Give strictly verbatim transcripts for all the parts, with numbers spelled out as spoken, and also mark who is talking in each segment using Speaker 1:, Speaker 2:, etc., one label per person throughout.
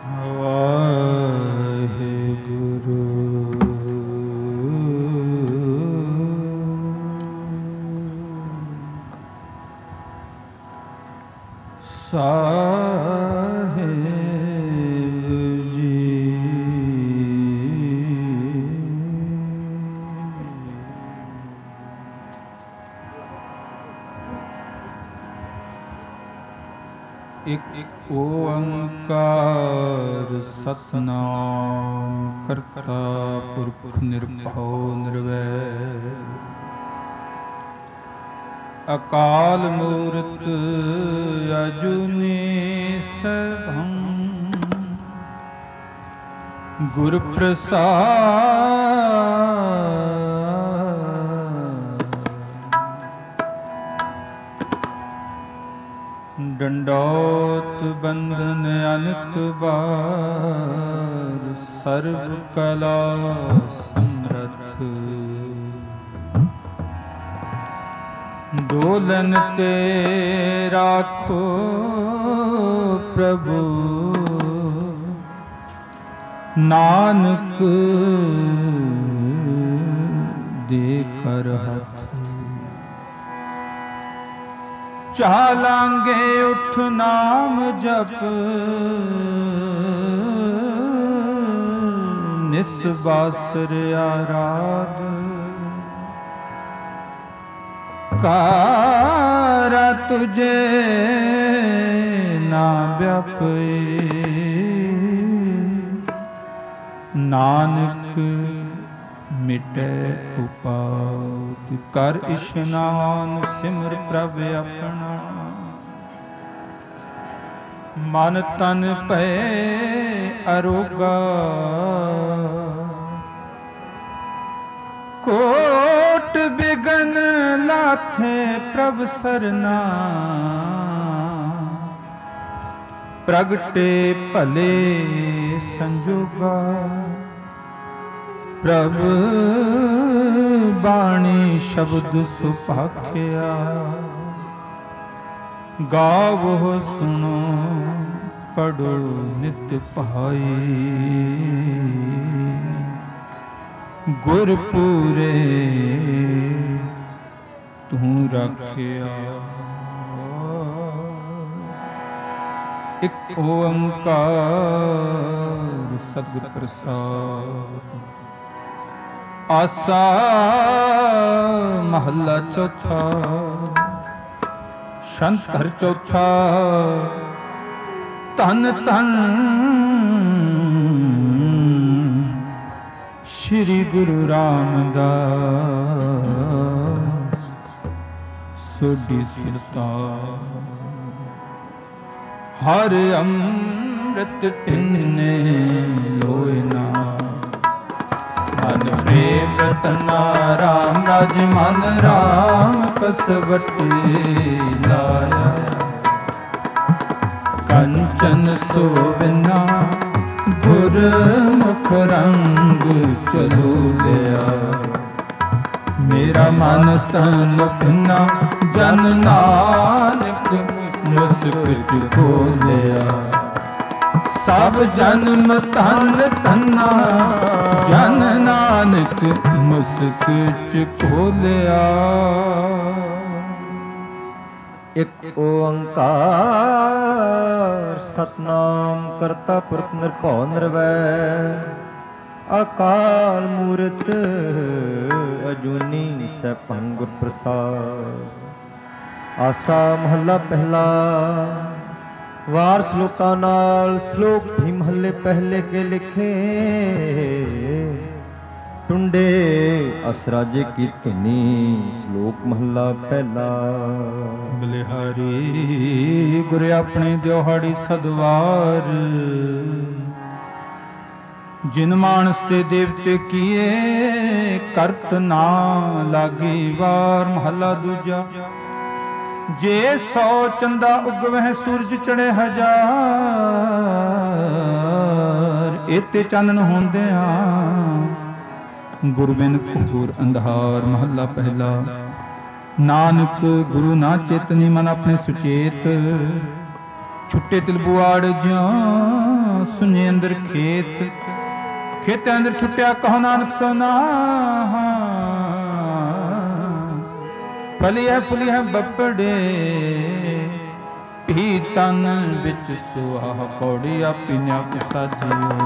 Speaker 1: ਇੱਕ ਓੰਕਾਰ ਸਤਿਨਾਮ ਕਰਤਾ ਪੁਰਖ ਨਿਰਭਉ ਨਿਰਵੈਰ ਅਕਾਲ ਮੂਰਤ ਅਜੂਨੀ ਸਰਬੰ ਗੁਰ ਪ੍ਰਸਾਦ ਡੰਡੋਤ ਬੰਧਨ ਅਨਕ ਬਾਰ ਸਰਬ ਕਲਾ ਸਮਰਥ ਡੋਲਨ ਤੇ ਰਾਖੋ ਪ੍ਰਭੂ ਨਾਨਕ ਦੇ ਕਰ ਹੱਥ ਚਾਲਾਂਗੇ ਉਠ ਨਾਮ ਜਪ ਨਿਸਬਾਸਰ ਆਰਾਧ ਕਾਰ ਤੁਝੇ ਨਾ ਵਿਆਪੇ ਨਾਨਕ ਮਿਟੇ ਉਪਾਦ ਕਰ ਇਸ਼ਨਾਨ ਸਿਮਰ ਪ੍ਰਭ ਆਪਣਾ ਮਨ ਤਨ ਭੈ ਅਰੋਗਾ ਕੋਟ ਬਿਗਨ ਲਾਥੇ ਪ੍ਰਭ ਸਰਨਾ ਪ੍ਰਗਟੇ ਭਲੇ ਸੰਜੋਗਾ ਪ੍ਰਭ ਬਾਣੀ ਸ਼ਬਦ ਸੁਭਾਖਿਆ ਗਾਵੋ ਸੁਣੋ ਪੜੋ ਨਿਤ ਭਾਈ ਗੁਰਪੂਰੇ ਤੂੰ ਰੱਖਿਆ ਇੱਕ ਓੰਕਾਰ ਸਤਿਗੁਰ ਪ੍ਰਸਾਦ ਆਸਾ ਮਹੱਲਾ ਚੌਥਾ ਸ਼ੰਕਰ ਚੌਥਾ ਧੰਨ ਧੰਨ ਸ਼੍ਰੀ ਗੁਰੂ ਰਾਮਦਾਸ ਸੋਢੀ ਸੁਲਤਾਨ ਹਰ ਅੰਮ੍ਰਿਤ ਪਿੰਨੇ ਲੋਏ ਨਾ ਮਨ ਪ੍ਰੇਮ ਰਤਨਾ ਰਾਮ ਰਾਜ ਮਨ ਰਾਮ ਕਸਵਟੀ ਲਾਇਆ ਕੰਚਨ ਸੋਵਨਾ ਗੁਰ ਮੁਖ ਰੰਗ ਚਲੂ ਲਿਆ ਮੇਰਾ ਮਨ ਤਨ ਲੁਭਨਾ ਜਨ ਨਾਨਕ ਮੁਸਕ ਚ ਖੋਲਿਆ ਸਭ ਜਨਮ ਧਨ ਧਨਾ ਜਨ ਨਾਨਕ ਮੁਸਕ ਚ ਖੋਲਿਆ ਇੱਕ ਓੰਕਾਰ ਸਤਿਨਾਮ ਕਰਤਾ ਪੁਰਖ ਨਿਰਭਉ ਨਿਰਵੈਰ ਅਕਾਲ ਮੂਰਤ ਅਜੂਨੀ ਸੈਭੰ ਗੁਰ ਪ੍ਰਸਾਦ ਆਸਾ ਮਹੱਲਾ ਪਹਿਲਾ ਵਾਰ ਸ਼ਲੋਕਾਂ ਨਾਲ ਸ਼ਲੋਕ ਵੀ ਮਹੱਲੇ ਪਹਿਲੇ ਕੇ ਲਿਖੇ ਟੁੰਡੇ ਅਸਰਾਜੇ ਕੀ ਧੁਨੀ ਸ਼ਲੋਕ ਮਹੱਲਾ ਪਹਿਲਾ ਬਲਿਹਾਰੀ ਗੁਰ ਆਪਣੇ ਦਿਹਾੜੀ ਸਦਵਾਰ ਜਿਨ ਮਾਨਸ ਤੇ ਦੇਵਤੇ ਕੀਏ ਕਰਤ ਨਾ ਲਾਗੀ ਵਾਰ ਮਹੱਲਾ ਦੂਜਾ ਜੇ ਸੌ ਚੰਦਾ ਉਗਵਹਿ ਸੂਰਜ ਚੜੇ ਹਜ਼ਾਰ ਇਤੇ ਚਾਨਣ ਹੁੰਦਿਆਂ ਗੁਰੂ ਬਿਨ ਘੂਰ ਅੰਧਾਰ ਮਹੱਲਾ ਪਹਿਲਾ ਨਾਨਕ ਗੁਰੂ ਨਾ ਚੇਤਨੀ ਮਨ ਆਪਣੇ ਸੁਚੇਤ ਛੁੱਟੇ ਤਿਲ ਬੁਆੜ ਜਿਉ ਸੁਨੇ ਅੰਦਰ ਖੇਤ, ਖੇਤਾਂ ਅੰਦਰ ਛੁੱਟਿਆ ਕਹੋ ਨਾਨਕ ਸੋਨਾ। ਫਲੀ ਹੈ ਫੁਲੀ ਹੈ ਬੱਪੜੇ ਹੀ ਤਨ ਵਿੱਚ ਸੁਆਹ ਪੌੜੀ ਆਪੀ ਨੇ ਆਪ ਸਾਜਿਓ,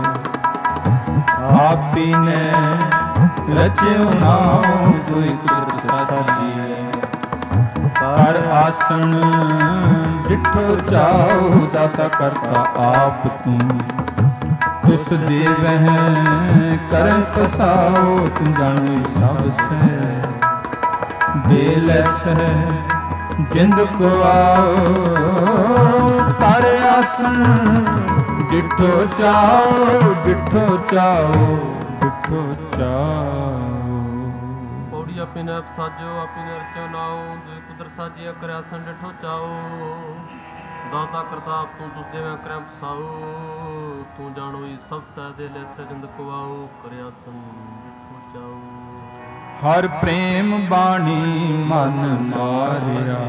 Speaker 1: ਆਪੀ ਨੇ ਰਚਿਓ ਨਾਉ ਕੋਈ ਕੁਦਰਤ ਸਾਜੀਏ। ਕਰ ਆਸਣ ਡਿਠੋ ਚਾਉ ਦਾਤਾ ਕਰਤਾ ਆਪ ਤੂੰ, ਤੁਸ ਦੇਵਹਿ ਕਰਮ ਪਸਾਓ ਤੂੰ ਜਾਣੋ ਸਭ ਸੇ। ਦੇ ਲੈਸੈ ਜਿੰਦ ਕੋ ਆਓ ਕਰ ਆਸਣ ਡਿਠੋ ਚਾਉ, ਡਿਠੋ ਚਾਉ, ਡਿਠੋ ਚਾਉ।
Speaker 2: ਪੌੜੀ ਆਪੇ ਨੇ ਆਪ ਸਾਜੋ, ਆਪੇ ਨੇ ਰਚਿਓ ਨਾਉ ਦੁਇ ਕੁਦਰਤ ਸਾਜਿਆ। ਕਰ ਆਸਣ ਡਿਠੋ ਚਾਉ ਦਾਤਾ ਕਰਤਾ ਆਪ ਤੂੰ, ਤੁਸ ਦੇਵੈ ਕਰਮ ਪਸਾਓ ਤੂੰ ਜਾਣੋ ਹੀ ਸਭ ਸਹਿ। ਦੇ ਲੈਸੈ ਜਿੰਦ ਕੋ ਆਓ ਕਰ ਆਸਣ ਡਿਠੋ ਚਾਉ।
Speaker 1: ਹਰ ਪ੍ਰੇਮ ਬਾਣੀ ਮਨ ਮਾਰਿਆ,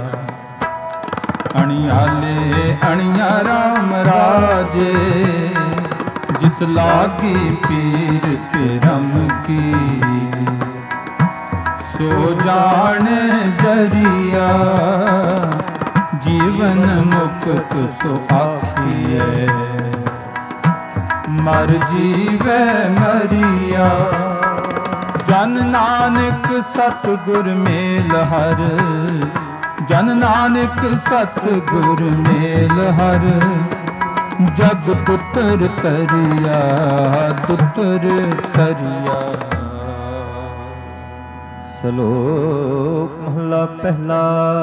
Speaker 1: ਅਣਿਆਲੇ ਅਣਿਆ ਰਾਮ ਰਾਜੇ। ਜਿਸ ਲਾਗੀ ਪੀਰ ਪਿਰਮ ਕੀ, ਸੋ ਜਾਣ ਜਰੀਆ। ਜੀਵਨ ਮੁਕਤ ਸੋ ਆਖੀਐ, ਮਰ ਜੀਵੈ ਮਰੀਆ। ਜਨ ਨਾਨਕ ਸਤਿਗੁਰ ਮੇਲ ਹਰ, ਜਨ ਨਾਨਕ ਸਤਿਗੁਰ ਮੇਲ ਹਰ। ਜਗ ਪੁੱਤਰ ਤਰਿਆ, ਪੁੱਤਰ ਤਰਿਆ।
Speaker 3: ਸ਼ਲੋਕ ਮਹਲਾ ਪਹਿਲਾ।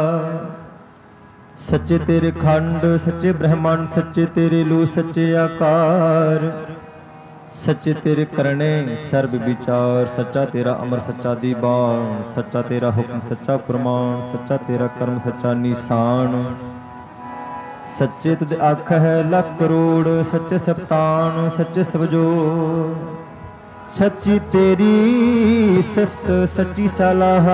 Speaker 3: ਸੱਚੇ ਤੇਰੇ ਖੰਡ, ਸੱਚੇ ਬ੍ਰਹਮੰਡ, ਸੱਚੇ ਤੇਰੇ ਲੂ, ਸੱਚੇ ਆਕਾਰ। ਸੱਚੇ ਤੇਰੇ ਕਰਨੇ ਸਰਬ ਵਿਚਾਰ, ਸੱਚਾ ਤੇਰਾ ਅਮਰ, ਸੱਚਾ ਦੀਵਾਨ। ਸੱਚਾ ਤੇਰਾ ਹੁਕਮ, ਸੱਚਾ ਫਰਮਾਨ, ਸੱਚਾ ਤੇਰਾ ਕਰਮ, ਸੱਚਾ ਨਿਸ਼ਾਨ। ਸੱਚੇ ਤੁਧ ਆਖ ਹੈ ਲੱਖ ਕਰੋੜ, ਸੱਚੇ ਸਪਤਾਨ, ਸੱਚੇ ਸਬਜੋ। ਸੱਚੀ ਤੇਰੀ ਸਿਫਤ, ਸੱਚੀ ਸਲਾਹ,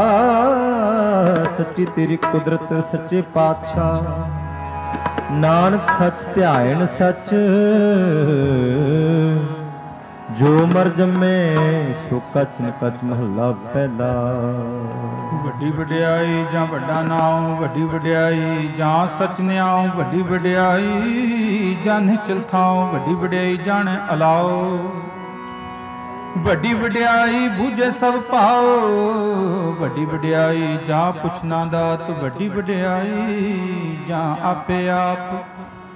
Speaker 3: ਸੱਚੀ ਤੇਰੀ ਕੁਦਰਤ, ਸੱਚੇ ਪਾਤਸ਼ਾਹ। ਨਾਨਕ ਸੱਚ ਧਿਆਇਣ ਸੱਚ, ਜੋ ਮਰ ਜੰਮੇ ਸੋ ਕਚ ਨ ਕਚ। ਮਹੱਲਾ ਪਹਿਲਾ।
Speaker 1: ਵੱਡੀ ਵਡਿਆਈ ਜਾਂ ਵੱਡਾ ਨਾਉ, ਵੱਡੀ ਵਡਿਆਈ ਜਾਂ ਸਚ ਨਿਆਉ। ਵੱਡੀ ਵਡਿਆਈ ਜਾਂ ਨਿਚਲ ਥਾਉ, ਵੱਡੀ ਵਡਿਆਈ ਜਾਣੈ ਅਲਾਓ। ਵੱਡੀ ਵਡਿਆਈ ਬੂਝੇ ਸਭ ਪਾਓ, ਵੱਡੀ ਵਡਿਆਈ ਜਾਂ ਪੁੱਛਣਾ ਦਾਤ। ਵੱਡੀ ਵਡਿਆਈ ਜਾਂ ਆਪੇ ਆਪ।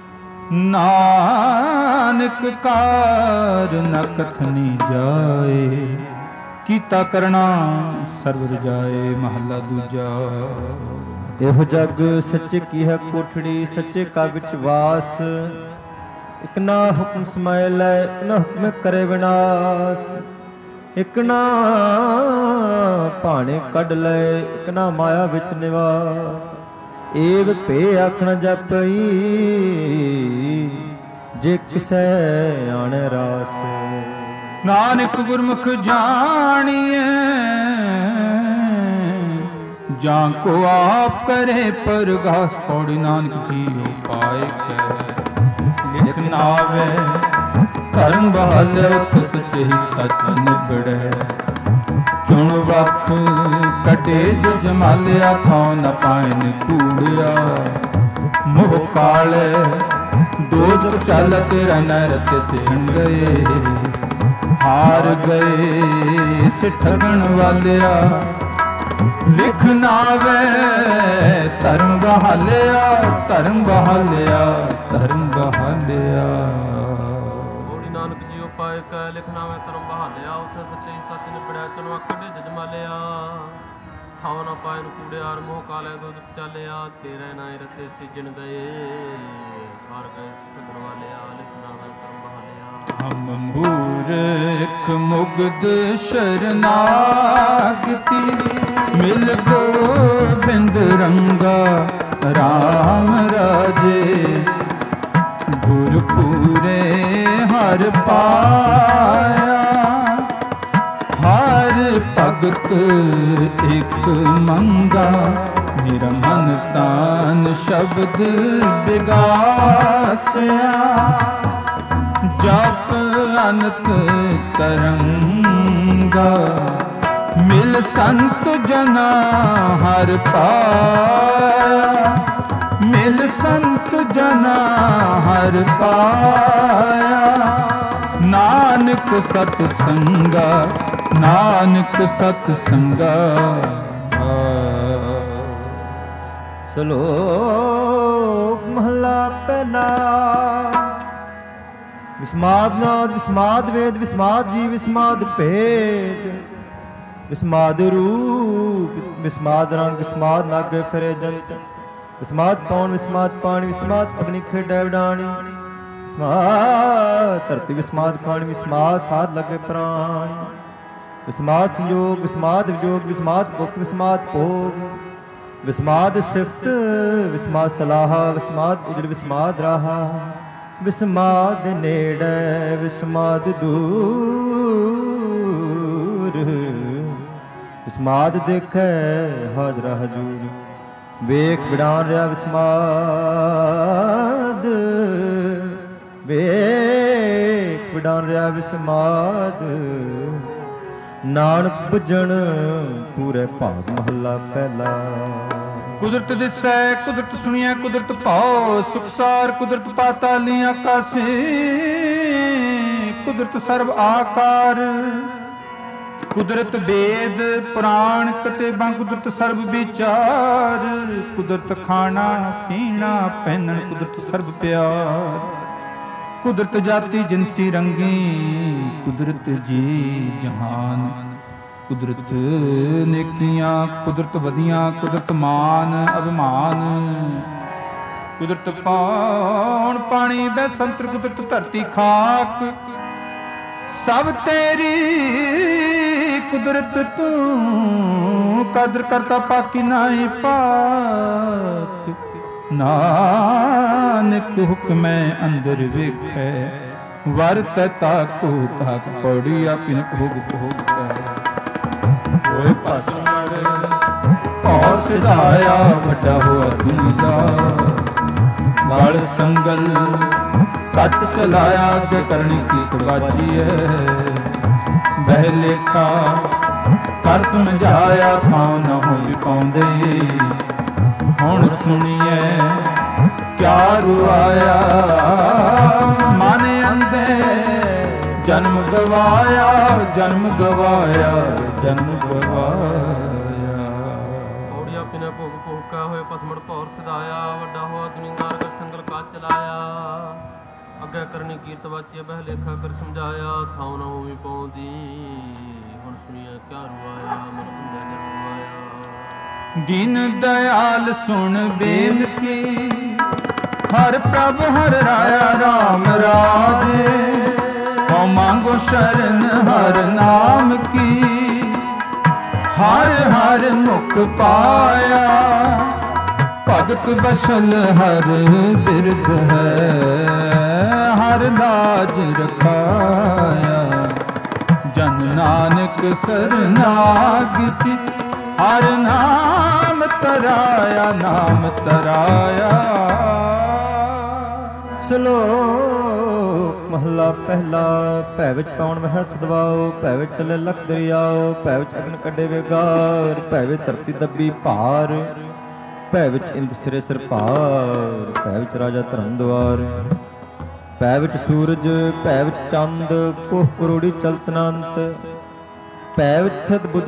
Speaker 1: ਨਾਨਕ ਕਾਰ ਨ ਕਥਨੀ ਜਾਏ, ਕੀਤਾ ਕਰਨਾ ਸਰਬ ਰਜਾਏ। ਮਹੱਲਾ ਦੂਜਾ।
Speaker 3: ਇਹੋ ਜਗ ਸੱਚੇ ਕੀ ਹੈ ਕੋਠੜੀ, ਸੱਚੇ ਕਾ ਵਿੱਚ ਵਾਸ। ਇਕ ਨਾ ਹੁਕਮ ਸਮਾਇ ਲੈ, ਇਕ ਨਾ ਹੁਕਮ ਕਰੇ ਵਿਨਾਸ਼। ਇਕ ਨਾ ਭਾਣੇ ਕੱਢ ਲੈ, ਇਕ ਨਾ ਮਾਇਆ ਵਿੱਚ ਨਿਵਾਸ। ਏਵ ਭੇ ਆਖਣ ਜਪਈ, ਜੇ ਕਿਸੈ ਆਣੈ ਰਾਸ।
Speaker 1: ਨਾਨਕ ਗੁਰਮੁਖ ਜਾਣੀਐ, ਜਾਂ ਕੋ ਆਪ ਕਰੇ ਪਰਗਾਸ। ਪੌੜੀ ਨਾਨਕ ਜੀਉ ਪਾਏ ਕੈ ਲਿਖ ਨਾਵੇ। ਧਰਮ ਬਹਾਲਿਆ ਸੱਚੇ ਹੀ ਸੱਚ ਨਿਬੜੈ। ਚੁਣ ਵਖ ਕੱਢੇ ਜੋ ਜਮਾਲਿਆ, ਖਾਉ ਨ ਪਾਇਨ ਕੂੜਿਆ। ਮੋਹ ਕਾਲੇ ਦੋਜਖ ਚੱਲ, ਤੇਰਾ ਨਰਕ ਸਹਿਣ ਗਏ। ਹਾਰ ਗਏ ਸੇ ਠਗਣ ਵਾਲਿਆ। ਲਿਖ ਨਾਵੇ ਧਰਮ ਬਹਾਲਿਆ, ਧਰਮ ਬਹਾਲਿਆ, ਧਰਮ ਬਹਾਲਿਆ।
Speaker 2: ਨਾਨਕ ਜੀਉ ਪਾਏ ਕੈ ਲਿਖ ਨਾਵੇਂ ਧਰਮ ਬਹਾਲਿਆ। ਉਥੇ ਸੱਚੇ ਸੱਚ ਨਿਬੜਿਆ, ਚੁਣਵਾ ਕੱਢੇ ਜਜਮਾਲਿਆ। ਥਾਉ ਨਾ ਪਾਇਨ ਕੂੜਿਆਰ, ਮੋਹ ਕਾਲੇ ਦੁੱਧ ਚਾਲਿਆ। ਤੇਰੇ ਨਾਏ ਰਤੇ ਸਿਜਣ ਗਏ, ਹਾਰ ਗਏ ਠਗਣ ਵਾਲਿਆ। ਲਿਖ ਨਾਵੇਂ ਧਰਮ ਬਹਾਲਿਆ।
Speaker 1: ਹਮ ਮੂਰਖ ਮੁਗਧ ਸ਼ਰਨਾਗਤੀ, ਮਿਲ ਗੋਬਿੰਦ ਰੰਗਾ ਰਾਮ ਰਾਜੇ। ਗੁਰ ਪੂਰੇ ਹਰ ਪਾਇਆ, ਹਰ ਭਗਤ ਇਕ ਮੰਗਾ। ਮੇਰਾ ਮਨ ਤਾਨ ਸ਼ਬਦ ਬਿਗਾਸਿਆ, ਜਪ ਅਨੰਤ ਤਰੰਗਾ, ਮਿਲ ਸੰਤ ਜਨਾ ਹਰ ਪਾਇਆ, ਮਿਲ ਸੰਤ ਜਨਾ ਹਰ ਪਾਇਆ, ਨਾਨਕ ਸਤ ਸੰਗਾ, ਨਾਨਕ ਸਤ ਸੰਗਾ।
Speaker 3: ਸ਼ਲੋਕ ਮਹਲਾ ਪਹਿਲਾ। ਵਿਸਮਾਦ ਨਾਦ ਵਿਸਮਾਦ ਵੇਦ ਵਿਸਮਾਦ ਜੀ ਵਿਸਮਾਦ ਭੇਦ, ਵਿਸਮਾਦ ਰੂਪ ਵਿਸਮਾਦ ਰੰਗ ਵਿਸਮਾਦ ਨਾਗੇ ਫਿਰੇ ਜੰਤ, ਵਿਸਮਾਦ ਪੌਣ ਵਿਸਮਾਦ ਪਾਣੀ ਵਿਸਮਾਦ ਅਗਨੀ ਖੇਡੈ ਵਡਾਣੀ, ਵਿਸਮਾਦ ਧਰਤੀ ਵਿਸਮਾਦ ਖਾਣੀ ਵਿਸਮਾਦ ਸਾਧ ਲਗੇ ਪ੍ਰਾਣੀ, ਵਿਸਮਾਦ ਸੰਯੋਗ ਵਿਸਮਾਦ ਵਿਜੋਗ ਵਿਸਮਾਦ ਭੁਖ ਵਿਸਮਾਦ ਭੋਗ, ਵਿਸਮਾਦ ਸਿਫਤ ਵਿਸਮਾਦ ਸਲਾਹਾ ਵਿਸਮਾਦ ਉਜਲ ਵਿਸਮਾਦ ਰਾਹਾ, ਵਿਸਮਾਦ ਨੇੜੇ ਵਿਸਮਾਦ ਦੂਰ, ਵਿਸਮਾਦ ਦੇਖੈ ਹਾਜ਼ਰਾ ਹਜੂਰ, ਵੇਖ ਵਿਡਾਨ ਰਿਹਾ ਵਿਸਮਾਦ, ਵੇਖ ਵਿਡਾਨ ਰਿਹਾ ਵਿਸਮਾਦ, ਨਾਨਕ ਬੁਝਣ ਪੂਰੇ ਭਾਗ ਮਹੱਲਾ ਪਹਿਲਾ।
Speaker 1: ਕੁਦਰਤ ਦਿਸੈ ਕੁਦਰਤ ਸੁਣੀਐ ਕੁਦਰਤ ਭਾਉ, ਸੁਖਸਾਰ ਕੁਦਰਤ ਪਾਤਾਲੀ ਆਕਾਸ਼ੇ, ਕੁਦਰਤ ਸਰਬ ਆਕਾਰ, ਕੁਦਰਤ ਵੇਦ ਪੁਰਾਣ ਕਤੇਬਾਂ, ਕੁਦਰਤ ਸਰਬ ਵਿਚਾਰ, ਕੁਦਰਤ ਖਾਣਾ ਪੀਣਾ ਪਹਿਨਣ, ਕੁਦਰਤ ਸਰਬ ਪਿਆਰ, ਕੁਦਰਤ ਜਾਤੀ ਜਿਨਸੀ ਰੰਗੀ, ਕੁਦਰਤ ਜੀ ਜਹਾਨ, ਕੁਦਰਤ ਨੇਕੀਆਂ ਕੁਦਰਤ ਵਧੀਆਂ, ਕੁਦਰਤ ਮਾਨ ਅਭਿਮਾਨ, ਕੁਦਰਤ ਪੌਣ ਪਾਣੀ ਬੈਸੰਤਰ, ਕੁਦਰਤ ਧਰਤੀ ਖਾਕ, ਸਭ ਤੇਰੀ ਕੁਦਰਤ ਤੂੰ, ਕਦਰ ਕਰਤਾ ਪਾਕੀ ਨਾਹੀ ਪਾਕ, ਨਾਨਕ ਹੁਕਮੈ ਅੰਦਰ ਵੇਖੈ, ਵਰਤ ਤਾਕੂ ਤਾਕ ਪੌੜੀ ਆਪਿਨ ਭੋਗ ਭੋਗ ਕੈ, ਹੋਏ ਭਸਮਰ ਔਰ ਸਿਧਾਇਆ, ਵੱਡਾ ਹੋਆ ਦੁਨੀਆ, ਵਾਲ ਸੰਗਲ ਕੱਟ ਚਲਾਇਆ, ਅੱਗੇ ਕਰਨੀ ਕੀਤ ਬਾਜੀਐ, ਬਹਿ ਲੇਖਾ ਕਰ ਸਮਝਾਇਆ, ਥਾਂ ਨਾ ਹੋਈ ਪਾਉਂਦੇ, ਹੁਣ ਸੁਣੀਏ ਕਿਆ ਰੁਆਇਆ, ਮਨ ਅੰਦੇ ਜਨਮ ਗਵਾਇਆ, ਜਨਮ ਗਵਾਇਆ, ਜਨਮ ਗਵਾਇਆ।
Speaker 2: ਔੜਿਆ ਪਿਨੇ ਭੋਗ ਭੋਗਾ ਹੋਏ ਪਸਮੜ ਭੌਰ ਸਿਧਾਇਆ, ਵੱਡਾ ਹੋਆ ਦੁਨੀਦਾਰ ਕਰ ਸੰਗਲ ਕਾਜ ਚਲਾਇਆ, ਅੱਗੇ ਕਰਨੀ ਕੀਰਤ ਵਾਚੀਏ, ਬਹਿ ਲੇਖਾ ਕਰ ਸਮਝਾਇਆ, ਥਾਉ ਨਾ ਹੋਵੀ ਪਾਉਂਦੀ, ਹੁਣ ਸੁਣੀਏ ਕਿਆ ਰੁਆਇਆ, ਮਨ ਅੰਦੇ ਜਨਮ ਗਵਾਇਆ।
Speaker 1: ਦੀਨ ਦਇਆਲ ਸੁਣ ਬੇਨਤੀ, ਹਰ ਪ੍ਰਭ ਹਰ ਰਾਇਆ ਰਾਮ ਰਾਜੇ, ਹਉ ਮੰਗੋ ਸ਼ਰਨ ਹਰ ਨਾਮ ਕੀ, ਹਰ ਹਰ ਮੁਖ ਪਾਇਆ, ਭਗਤ ਬਸਲ ਹਰ ਬਿਰਧ ਹੈ, ਹਰ ਲਾਜ ਰਖਾਇਆ, ਜਨ ਨਾਨਕ ਸਰਨਾਗਤੀ, ਹਰ ਨਾਮ ਤਰਾਇਆ, ਨਾਮ ਤਰਾਇਆ।
Speaker 3: ਸ਼ਲੋਕ ਮਹਲਾ ਪਹਿਲਾ। ਭੈ ਵਿੱਚ ਪਾਉਣ ਵਹਿ ਸਦਵਾਓ, ਭੈ ਵਿੱਚ ਚੱਲੇ ਲਖ ਦਰਿਆਓ, ਭੈ ਵਿੱਚ ਅਗਨ ਕੱਢੇ ਵੇਗਾਰ, ਭੈ ਵਿੱਚ ਧਰਤੀ ਦੱਬੀ ਭਾਰ, ਭੈ ਵਿੱਚ ਇੰਦ ਫਿਰੇ ਸਿਰ ਭਾਰ, ਭੈ ਵਿੱਚ ਰਾਜਾ ਧਰਮ ਦੁਆਰ, ਭੈ ਵਿੱਚ ਸੂਰਜ, ਭੈ ਵਿੱਚ ਚੰਦ, ਕੋਹ ਕਰੋੜੀ ਚਲਤਨੰਤ, ਭੈ ਵਿੱਚ ਸਦ ਬੁੱਧ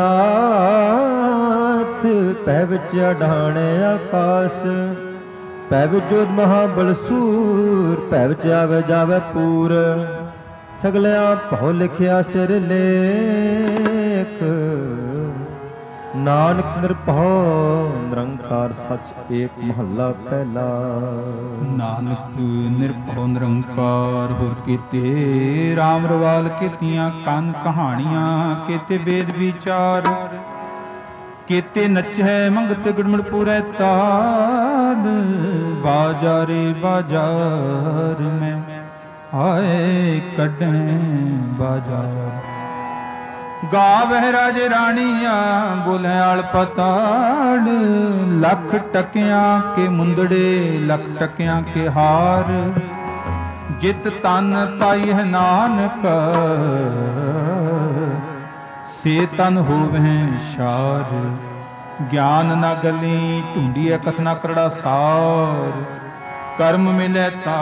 Speaker 3: ਸੁਰਨਾਥ, ਭੈ ਵਿੱਚ ਅਡਾਣੇ ਆਕਾਸ, ਭੈ ਵਿੱਚ ਜੋਧ ਮਹਾਬਲ ਸੂਰ, ਭੈ ਵਿੱਚ ਆਵੇ ਜਾਵੇ ਪੂਰ, ਸਗਲਿਆਂ ਭਉ ਲਿਖਿਆ ਸਿਰ ਲੇਖ, ਨਾਨਕ ਨਿਰਭਉ ਨਿਰੰਕਾਰ ਸੱਚ ਏਕ ਮਹੱਲਾ ਪਹਿਲਾ।
Speaker 1: ਨਾਨਕ ਨਿਰਭਉ ਨਿਰੰਕਾਰ ਹੋਰ ਕੀਤੇ ਰਾਮ ਰਵਾਲ ਕੀਤੀਆਂ ਕੰਨ ਕਹਾਣੀਆਂ, ਕੀਤੇ ਵੇਦ ਵਿਚਾਰ, ਕੀਤੇ ਨਚੈ ਮੰਗਤ ਗੁਰਮੁੜ ਪੂਰੈ ਤਾਲ, ਬਾਜਾਰੇ ਬਾਜ਼ਾਰ ਮੈਂ ਆਏ ਕੱਢੈ ਬਾਜ਼ਾਰ, ਗਾਵਹਿ ਰਾਜੇ ਰਾਣੀਆਂ ਬੋਲੇ ਆਲ ਪਤਾੜ। ਲੱਖ ਟਕਿਆਂ ਕੇ ਮੁੰਦੜੇ ਲੱਖ ਟਕਿਆਂ ਕੇ ਹਾਰ। ਜਿਤ ਤਨ ਪਾਈ ਹੈ ਨਾਨਕ ਸੇ ਤਨ ਹੋਵਹਿ ਸ਼ਾਰ। ਗਿਆਨ ਨਾ ਗਲੀ ਢੂੰਡੀਐ ਕਥਨਾ ਕਰੜਾ ਸਾਰ। ਕਰਮ ਮਿਲੇ ਤਾ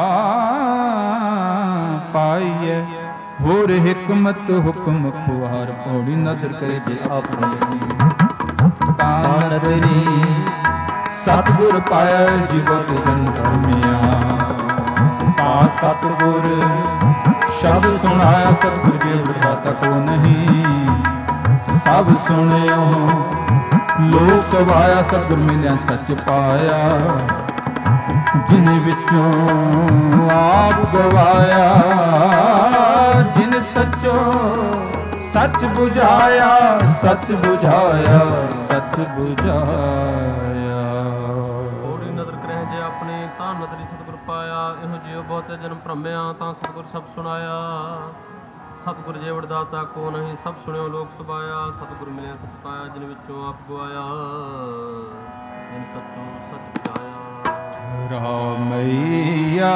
Speaker 1: ਪਾਈਐ ਹੋਰ ਹਿਕਮਤ ਹੁਕਮ ਖੁਆਰ। ਪੌੜੀ ਨਦਰ ਕਰੇ ਜੇ ਆਪਣੀ ਤਾਨਦਰੀ। ਸਤਿਗੁਰ ਪਾਇਆ ਜੀਵਤ ਜਨ ਧਰਮਿਆ। ਤਾਂ ਸਤਿਗੁਰ ਸ਼ਬਦ ਸੁਣਾਇਆ ਸਤਿਗੁਰ ਜੇ ਵਡਾਤਾ ਕੋ ਨਹੀਂ। ਸਭ ਸੁਣਿਓ ਲੋਕ ਸਵਾਇਆ ਸਤਿਗੁਰ ਮਿਲਿਆ ਸੱਚ ਪਾਇਆ। ਜਿਨ ਵਿੱਚੋਂ ਆਪ ਗਵਾਇਆ ਜਿਨ ਸੱਚੋ ਸੱਚ 부ਝਾਇਆ ਸੱਚ 부ਝਾਇਆ ਸੱਚ 부ਝਾਇਆ।
Speaker 2: ਹੋੜੀ ਨਦਰ ਕਰਹਿ ਜੇ ਆਪਣੇ ਤਾਂ ਨਦਰੀ ਸਤਿਗੁਰ ਪਾਇਆ। ਇਹੋ ਜਿਉ ਬਹੁਤੇ ਜਨਮ ਭ੍ਰਮਿਆ ਤਾਂ ਸਤਿਗੁਰ ਸਭ ਸੁਣਾਇਆ। ਸਤਿਗੁਰ ਜੇ ਵਡਦਾਤਾ ਕੋ ਨਹੀਂ ਸਭ ਸੁਣਿਓ ਲੋਕ ਸੁਭਾਇਆ। ਸਤਿਗੁਰ ਮਿਲਿਆ ਸੱਚ ਪਾਇਆ ਜਿਨ ਵਿੱਚੋਂ ਆਪ ਗਵਾਇਆ ਜਿਨ ਸੱਚੋ ਸੱਚ ਬੁਝਾਇਆ।
Speaker 1: ਰਾਮਈਆ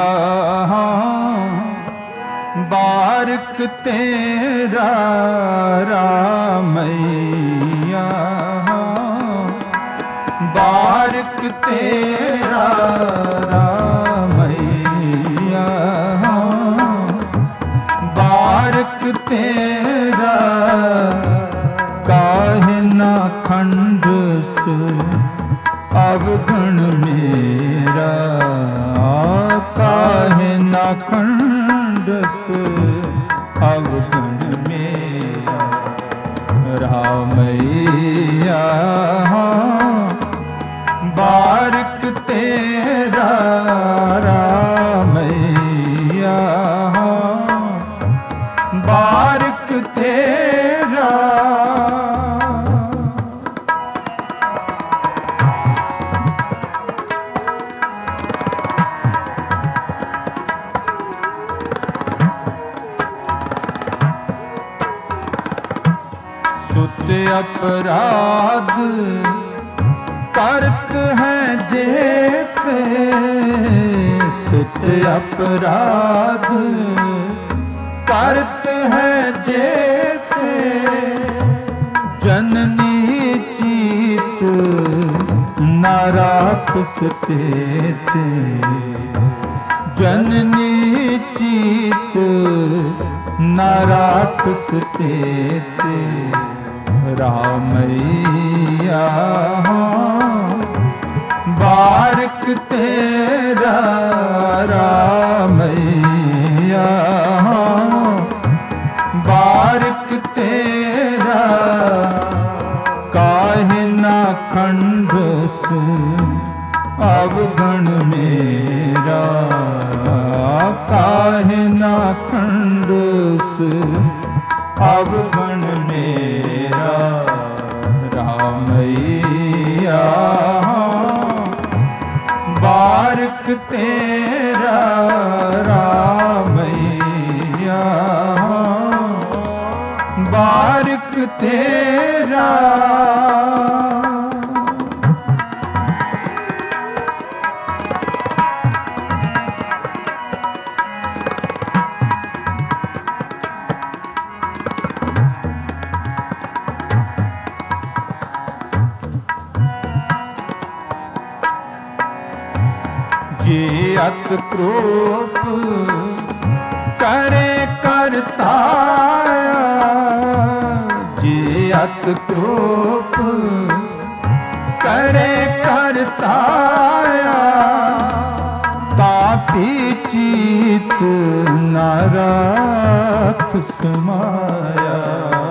Speaker 1: ਬਾਰਕ ਤੇਰਾ ਰਾਮਈਆ ਬਾਰਕ ਤੇਰਾ ਰਾਮਈਆ ਬਾਰਕ ਤੇਰਾ ਕਾਹੇ ਨਾ ਖੰਡਸ ਅਵਗਣ ਮੇਰਾ। ਕਾਹੇ ਨਾ ਖੰਡਸ ਅਵਗਣ ਮੇਰਾ। ਰਾਮਈਆ ਬਾਰਕ ਤੇਰਾ ਰਾਮਈਆ ਬਾਰਕ ਤੇਰਾ। अपराध करत है जेते। सुत अपराध करत है जेते। जननी चीत न राखस तेते। जननी चीत न राखस तेते। रामैया बारक तेरा रामैया बारक तेरा। काहे ना खंडस अवगण मेरा। काहे ना खंडस अवगण मेरा। रामैया बारक तेरा रामैया बारक तेरा। जे अत क्रोप करे करताया। जे अत क्रोप करे करताया। तापी चीत न राख समाया।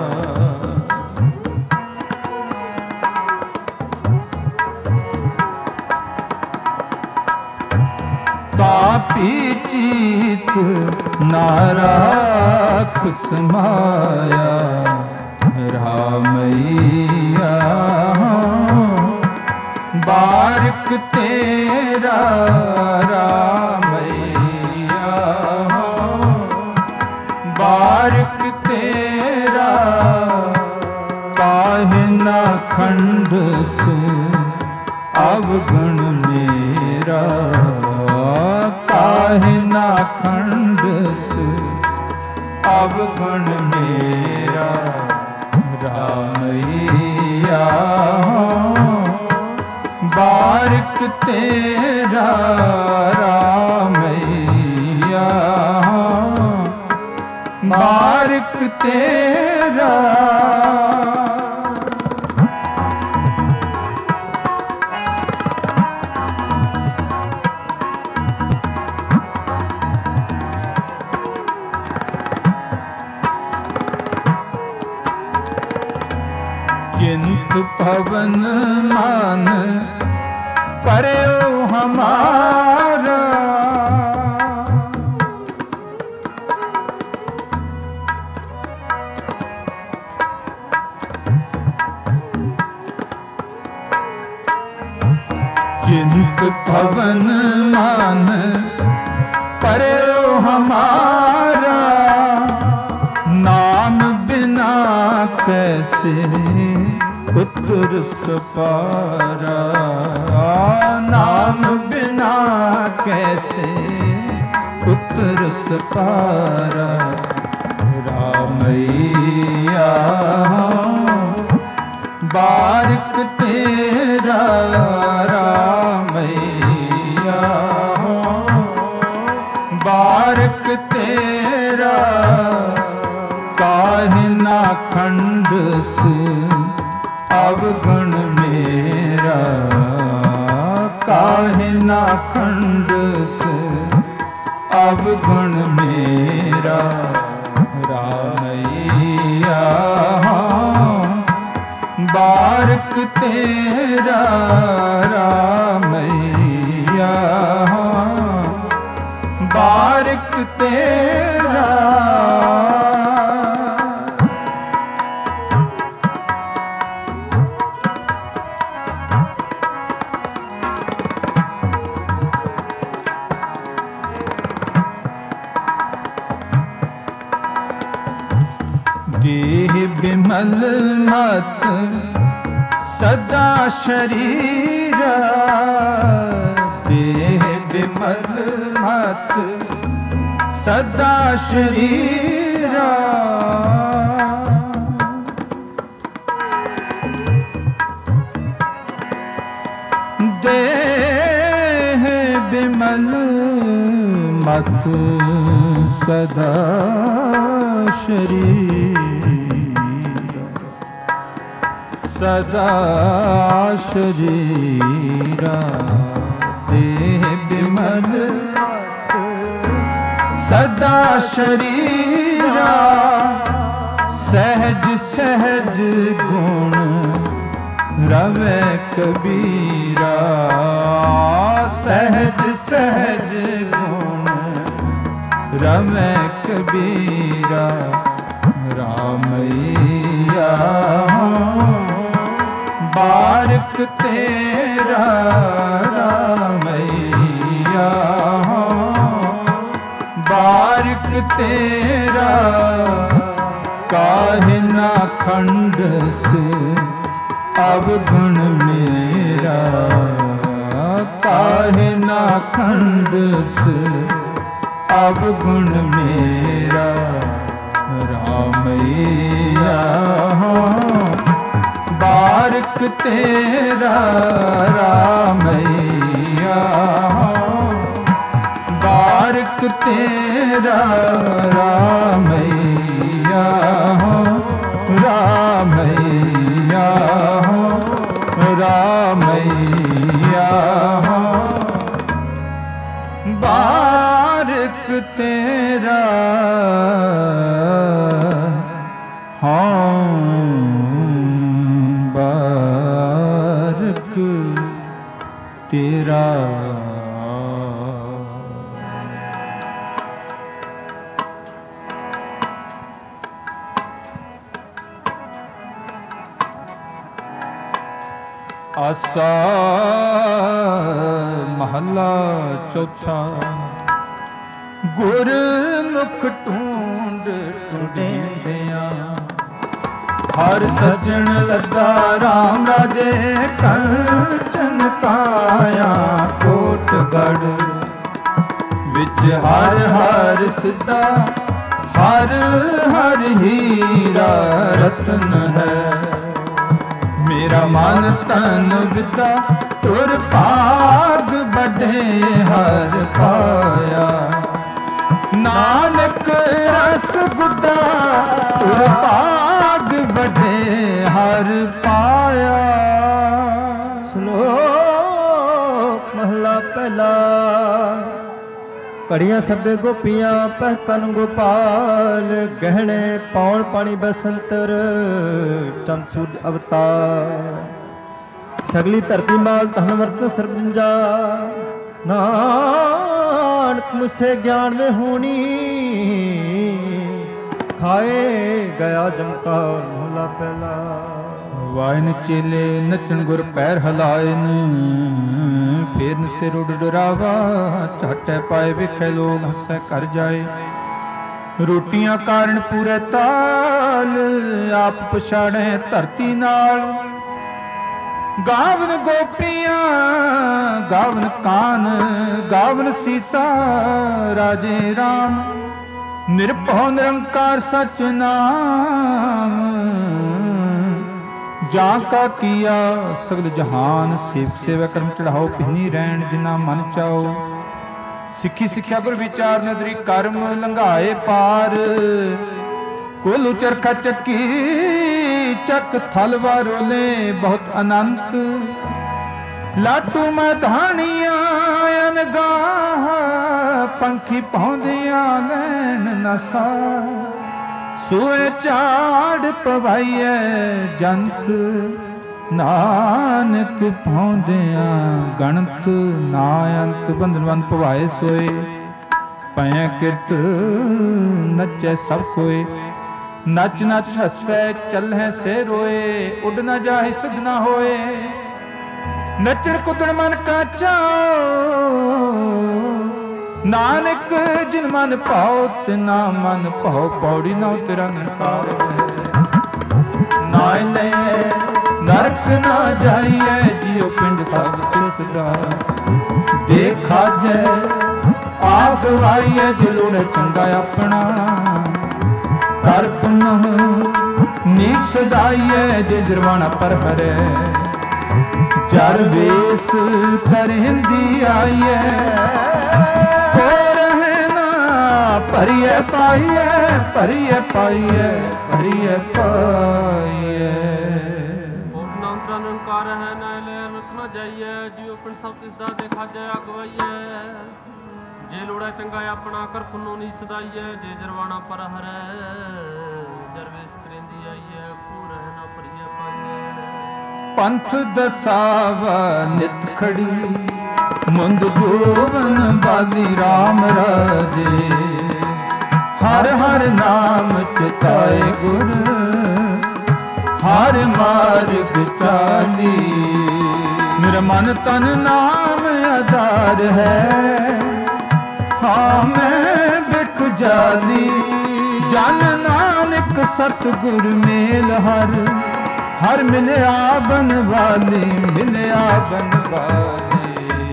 Speaker 1: तापी चीत न राख समाया। रामैया बारक तेरा रामैया बारक तेरा। अवगुण मेरा काहे ना खंडस अवगुण मेरा रामैया बारिक तेरा रामैया बारिक तेरा चिंत पवन मान पर्यो हमारा चिंत पवन मान पर्यो हमारा नाम बिना कैसे पुत्र सपारा नाम बिना कैसे पुत्र सपारा रामैया बारिक तेरा रामैया बारिक तेरा काहे ना खंडस अवगुण मेरा काहे ना खंडस अवगुण मेरा रामैया बारिक तेरा रामैया बारिक तेरा देह बिमल मत सदा शरीरा देह बिमल मत सदा शरीरा देह बिमल मत सदा शरीर सदा शरीरा देह बिमल सदा शरीरा सहज सहज गुण रवे कबीरा सहज सहज गुण रवे कबीरा रामैया बारिक तेरा रामैया बारिक तेरा काहे ना खंडस अवगुण मेरा काहे ना खंडस अवगुण मेरा रामैया बारिक तेरा रामैया बारिक तेरा रामैया रामैया रामैया बारिक तेरा हाँ बारिक तेरा आसा महला चौथा गुरमुख ढूंढ ढूंढिया हर सजन लद्दा राम राजे कंचन ਮਨ ਕਾਇਆ ਕੋਟਗੜ੍ਹ ਵਿੱਚ ਹਰ ਹਰ ਸਿੱਧਾ ਹਰ ਹਰ ਹੀਰਾ ਰਤਨ ਹੈ। ਮੇਰਾ ਮਨ ਤਨ ਵਿਦਾ ਤੁਰ ਭਾਗ ਵੱਡੇ ਹਰ ਪਾਇਆ। ਨਾਨਕ ਰਸ ਗੁੱਦਾ ਤੁਰ ਭਾਗ ਵੱਡੇ ਹਰ ਪਾਇਆ।
Speaker 3: ਸ਼ਲੋਕ ਮਹਲਾ ਪਹਿਲਾ। ਘੜੀਆਂ ਸਭੇ ਗੋਪੀਆਂ ਪਹਿਕਨ ਗੋਪਾਲ, ਗਹਿਣੇ ਪੌਣ ਪਾਣੀ ਬਸੰਤਰ ਚੰਦ ਸੂਰਜ ਅਵਤਾਰ। ਸਗਲੀ ਧਰਤੀ ਮਾਲ ਧਨ ਵਰਤ ਸਰਬੰਜਾ, ਨਾਨਕ ਮੁਸੇ ਗਿਆਨ में ਹੋਣੀ। ਖਾਏ ਗਿਆ ਜਮਕਾਰ ਮਹਲਾ ਪਹਿਲਾ।
Speaker 1: ਵਾਇਨ ਚੇਲੇ ਨੱਚਣ ਗੁਰ ਪੈਰ ਹਲਾਇਨ, ਫੇਰਨ ਸਿਰ ਉੱਡ ਡਰਾਵਾ। ਝਾਟੇ ਪਾਏ ਵੇਖੇ ਲੋਗ ਹੱਸੈ ਕਰ ਜਾਏ। ਰੋਟੀਆਂ ਕਾਰਨ ਪੂਰੇ ਤਾਲ, ਆਪ ਪਛਾੜੇ ਧਰਤੀ ਨਾਲ। ਗਾਵਨ ਗੋਪੀਆਂ ਗਾਵਨ ਕਾਨ, ਗਾਵਨ ਸੀਤਾ ਰਾਜੇ ਰਾਮ। ਨਿਰਭਉ ਨਿਰੰਕਾਰ ਸਚ ਨਾਮ, ਜਾਂ ਕਾ ਕੀਆ ਸਗਲ ਜਹਾਨ। ਸੇਵਕ ਸੇਵਾ ਕਰਮ ਚੜਾਓ, ਪਿੰਨੀ ਰਹਿਣ ਜਿਨਾ ਮਨ ਚਾਓ। ਸਿੱਖੀ ਸਿੱਖਿਆ ਗੁਰ ਵਿਚਾਰ ਨਦਰੀ ਕਰਮ ਲੰਘਾਏ ਪਾਰ। ਕੁਲ ਚਰਖਾ ਚੱਕੀ ਚੱਕ ਥਲਵਾ ਰੋਲੇ ਬਹੁਤ ਅਨੰਤ। ਲਾਟੂ ਮਧਾਣੀਆਂ ਅਨਗਾਹ, ਪੰਖੀ ਪਹੁੰਦਿਆਂ ਲੈਣ ਨਸਾ। ਸੂਏ ਝਾੜ ਪਵਾਈਐ ਜੰਤ, ਨਾਨਕ ਪਹੁੰਦਿਆਂ ਗਣਤ। ਨਾ ਅੰਤ ਬੰਧਨਵੰਤ ਪਵਾਏ ਸੋਏ, ਪੈ ਕਿਰਤ ਨੱਚੈ ਸਭ ਕੋਏ। ਨੱਚ ਨੱਚ ਹੱਸੈ ਚੱਲੈ ਸੇ ਰੋਏ, ਉੱਡ ਨਾ ਜਾਏ ਸੁਧ ਨਾ ਹੋਏ। ਨੱਚਣ ਕੁੱਦਣ ਮਨ ਕਾ ਚਾਓ, ਨਾਨਕ ਜਿਨ ਮਨ ਭਾਉ ਤਿਨਾ ਮਨ ਭਾਉ। ਪੌੜੀ ਨਾ ਤੇਰਾ ਨਿਰਕਾਰ ਨਾ ਲੈ ਨਰਕ ਨਾ ਜਾਈਐ, ਜਿਉ ਪਿੰਡ ਸਭ ਤਿਸ ਦਾ। ਦੇਖਾ ਜੈ ਆਪ ਵਾਈਐ, ਦਿਲੋਂ ਚੰਗਾ ਆਪਣਾ। ਤਰਪਨ ਨੀਚ ਸਦਾਈਐ, ਜੇ ਜਰਵਾਣਾ ਪਰ ਹਰੈ। ਜਰ ਵੇਸ ਕਰਹਿੰਦੀ ਆਈਐ, ਹੋ ਰਹਿ ਨਾ ਭਰੀਐ ਪਾਈਐ। ਭਰੀਐ ਪਾਈਐ ਭਰੀਐ ਪਾਈਐ।
Speaker 2: ਨਾਨਕ ਨਿਰੰਕਾਰ ਹੈ ਨਾ ਲੈ ਰੁਕ ਨਾ ਜਾਈਐ, ਜਿਉ ਪਿੰਡ ਸਭ ਤਿਸ ਦਾ ਦੇਖਾ ਜੈ ਅਗਵਾਈਐ। ਜੇ ਲੋੜਾ ਚੰਗਾ ਆਪਣਾ ਕਰ ਪੁੰਨੋ ਨੀ ਸਦਾਈਐ, ਜੇ ਜਰਵਾਣਾ ਪਰ ਹਰੈ। ਜਰਵੇਸ ਕਰੇਂਦੀ ਆਈਐ, ਕੋ ਰਹਿ ਨਾ ਭਰੀਐ ਪਾਈਐ।
Speaker 1: ਪੰਥ ਦਸਾਵਾ ਨਿਤ ਖੜੀ, ਮੁੰਦ ਜੋਵਨ ਬਾਲੀ ਰਾਮ ਰਾਜੇ। ਹਰ ਹਰ ਨਾਮ ਚਿਤਾਏ ਗੁਰ, ਹਰ ਮਾਰਗ ਚਾਲੀ। ਮੇਰਾ ਮਨ ਤਨ ਨਾਮ ਆਧਾਰ ਹੈ, ਹਾਂ ਮੈਂ ਬਿਖ ਜਾਲੀ। ਜਨ ਨਾਨਕ ਸਤਿਗੁਰ ਮੇਲ ਹਰ, ਹਰ ਮਿਲਿਆ ਬਨ ਵਾਲੀ। ਮਿਲਿਆ ਬਨ ਵਾਲੀ।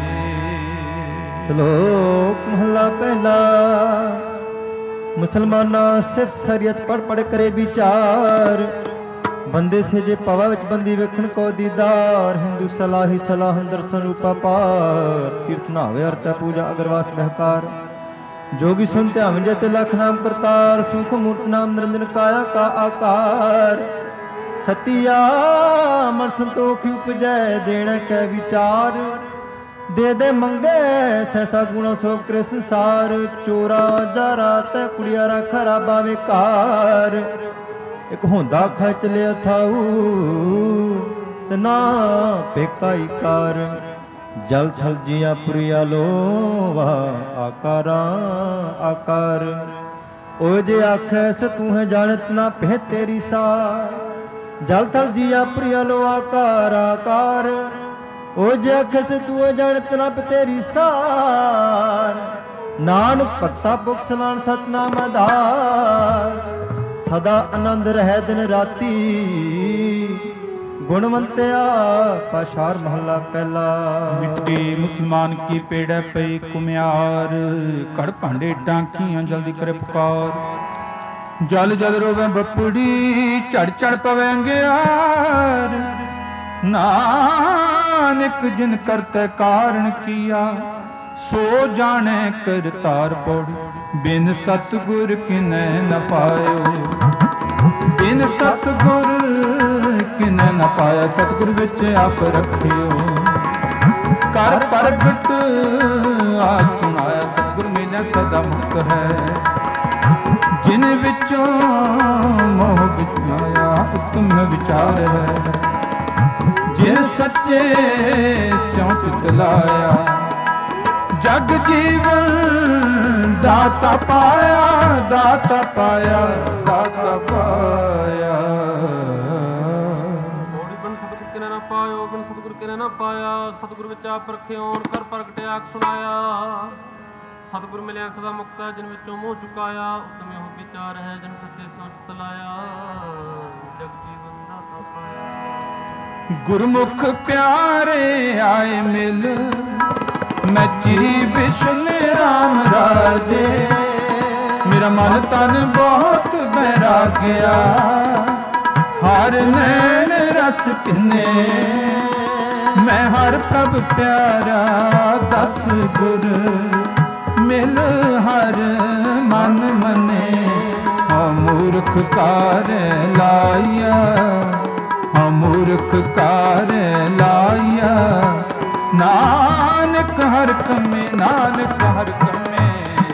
Speaker 3: ਸ਼ਲੋਕ ਮਹਲਾ ਪਹਿਲਾ। ਮੁਸਲਮਾਨਾਂ ਸਿਫਤ ਸ਼ਰੀਅਤ ਪੜ ਪੜ ਕਰੇ ਵਿਚਾਰ। ਬੰਦੇ ਸੇ ਜੇ ਪਵਾ ਵਿੱਚ ਬੰਦੀ ਵੇਖਣ ਕੋ ਦੀਦਾਰ। ਹਿੰਦੂ ਸਲਾਹੀ ਸਲਾਹ ਦਰਸ਼ਨ ਰੂਪਾ ਪਾਰ। ਕੀਰਤ ਨਾਵੇ ਅਰਚਾ ਪੂਜਾ ਅਗਰਵਾਸ ਬਹਿਕਾਰ। जोगी सुनते हम जते लख नाम करतार। सुख मूर्त नाम निरंजन काया का आकार। सतिया मन संतोख उपजै देण कै विचार। दे दे मंगे सहसा गुणा सोभ करे संसार। चोरा जारा तै कुड़ियारा खराबा विकार। एक होंदा खच लिया थाऊ तना पेकाई कार। जल थल जिया पुरिया लोवा आकारा आकार। ओ जे आखै सो तू है जानत ना पे तेरी सार। जल थल जिया पुरिया लो आकार आकार। ओ जे आखै सो तू है जानत ना पे तेरी सार। नानक भगता पुख सलान सतनाम आधार। सदा आनंद रहे दिन राती। गुणवंत्या पाशार महला पहला।
Speaker 1: मिट्टी मुसलमान की पेड़े पई कुम्यार, कड़ भांडे टांकियां जल्दी करे पुकार। जल जल रोवे बपड़ी, चढ़ चढ़ पवेंगे यार। नानक जिन करते कारण किया, सो जाने कर तार पौड़ी। बिन सतगुर किने न पायो, बिन सतगुर किने न पाया। सतगुर विच आप रखियो, कर प्रगट आज सुनाया। सतगुर मिले सदा मुक्त है, जिन विचों मोह विचाया। उत्तम विचार है, जिन सच्चे स्यों चित लाया। जग जीवन दाता पाया, दाता पाया, दाता पाया।
Speaker 2: सतगुर किने ना पायो, बिन सतगुर किने ना पाया। सतगुर विच आप रखियो, कर प्रगटे आख सुनाया। सतगुर मिलिया सदा मुक्त है, जिन विचों मोह चुकाया। उत्तम हो विचार है, जिन सच्चे स्यों चित लाया। जग जीवन दाता पाया।
Speaker 1: गुरमुख प्यारे आए मिल, मैं चिरी विष्णु राम राजे। मेरा मन तन बहुत बैराग्या, हर नैन रस किन्ने। मैं हर प्रभ प्यारा दस गुर, मिल हर मन मने। हम मूर्ख कार लाया, हम मूर्ख कार लाया। नानक हर कमे, नानक हर कमे।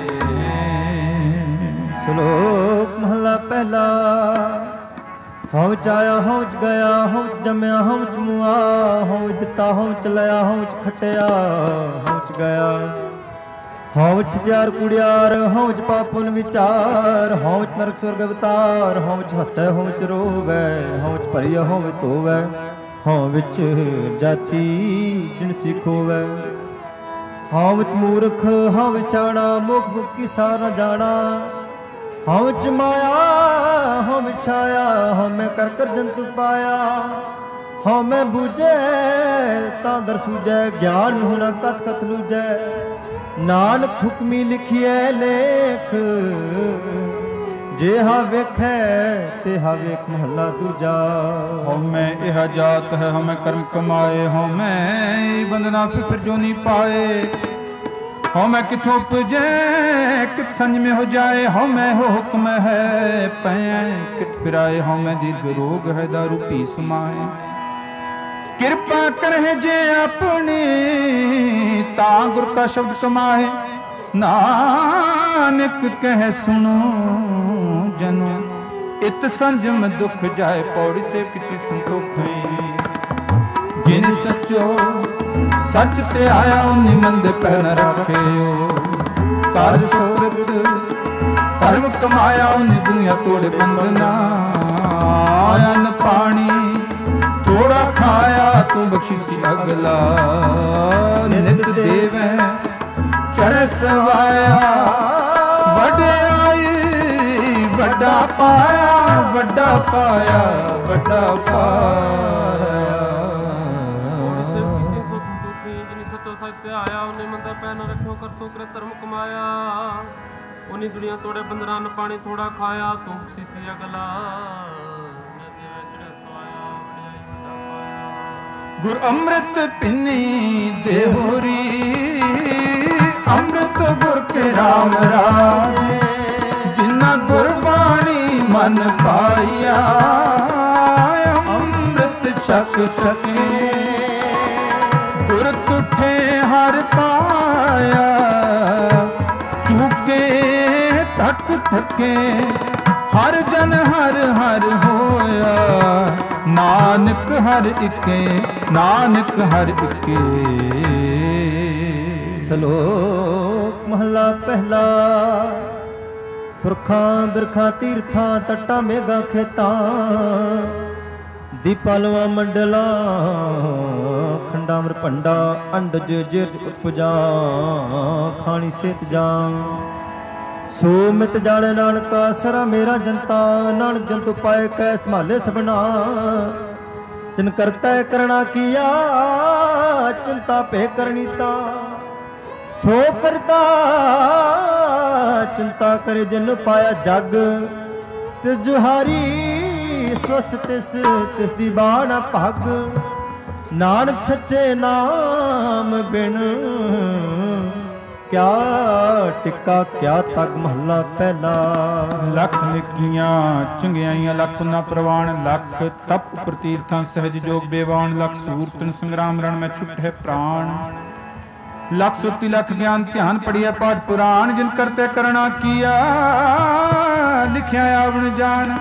Speaker 3: श्लोक महला पहला। हऊँ चाया हऊँ च गया, हऊँ च जमया हऊँ च मुआ। हऊँ दिता हऊँ च लया, हऊँ च खटिया हऊँ च गया। हऊँ च सचार कुड़ियार, हऊँ च पापुन विचार। हऊँ च नरक स्वर्ग अवतार, हऊँ च हसै हऊँ च रोवै। हऊँ च भरिया हऊँ विच होवै, हऊँ विच जाति जिन सिखोवै। हऊँ विच मूर्ख हऊँ विच सियाणा, मुख मुक्की सार न जाना। हऊँ च माया हऊँ विच छाया, हऊँ मैं कर कर जंतु पाया। हऊँ मैं बूझे तां दर सूझै, ज्ञान होना कत कत लूझै। नानक हुक्मी लिखिए लेख, जेहा वेखै तेहा वेख महला दूजा।
Speaker 1: हमें यह जात है, हमें कर्म कमाए। हमें बंधना फिर जोनी पाए। हमें किथों उपजे कित संज में हो जाए। हमें हो हुक्म है पै कित फिराए। हमें दीर्घ रोग है दारू पी समाए। कृपा करे जे अपनी, ता गुर का शब्द समाए। नानक कह सुनो जनो, इत संजम दुख जाए। पौड़ी से किति संतोख। जिन सचो सच ते आया, उन्हीं मंद पहन रखियो। कर सुकृत धर्म कमाया, उन्हीं दुनिया तोड़े बंधना। आयन पानी थोड़ा खाया, तू बख्शी अगला। नित देवे चढ़ सवाया, बड़े आई बड़ा पाया। बड़ा पाया, बड़ा पाया।
Speaker 2: आया उन्हें मंदा पै न रखो, कर सुकृत धर्म कमाया। उन्हीं दुनिया तोड़े बंदरा न पानी थोड़ा खाया। तू बख्शी अगला।
Speaker 1: गुर अमृत पिनी देहोरी, अमृत गुर के राम राजे। जिन्ना गुरबाणी मन पाया, अमृत शक सके। गुर तुठे हर पाया, चूके तक थके। हर जन हर हर होया, नानक हर इके, नानक हर इके।
Speaker 3: श्लोक महला पहला। पुरखां बिरखां तीर्थां तट्टां मेघां खेतां। दीपालवा मंडला खंडामर भंडा। अंडज जिरज उपजा खानी सेत जां। सो मित जाने नानका सरा मेरा जंता। नानक जंतु पाए कै संभाले सबना। तिन करता करना किया चिंता पे करनी ता सो करता चिंता करे जिन पाया जग ते जुहारी स्वस्थ तिस तिस दी बाण भग नानक सच्चे नाम बिन क्या टिक्का क्या तग महला पहला।
Speaker 1: लख निकियां चंगियाइयां लख ना प्रवाण लख तप प्रतीर्थां सहज जोग बेवान लख सूरतन संग्राम रण में छुटे प्राण लख सुरती लख ज्ञान ध्यान पढ़िया पाठ पुराण जिन करते करना किया लिखिया आवण जान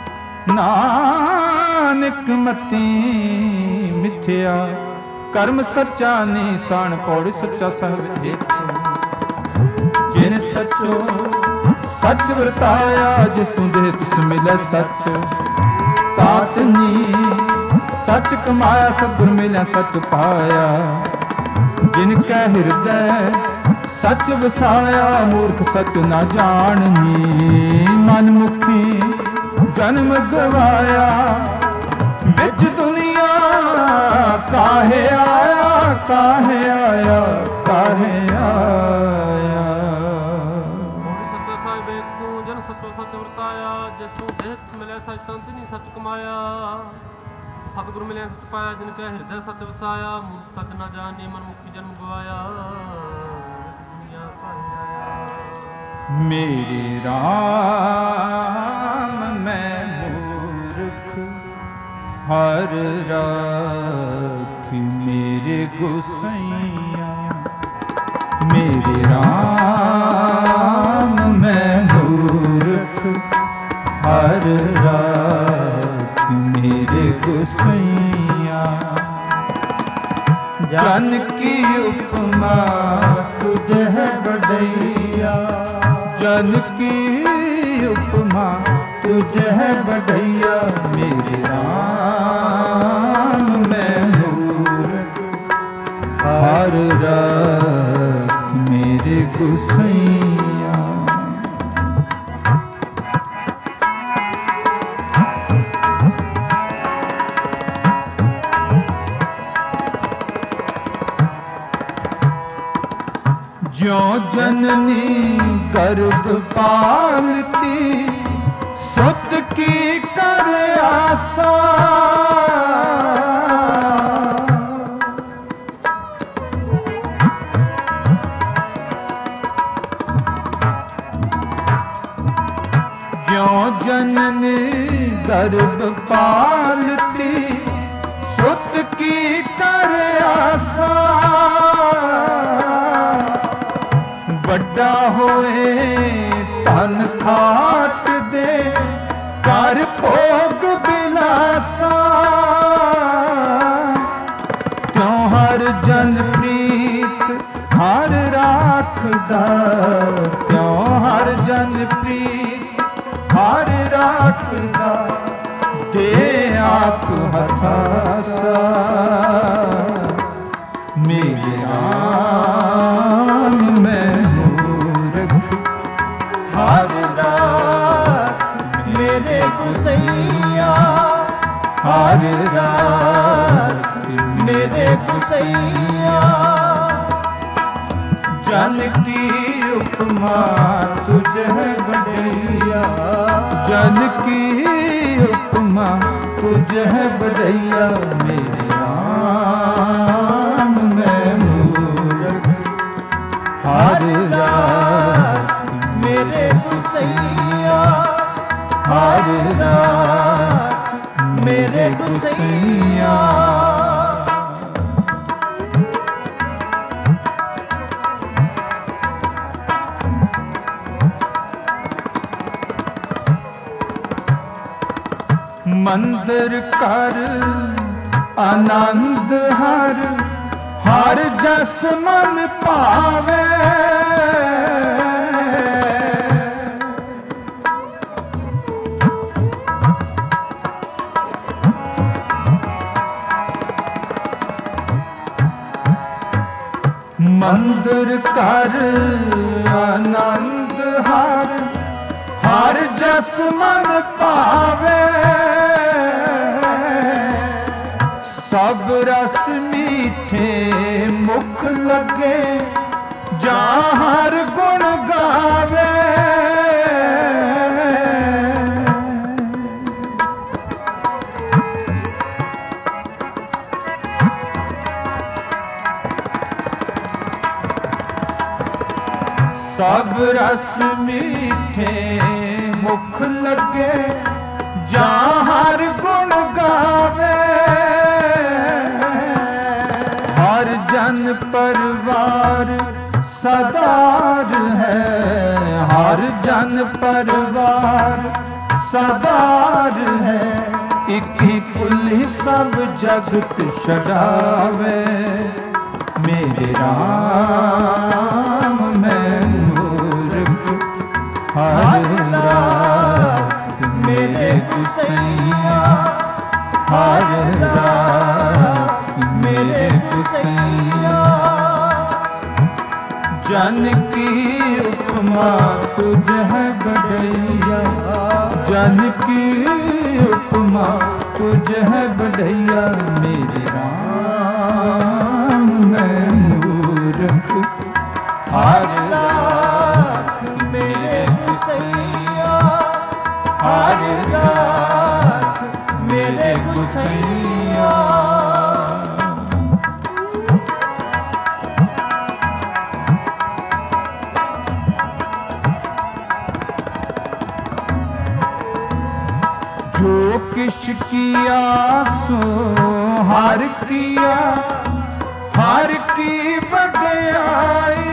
Speaker 1: नानक मती मिथ्या कर्म सच्चा निशान पौड़ सच्चा सहज एक जिन सचो सच वरताया जिस तू दे तिस मिले सच तातनी सच कमाया सतगुर मिले सच पाया जिनका हृदय सच वसाया मूर्ख सच न जाननी मनमुखी जन्म गवाया बिच दुनिया काहे आया काहे आया काहे आया।
Speaker 2: सच्चा ਸਾਹਿਬ ਏਕ ਤੂੰ ਜਨ ਸਤੋ ਸਚ ਵਰਤਾਇਆ ਜਿਸ ਤੂੰ ਦੇਹ ਮਿਲਿਆ ਸਚ ਤੰਤ ਨਹੀਂ ਸੱਚ ਕਮਾਇਆ ਸਤਿਗੁਰ ਮਿਲਿਆ ਸਚ ਪਾਇਆ ਜਿਨ ਕੈ ਹਿਰਦੈ ਸਚ ਵਸਾਇਆ ਮੂਰਖ ਸਚ ਨਾ ਜਾਣੇ ਮਨਮੁਖੀ ਜਨਮ ਗਵਾਇਆ ਦੁਨੀਆ ਪਾਇਆ।
Speaker 1: मेरे राम मैं मूर्ख हर राखी मेरे गोसैया मेरे राम मैं मूर्ख हर राखी मेरे गोसैया जन की उपमा तुझ है बढ़ैया जन की उपमा तुझ है बढ़ैया मेरे राम मैं मूर्ख हर राख मेरे गोसैया। ज्यों जननी गर्भ पालती सुत की कर आसा ज्यों जननी गर्भ पालती सुत की कर आसा ਵੱਡਾ ਹੋਏ ਧਨ ਖਾਟ ਦੇ ਕਰ ਭੋਗ ਬਿਲਾਸਾ ਕਿਉਂ ਹਰ ਜਨ ਪ੍ਰੀਤ ਹਰ ਰਾਖਦਾ ਕਿਉਂ ਹਰ ਜਨ ਪ੍ਰੀਤ ਹਰ ਰਾਖਦਾ ਦੇ ਆਪ ਹਥਾਸਾ ਮੇਰੇ ਰਾਮ ਮੈਂ हर रात मेरे गुसैया हर रात मेरे गुसैया जन की उपमा तुझ है बढ़ैया जन की उपमा तुझ है बढ़ैया मेरे राम मैं मूर्ख हर रात मेरे गुसैया हर रात मेरे गुसैया। मंदिर कर आनंद हर हर जस मन पावे मंदिर कर आनंद हर हर जस मन पावे रस मीठे मुख लगे जहाँ हर गुण गावे। सब रस मीठे मुख लगे जहाँ हर गुण गावे। हर जन परिवार सदार है, हर जन परिवार सदार है। एक ही कुल्ही सब जगत छड़ावे। मेरे राम मैं मूर्ख हर रात मेरे गुसैया, हर रात मेरे गुसैया। जन की उपमा तुझ है बढ़ैया, जन की उपमा तुझ है बढ़ैया। मेरे राम मैं मूर्ख हर रात मेरे गुसैया, हर रात मेरे गुसैया। जो किश किया सो हर किया, हर की बड़ाई।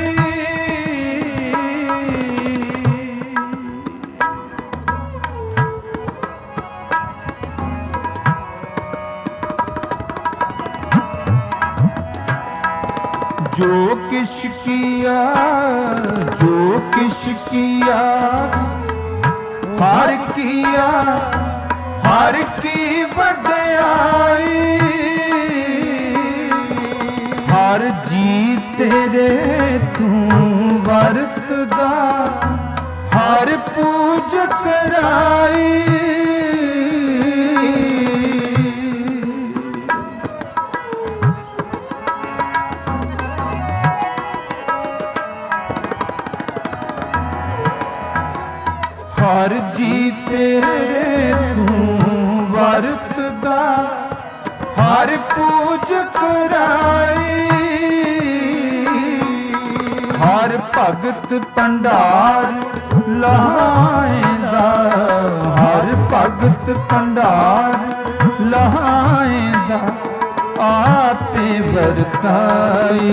Speaker 1: जो किश किया, जो किश किया हर किया, हर की बड़ाई। हर जी तेरे तू वरतदा, हर पूज कराई। हर जी तेरे तू वरतदा, हर पूज कराई। हर भगत भंडार लहाएंदा, हर भगत भंडार लहाएंदा। आपे वरताई।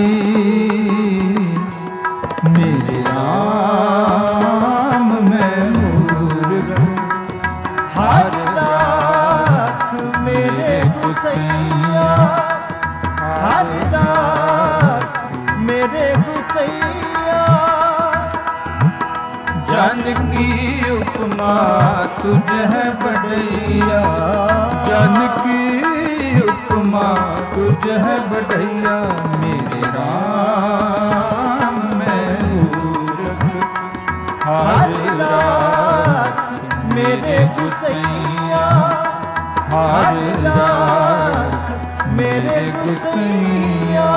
Speaker 1: मेरे राम मैं मूर्ख हर रात मेरे गुसैया, हर रात मेरे गुसैया। जन की उपमा तुझ है बढ़ैया, जन की उपमा तुझ है बढ़ैया। मेरे राम मैं मूर्ख हर रात मेरे गुसैया, हर रात मेरे गुसैया।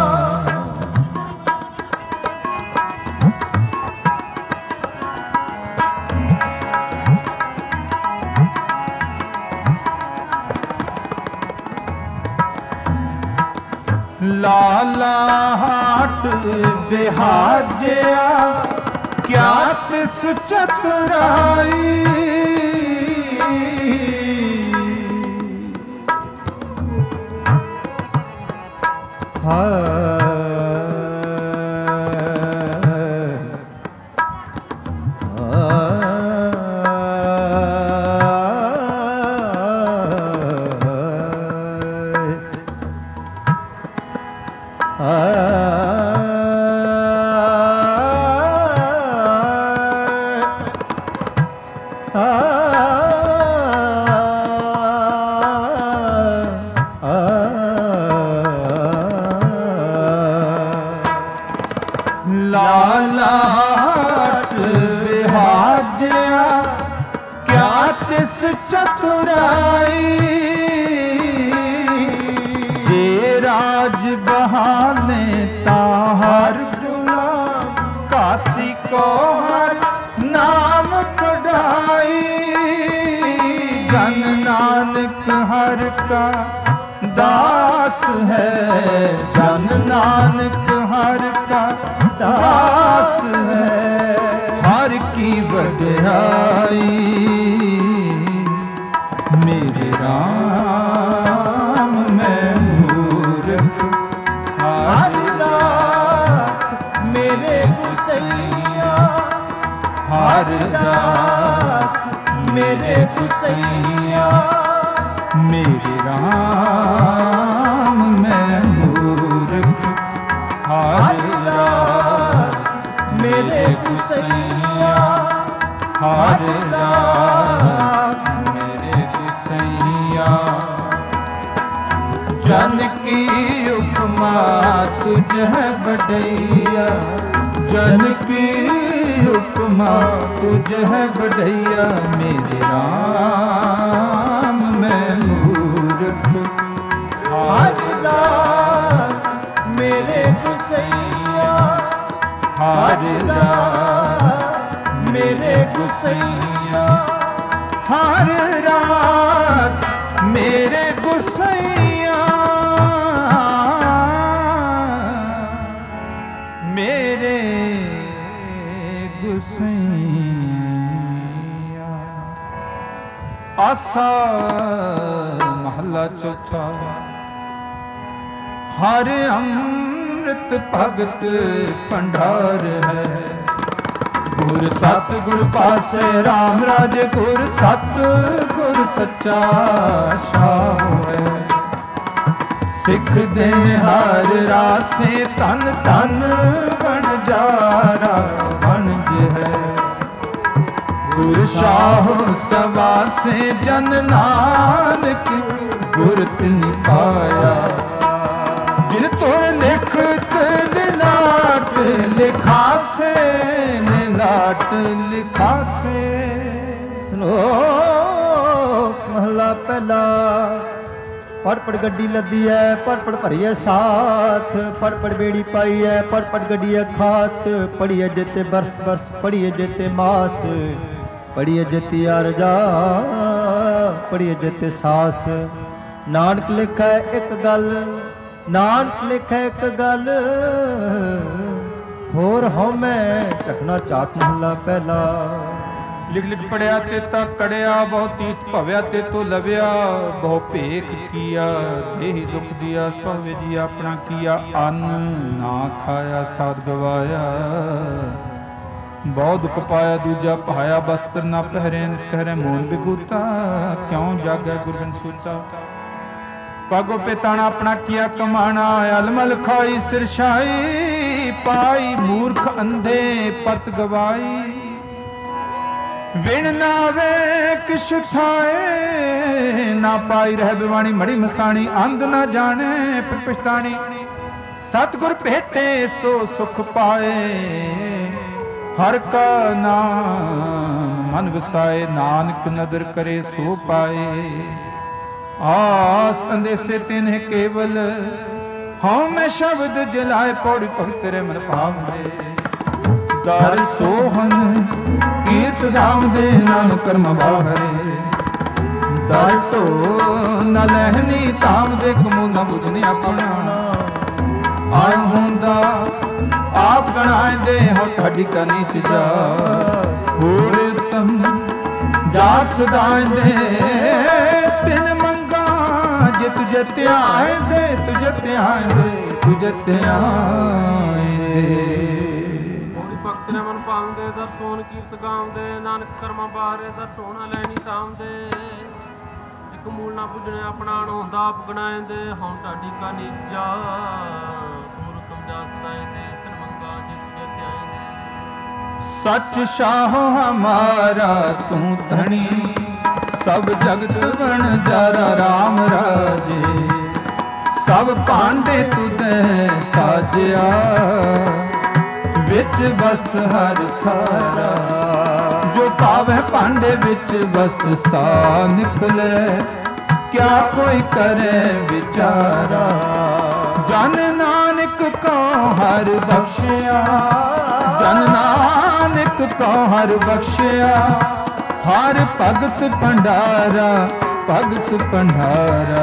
Speaker 1: लाला हाट बिहाजया क्या तिस चतुराई। लालाट बिहाजया क्या तिस चतुराई। जे हर का दास है, जन नानक हर का दास है। हर की बड़ाई मेरे राम मैं मूर्ख, हर रात मेरे गुसैया, हर रात मेरे गुसैया। मेरे राम मैं मूर्ख, हर रात मेरे गुसैया, हर रात मेरे गुसैया। जन की उपमा तुझ है बढ़ैया, जन की उपमा तुझ है बढ़ैया। मेरे राम मैं मूर्ख, हर रात मेरे गुसैया, हर रात मेरे गुसैया, हर रात मेरे गुसैया, मेरे गुसैया। आसा महला चौथा। हर अमृत भगत भंडार है, गुर सत गुर पासे राम राज, गुर सत गुर सच्चा शाह है। सिख दे हर रासे तन तन बन जारा बनज है। गुर शाह सवा से जन नानक गुर तिन पाया। जिन तुर लिखत लाट लिखासे, लाट लिखासे।
Speaker 3: श्लोक महला पहला। पड़ पड़ गड्डी लदी है, पड़ पड़ भरीए साथ, पड़ पड़ बेड़ी पाई है, पड़ पड़ गड्डी खात। पढ़िए जेते बरस बरस, पढ़िए जेते मास, पढ़िए जेती आरजा, पढ़िए जेते सास। नानक लिखा एक गल, नानक लिखा एक गल, होर हमें चखना चात महला पहला।
Speaker 1: लिख लिख पढ़िया ते ता कड़िया, बहु तीत भव्या ते तो लव्या। बहु भेक किया देहि दुख दिया, सौवे जी अपना किया। अन्न ना खाया साध गवाया, बहुत दुख पाया दूजा पाया। बस्त्र ना पहरे निस्कहरे मोन बिगूता, क्यों जागे गुरबिन सूता। पगो पे ताना अपना किया कमाना, अलमल खाई सिरशाई। पाई मूर्ख अंधे पत गवाई, विण नावे किश थाए। ना पाई रह बिवाणी मड़ी मसाणी, अंध ना जाने फिर पछताणी। सतगुर भेटे सो सुख पाए, हर का नाम मन वसाए। नानक नदर करे सो पाए, आस अंदेसे तिन्ह केवल। हाँ मैं शब्द जलाए, पौड़ी पग तेरे मन पावे। दर सोहन कीर्त धाम दे, नानक कर्म बाहरे। दर ढो न लहनी धाम दे, कमू न बुझनी अपना। आय होंदा आप गणाए दे, हो ठाडी का नीच जा। होर तम जात सदाए दे, तिन मंगा। जे तुझे त्याए दे, तुझे त्याए दे, तुझे त्याए दे।
Speaker 2: भगत ने मन पाਉਂਦੇ ਦਰ ਸੋਨ ਕੀਰਤ ਗਾਉਂਦੇ। ਨਾਨਕ ਕਰਮਾਂ ਬਾਹਰੇ ਦਰ ਢੋਣਾ ਲੈਣੀ ਤਾਮਦੇ। ਇੱਕ ਮੂਲ ਨਾ ਪੁੱਜਣੇ ਆਪਣਾ ਹੁੰਦਾ ਆਪ ਗਣਾਏਂਦੇ। ਹਉ ਢਾਡੀ ਕਾ ਨੀਚ ਜਾ, ਤੁਰ ਤੁਮ ਜਾ ਸਦਾਏ ਦੇ। ਤਨ ਮੰਗਾ ਜੇ ਤੁਝੇ ਧਿਆਏਂਦੇ।
Speaker 1: सच शाह हमारा तू धनी, सब जगत बन जरा राम राजे। सब पांडे तुदे साजिया, विच बस हर थारा। जो पावे पांडे विच बस सा निकले, क्या कोई करे विचारा। जन नानक को हर बख्शिया, जन नानक को हर बख्शिया। हर भगत भंडारा ਭਗਤ ਭੰਡਾਰਾ।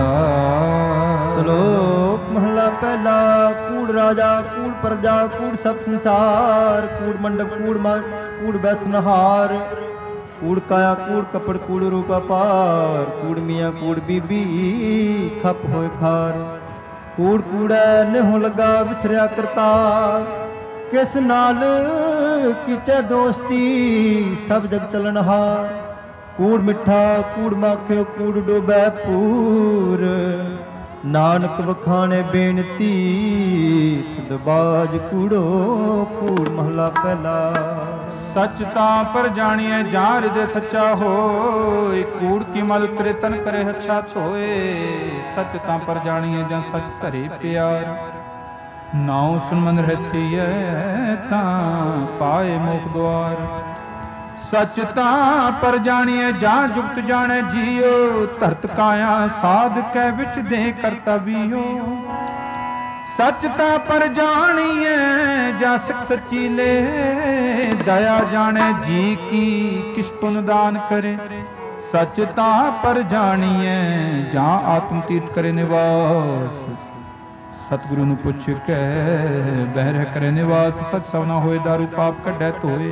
Speaker 3: ਸ਼ਲੋਕ ਮਹਲਾ ਪਹਿਲਾ। ਕੂੜ ਰਾਜਾ ਕੂੜ ਪ੍ਰਜਾ ਕੂੜ ਸਭ ਸੰਸਾਰ, ਕੂੜ ਮੰਡਪ ਕੂੜ ਮਨ ਕੂੜ ਬੈਸਨਹਾਰ, ਕੂੜ ਕਾਇਆ ਕੂੜ ਕਪੜ ਕੂੜ ਰੂਪ ਅਪਾਰ, ਕੂੜ ਮੀਆਂ ਕੂੜ ਬੀਬੀ ਖਪ ਹੋਏ ਖਾਰ, ਕੂੜ ਕੂੜੈ ਨਿਹੁ ਲੱਗਾ ਵਿਸਰਿਆ ਕਰਤਾਰ, ਕਿਸ ਨਾਲ ਕੀਚੈ ਦੋਸਤੀ ਸਭ ਜਗ ਚਲਨਹਾਰ, ਕੂੜ ਮਿੱਠਾ ਕੂੜ ਮਾਖਿਓ ਕੂੜ ਡੋਬੈ ਪੂਰ, ਨਾਨਕ ਵਖਾਣੇ ਬੇਨਤੀ ਦਬਾਜ ਕੂੜੋ ਕੂੜ। ਮਹਲਾ ਪਹਿਲਾ।
Speaker 1: ਸੱਚ ਤਾਂ ਪਰ ਜਾਣੀਐ ਜਾਂ ਹਿਰਦੇ ਸੱਚਾ ਹੋਏ, ਕੂੜ ਕੀ ਮਲ ਉਤਰੇ ਤਨ ਕਰੇ ਅੱਛਾ ਧੋਏ, ਸੱਚ ਤਾਂ ਪਰ ਜਾਣੀਐ ਜਾਂ ਸੱਚ ਧਰੇ ਪਿਆਰ, ਨਾਉ ਸੁਮਨ ਰਹਸੀਐ ਤਾਂ ਪਾਏ ਮੋਖ ਦੁਆਰ, ਸੱਚ ਤਾਂ ਪਰ ਜਾਣੀਐ ਜਾਂ ਜੁਗਤ ਜਾਣੈ ਜੀਉ, ਧਰਤ ਕਾਇਆ ਸਾਧ ਕੈ ਵਿੱਚ ਦੇ ਕਰਤਾ ਬੀਓ, ਸੱਚ ਤਾਂ ਪਰ ਜਾਣੀਐ ਜਾਂ ਸਿਖ ਸੱਚੀ ਲੈ, ਦਇਆ ਜਾਣੈ ਜੀ ਕੀ ਕਿਛ ਪੁਨ ਦਾਨ ਕਰੇ, ਸੱਚ ਤਾਂ ਪਰ ਜਾਣੀਐ ਜਾਂ ਆਤਮ ਤੀਰਥ ਕਰੇ ਨਿਵਾਸ, ਸਤਿਗੁਰੂ ਨੂੰ ਪੁੱਛ ਕੇ ਬਹਿ ਕਰੇ ਨਿਵਾਸ, ਸੱਚ ਸਭ ਨਾ ਹੋਏ ਦਾਰੂ ਪਾਪ ਕੱਢੈ ਧੋਏ,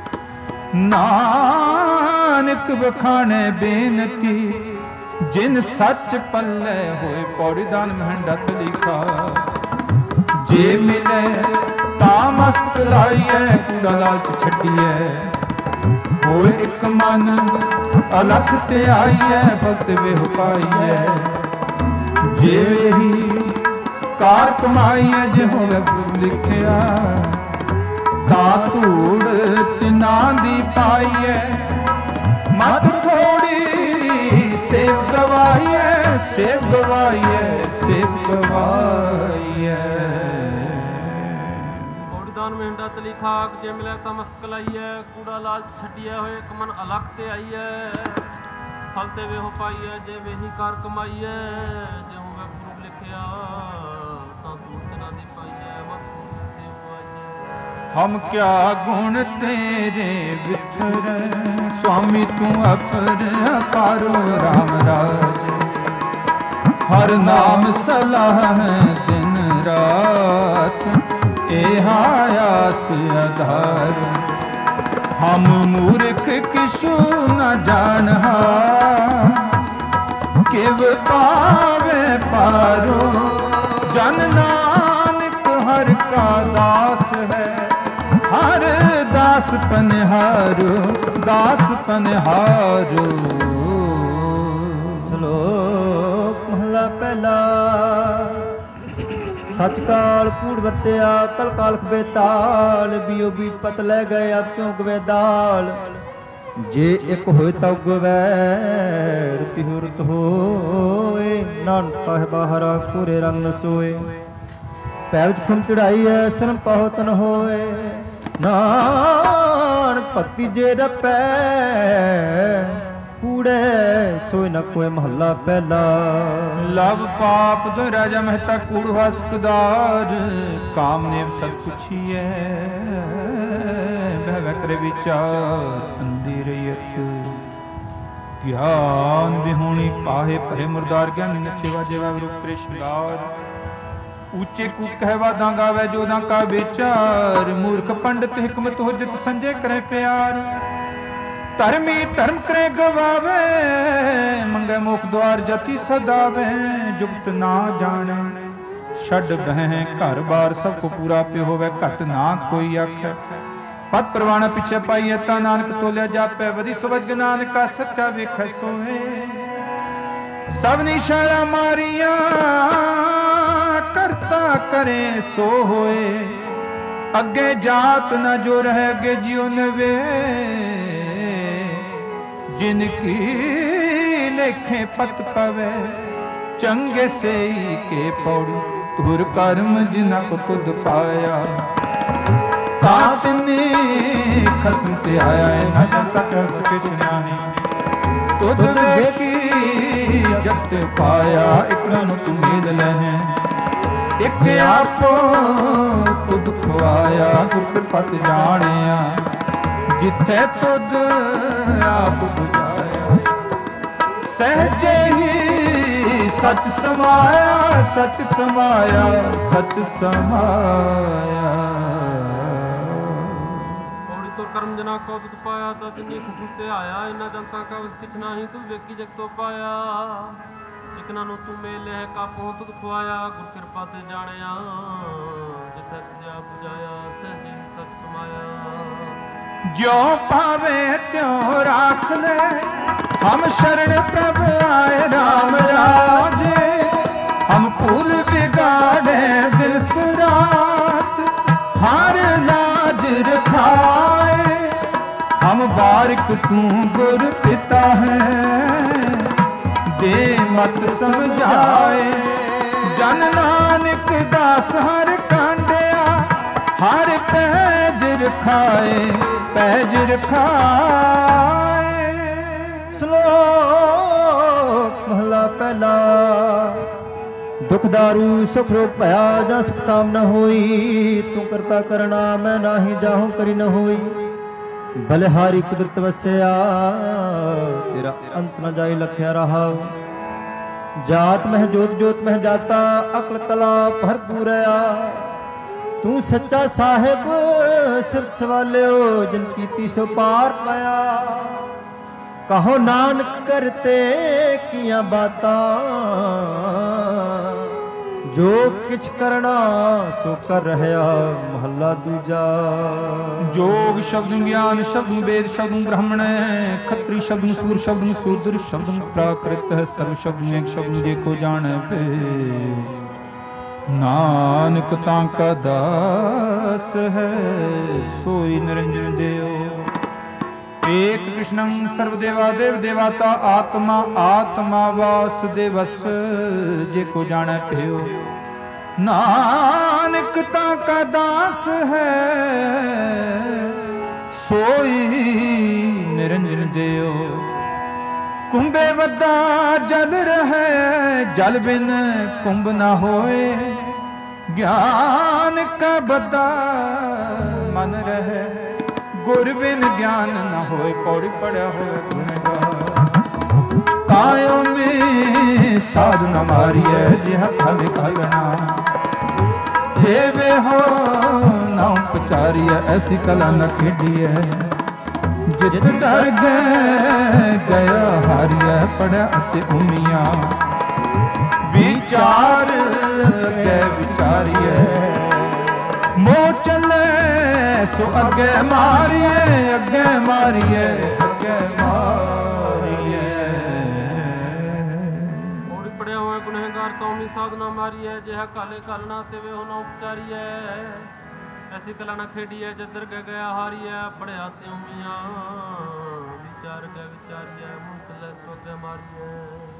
Speaker 1: ਨਾਨਕ ਵਖਾਣੈ ਬੇਨਤੀ ਜਿਨ ਸੱਚ ਪੱਲੇ ਹੋਏ, ਪੌੜੀ ਦਾਨ ਮਹੰਡਤ ਲਿਖਾ, ਜੇ ਮਿਲੇ ਤਾਂ ਮਸਤ ਲਾਈਐ, ਕੂੜਾ ਲਾਲਚ ਛੱਡੀਐ, ਹੋਏ ਇੱਕ ਮਨ ਅਲਖ ਤੇ ਆਈਐ, ਭਗਤ ਵੇਹ ਪਾਈਐ, ਜੇ ਹੀ ਕਾਰ ਕਮਾਈਐ, ਜੇ ਹੋਵੇ ਗੁਰ ਲਿਖਿਆ, ਤਾਂ ਧੂੜ ਤਿਨਾਂ ਦੀ ਪਾਈਐ, ਮਤ ਥੋੜੀ ਸੇਵ ਗਵਾਈਐ, ਸੇਵ ਗਵਾਈਐ, ਸੇਵ ਗਵਾਈਐ।
Speaker 2: ਪੌੜੀ ਦਾਨ ਮਹਿੰਡਾ ਤਲੀ ਖਾਕ, ਜੇ ਮਿਲੇ ਤਾਂ ਮਸਤਕ ਲਾਈਐ, ਕੂੜਾ ਲਾਲਚ ਛੱਡੀਐ, ਹੋਏ ਇੱਕ ਮਨ ਅਲਖ ਤੇ ਆਈਐ, ਫਲ ਤੇ ਵੇਹੋ ਪਾਈਐ, ਜੇ ਵੇਹੀ ਕਾਰ ਕਮਾਈਐ, ਜੇ ਹੋਵੇ ਗੁਰੂ ਲਿਖਿਆ, ਤਾਂ ਧੂੜ ਤਿਨਾਂ ਦੀ ਪਾਈਐ, ਮਤ ਸੇਵ ਗਵਾਈਐ।
Speaker 1: ਹਮ ਕਿਆ ਗੁਣ ਤੇਰੇ ਵਿਥਰ, ਸੁਆਮੀ ਤੂੰ ਅਪਰ ਅਪਾਰੋ ਰਾਮ ਰਾਜ, ਹਰ ਨਾਮ ਸਲਾਹ ਦਿਨ ਰਾਤ, ਏਹਾ ਆਸ ਆਧਾਰ, ਹਮ ਮੂਰਖ ਕਿਛੂ ਨ ਜਾਣਹਾ, ਕਿਵ ਪਾਵੇ ਪਾਰੋ, ਜਨ ਨਾਨਕ ਹਰ ਕਾ ਦਾਸ ਹੈ, ਹਰ ਦਾਸ ਪਨਿਹਾਰੋ, ਦਾਸ ਪਨਿਹਾਰੋ।
Speaker 3: ਸ਼ਲੋਕ ਮਹਲਾ ਪਹਿਲਾ। ਸੱਚ ਕਾਲ ਕੂੜ ਵਰਤਿਆ ਕਲ ਕਾਲਖ ਬੇਤਾਲ, ਬੀਓ ਬੀਜ ਪਤ ਲੈ ਗਏ ਆਪ ਕਿਉਂ ਗਵੇ ਦਾਲ, ਜੇ ਇੱਕ ਹੋਏ ਤਾਂ ਗਵੈ ਰੁਤੀ ਹੁਰਤ ਹੋਏ, ਨਾਨਕ ਪਾਹਿ ਬਾਹਰਾ ਕੋਰੇ ਰੰਗ ਨ ਸੋਏ, ਪੈਵ ਖੁਮ ਚੜਾਈ ਐ ਸਰਮ ਪਾਹੋ ਤਨ ਹੋਏ, ਨਾਨਕ ਭਗਤੀ ਜੇ ਰਪੈ, ਕੂੜੇ ਸੋਇ ਨ ਕੋਇ। ਮਹੱਲਾ ਪਹਿਲਾ।
Speaker 1: ਲਵ ਪਾਪ ਦੋ ਰਾਜਾ ਮਹਿਤਾ ਕੂੜ ਹਸਕਦਾਰ, ਕਾਮ ਨੇਵ ਸਤ ਪੁੱਛੀਐ, ਬਹਿ ਬਹਿ ਕਰੇ ਵਿਚਾਰ ਅੰਧੀ ਰਹੀਅਤ, ਗਿਆਨ ਵਿਹੂਣੀ ਪਾਹੇ ਭਰੇ ਮੁਰਦਾਰ, ਗਿਆਨੀ ਨੱਚੇ ਵਾਜੇ ਵਾਹਿਗੁਰੂ ਕਰੇ ਸ਼ਿੰਗਾਰ, ਉੱਚੇ ਕੂਕ ਕਹਿਵਾ ਦਾਂ ਗਾਵੇ ਜੋਦਾਂ ਕਾ ਵਿਚਾਰ, ਮੂਰਖ ਪੰਡਤ ਹਿਕਮਤ ਹੁਜਤ ਸੰਜੇ ਕਰੇ ਪਿਆਰ, ਧਰਮੀ ਧਰਮ ਕਰੇ ਗਵਾਵੇ, ਮੰਗੇ ਮੁਖ ਦੁਆਰ ਜਤੀ ਸਦਾਵੇ, ਜੁਗਤ ਨਾ ਜਾਣੇ ਛੱਡ ਬਹਿ ਘਰ ਬਾਰ, ਸਭ ਕੋ ਪੂਰਾ ਪਿ ਹੋਵੇ ਘਟ ਨਾ ਕੋਈ ਆਖੈ, ਪਤ ਪ੍ਰਵਾਣਾ ਪਿਛੇ ਪਾਈਏ ਤਾਂ ਨਾਨਕ ਤੋਲਿਆ ਜਾਪੈ, ਵਧੀ ਸੁਵਜ ਨਾਨਕਾ ਸੱਚਾ ਵੇਖੈ ਸੋਏ, ਸਭ ਨਿਸ਼ਾਲਾ ਮਾਰੀਆਂ ਕਰਤਾ ਕਰੇ ਸੋ ਹੋਏ, ਅੱਗੇ ਜਾਤ ਨਾ ਜੋ ਰਹਿ ਅੱਗੇ ਜਿਉ ਨਵੇ, ਜਿਨ ਕੀ ਲੇਖੇ ਪਤ ਪਵੇ, ਚੰਗੇ ਸੇਈ ਕੇ ਪੌੜੀ, ਧੁਰ ਕਰਮ ਜਿਨਾ ਕੋ ਤੁਧ ਪਾਇਆ, ਤਾਂ ਤਿਨੇ ਖਸਮ ਤੇ ਆਇਆ ਹੈ, ਨਾ ਜਨ ਤੱਕ ਕਿਛ ਨਾਹੀ, ਤੁਧ ਵੇਖੀ ਜਤ ਪਾਇਆ, ਇਕਰਾਂ ਨੂੰ ਤੂੰ ਮੇਦ ਲਹਿ, ਇਕ ਆਪੋ ਤੁਧ ਖਵਾਇਆ, ਗੁਰ ਪਤ ਜਾਣਿਆ, ਜਿੱਥੇ ਤੁਧ ਆਪ ਬੁਝਾਇਆ, सहजे ही सच समाया, सच समाया, सच समाया।
Speaker 2: पौड़ी तो कर्म जना को दुख पाया, ता तिन्नी खसम ते आया। इन्ना जनता का बस किछ नाही, तू वेकी जग तो पाया। इकना नु तू मेले है का पहुँ तुद खुआया। गुर कृपा ते जानिया, जिथे तुझा बुझाया, सहजे ही सच समाया।
Speaker 1: जो पावे त्यों राख ले, हम शरण प्रभ आए राम राजे। हम फूल बिगाड़े दिल सुरात, हर लाज रखाए। हम बारिक तू गुर पिता है, दे मत समझाए। जन नानक दास हर कांडिया, हर पैज रखाए, पैज रखाए।
Speaker 3: श्लोक महला पहला। दुख दारू सुख रोग भया, जा सुख ताम न होई। तू करता करना, मैं नाही जाहूं करी न होई। बलिहारी कुदरत वस्या, तेरा अंत न जाई लख्या रहा। जात मह जोत जोत मह जाता, अकल कला भरपूरया। तू सच्चा साहिब सिर्फ सवालियो, जिन कीती सो पार पाया। कहो नानक करते किया बातां, जो किछ करना सो कर रहया। महला दूजा।
Speaker 1: जोग शब्द ज्ञान शब्द वेद शब्द ब्राह्मण, खत्री शब्द सूर शब्द शूद्र शब्द प्राकृत। सर्व शब्द एक शब्द जे को जाने पे, नानक तांका दास है, सोई निरंजन देव। एक कृष्णं सर्वदेवादेव देवाता, आत्मा आत्मा वासुदेवस, जे को जाने प्यो। नानक तांका दास है, सोई निरंजन देव। कुंभे वद्दा जल रहे, जल बिन कुंभ न होए। ज्ञान का बद्दा मन रहे, गुर बिन ज्ञान न होए। पौड़ी पड़ा हो गुणगान, कायो में साध न मारिए, जिह फल कलना। देवे हो ना उपचारिए, ऐसी कला न खेडिए। जित डर गए गया हारिया, पड़ा अति उमिया। विचार के विचारिए, मोह चले सो अगे मारिए, अगे मारिए, अगे मारिए।
Speaker 2: पौड़ी पड़िया हुआ गुनहगार कौमी साधना मारिए। जेह काले कालना तेवे हो न उपचारिए। ऐसी कला न खेडिए, जदर के गया हारिए। पड़िया ते उमिया, विचार के विचारिए। मुँह चले सो अगे मारिए।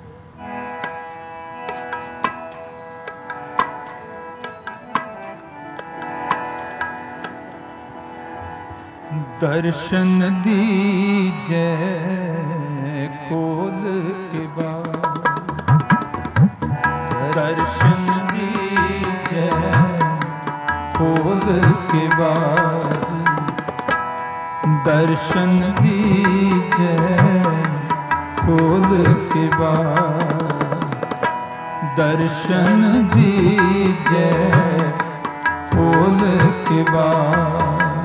Speaker 1: दर्शन दीजे खोल के बाद, दर्शन दीजे खोल के बाद। दर्शन दीजे खोल के बाद, दर्शन दीजे खोल के बाद।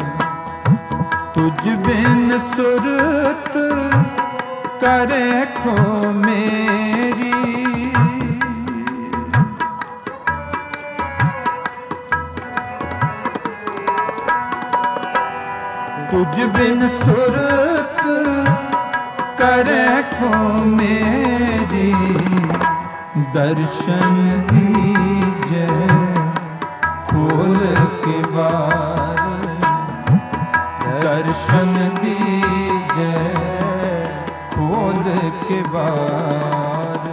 Speaker 1: तुझ बिन सुरत करे खो मेरी, तुझ बिन सुरत करे खो मेरी। दर्शन दीजे खोल के बाद, दर्शन दीजे खोल के बाद।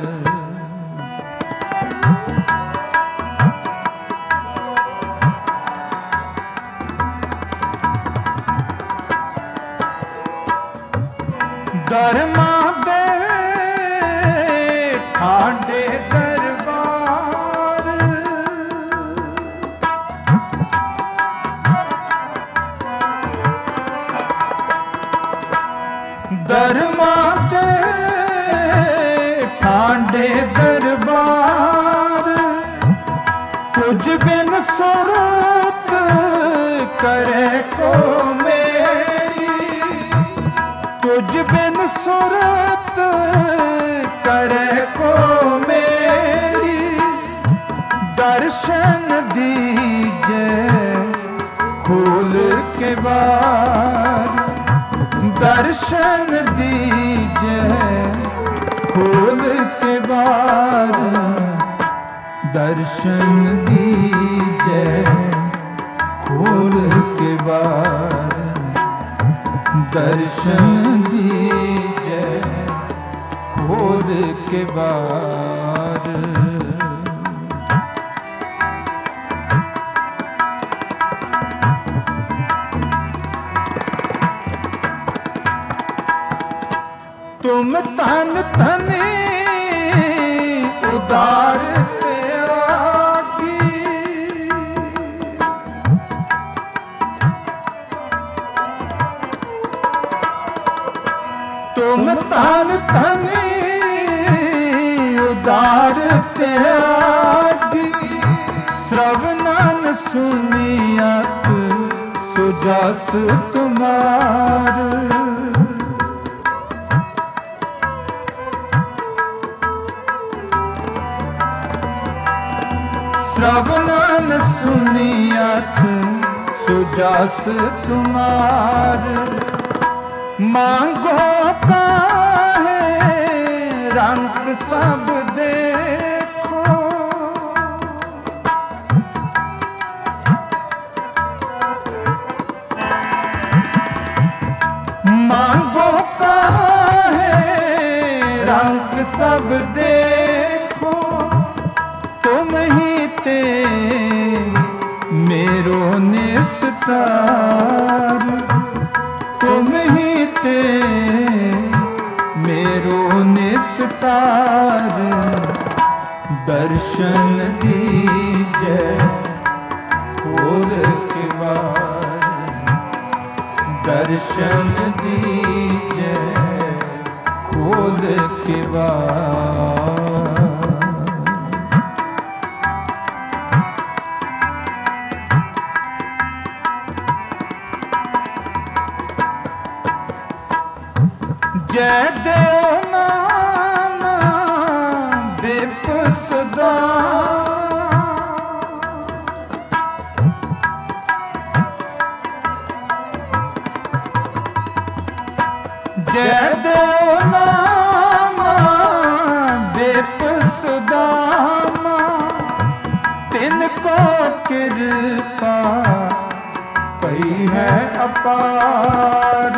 Speaker 1: धर्मा दे ठाडे दरबार, धर्मा दे तुझ बिन सुरत करे को मेरी, दर्शन दीजे खोल के बार, दर्शन दीजे खोल के बार, दर्शन दीजे खोल के बार, दर्शन दीजे खोल के बार। तुम तन तने उदार त्यागी, तुम तन तने उदार त्यागी, श्रवणन सुनियत सुजस तुम्हार। श्रवणन सुनियत सुजस तुम्हार। मांगो काहे रंग सब देखो, मांगो काहे रंग सब देखो, तुम ही ते मेरो निस्तार, तुम ही ते मेरो निस्तार। दर्शन दीजे खोल के बार, दर्शन दीजे खोल के बार। जय देव नाम बेपसदा, जय देव नाम बेपसदा, तिनको कृपा पई है अपार।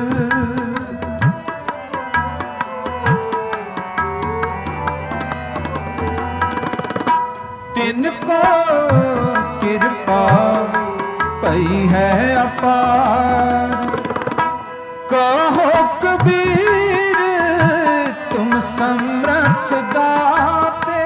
Speaker 1: तिनको कृपा पई है अपार। कहो कबीर तुम समर्थ दाते,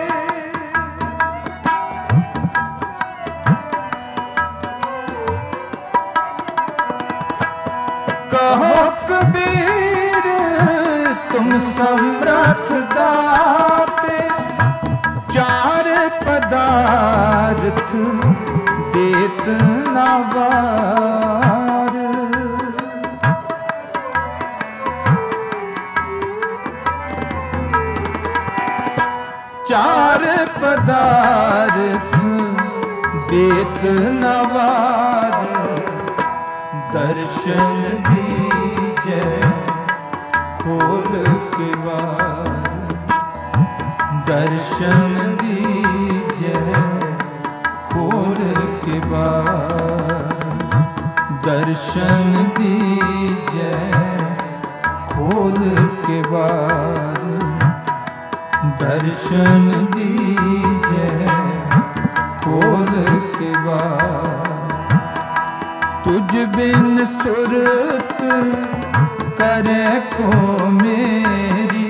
Speaker 1: कहो कबीर तुम समर्थ दाते। चार पदार्थ देत ना बार, चार पदार्थ देत ना बार। दर्शन दीजे खोल के बार, दर्शन दीजे खोल के बार, दर्शन दीजे खोल के बार, दर्शन दीजे खोल के बार। तुझ बिन सुरत करे को मेरी,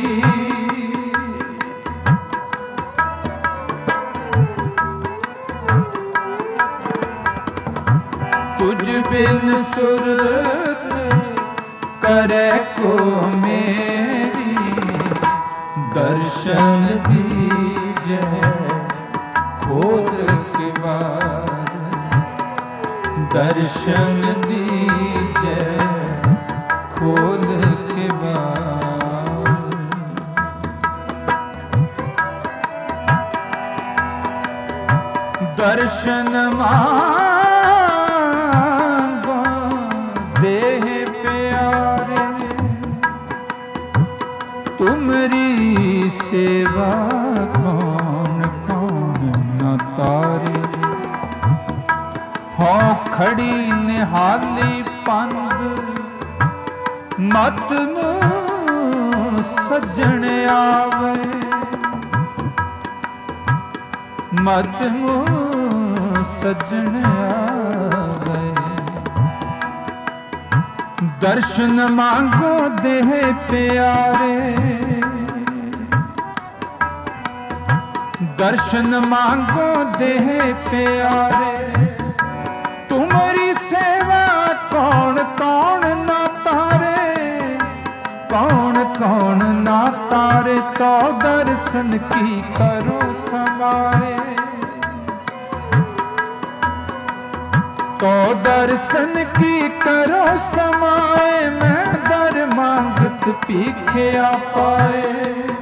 Speaker 1: तुझ बिन सुरत करे को मेरी। दर्शन दीजे खोल के बार, दर्शन दीजे खोल दर्शन मांगो देह प्यारे, तुमरी सेवा कौन कौन न तारे। हो खड़ी निहाली पंद मत मुँह सज्जण आवे, मत मुँह सज्जण आवे। दर्शन मांगो देह प्यारे, दर्शन मांगो देह प्यारे, तुम्हारी सेवा कौन कौन ना तारे, कौन कौन ना तारे। तो दर्शन की करो समाए, तो दर्शन की करो समाए। मैं दर मांगत पीखिया पाए,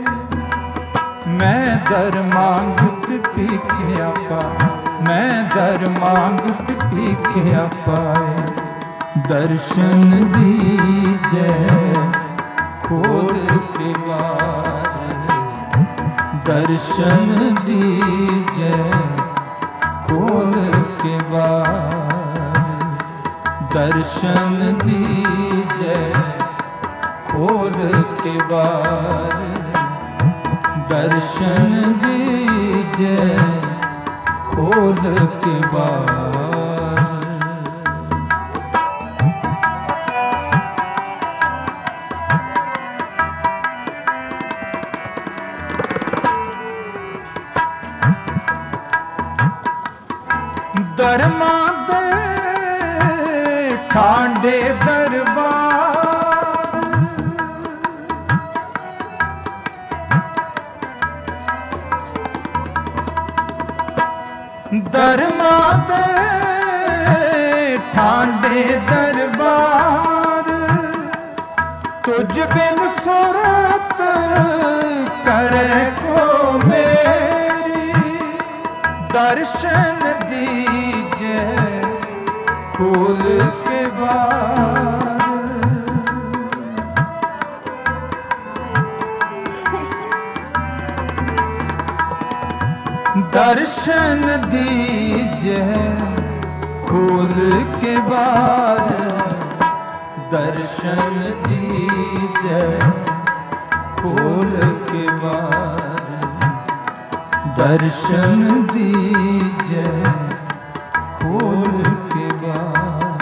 Speaker 1: मैं दर मांगत पीखिया पाए, मैं दर मांगत पीखिया पाए। दर्शन दीजे खोल के बार, दर्शन दीजे खोल के बार, दर्शन दीजे खोल के बार, दर्शन दीजे खोल के बार। दरमा दे ठांडे दरबार, दरमा दे ठांडे दरबार। तुझ बिन सूरत करे को मेरी, दर्शन दीजे खोल के बार, दर्शन दीजे खोल के बार, दर्शन दीजे खोल के बार, दर्शन दीजे खोल के बार,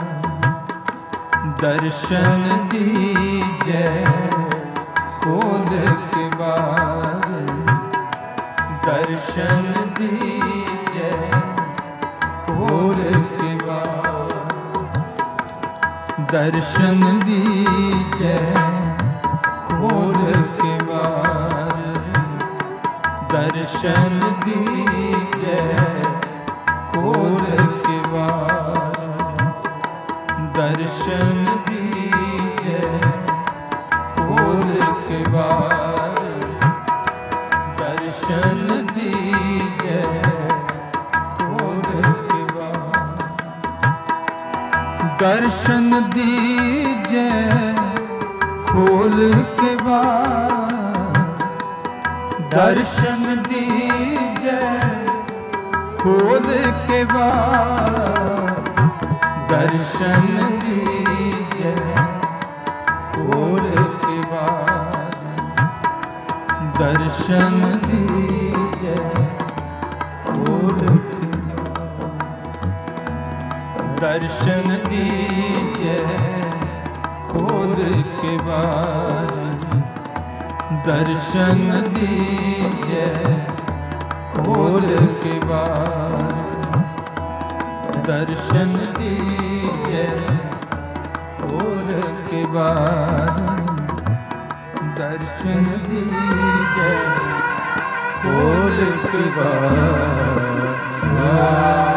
Speaker 1: दर्शन दीजे खोल के बार, दर्शन दीजे खोल के बार, दर्शन दीजे खोल के बार, दर्शन दीजे खोल के बार, दर्शन दीजे खोल के बार, दर्शन दीजे खोल के बार, दर्शन दीजे खोल के बार, दर्शन दीजे खोल के बार, दर्शन दीजे खोल के बार, दर्शन दीजे खोल के बार, दर्शन दीजे खोल के बार, दर्शन दीजे खोल के बार, दर्शन दीजे खोल के बार, दर्शन दीजे खोल के बार।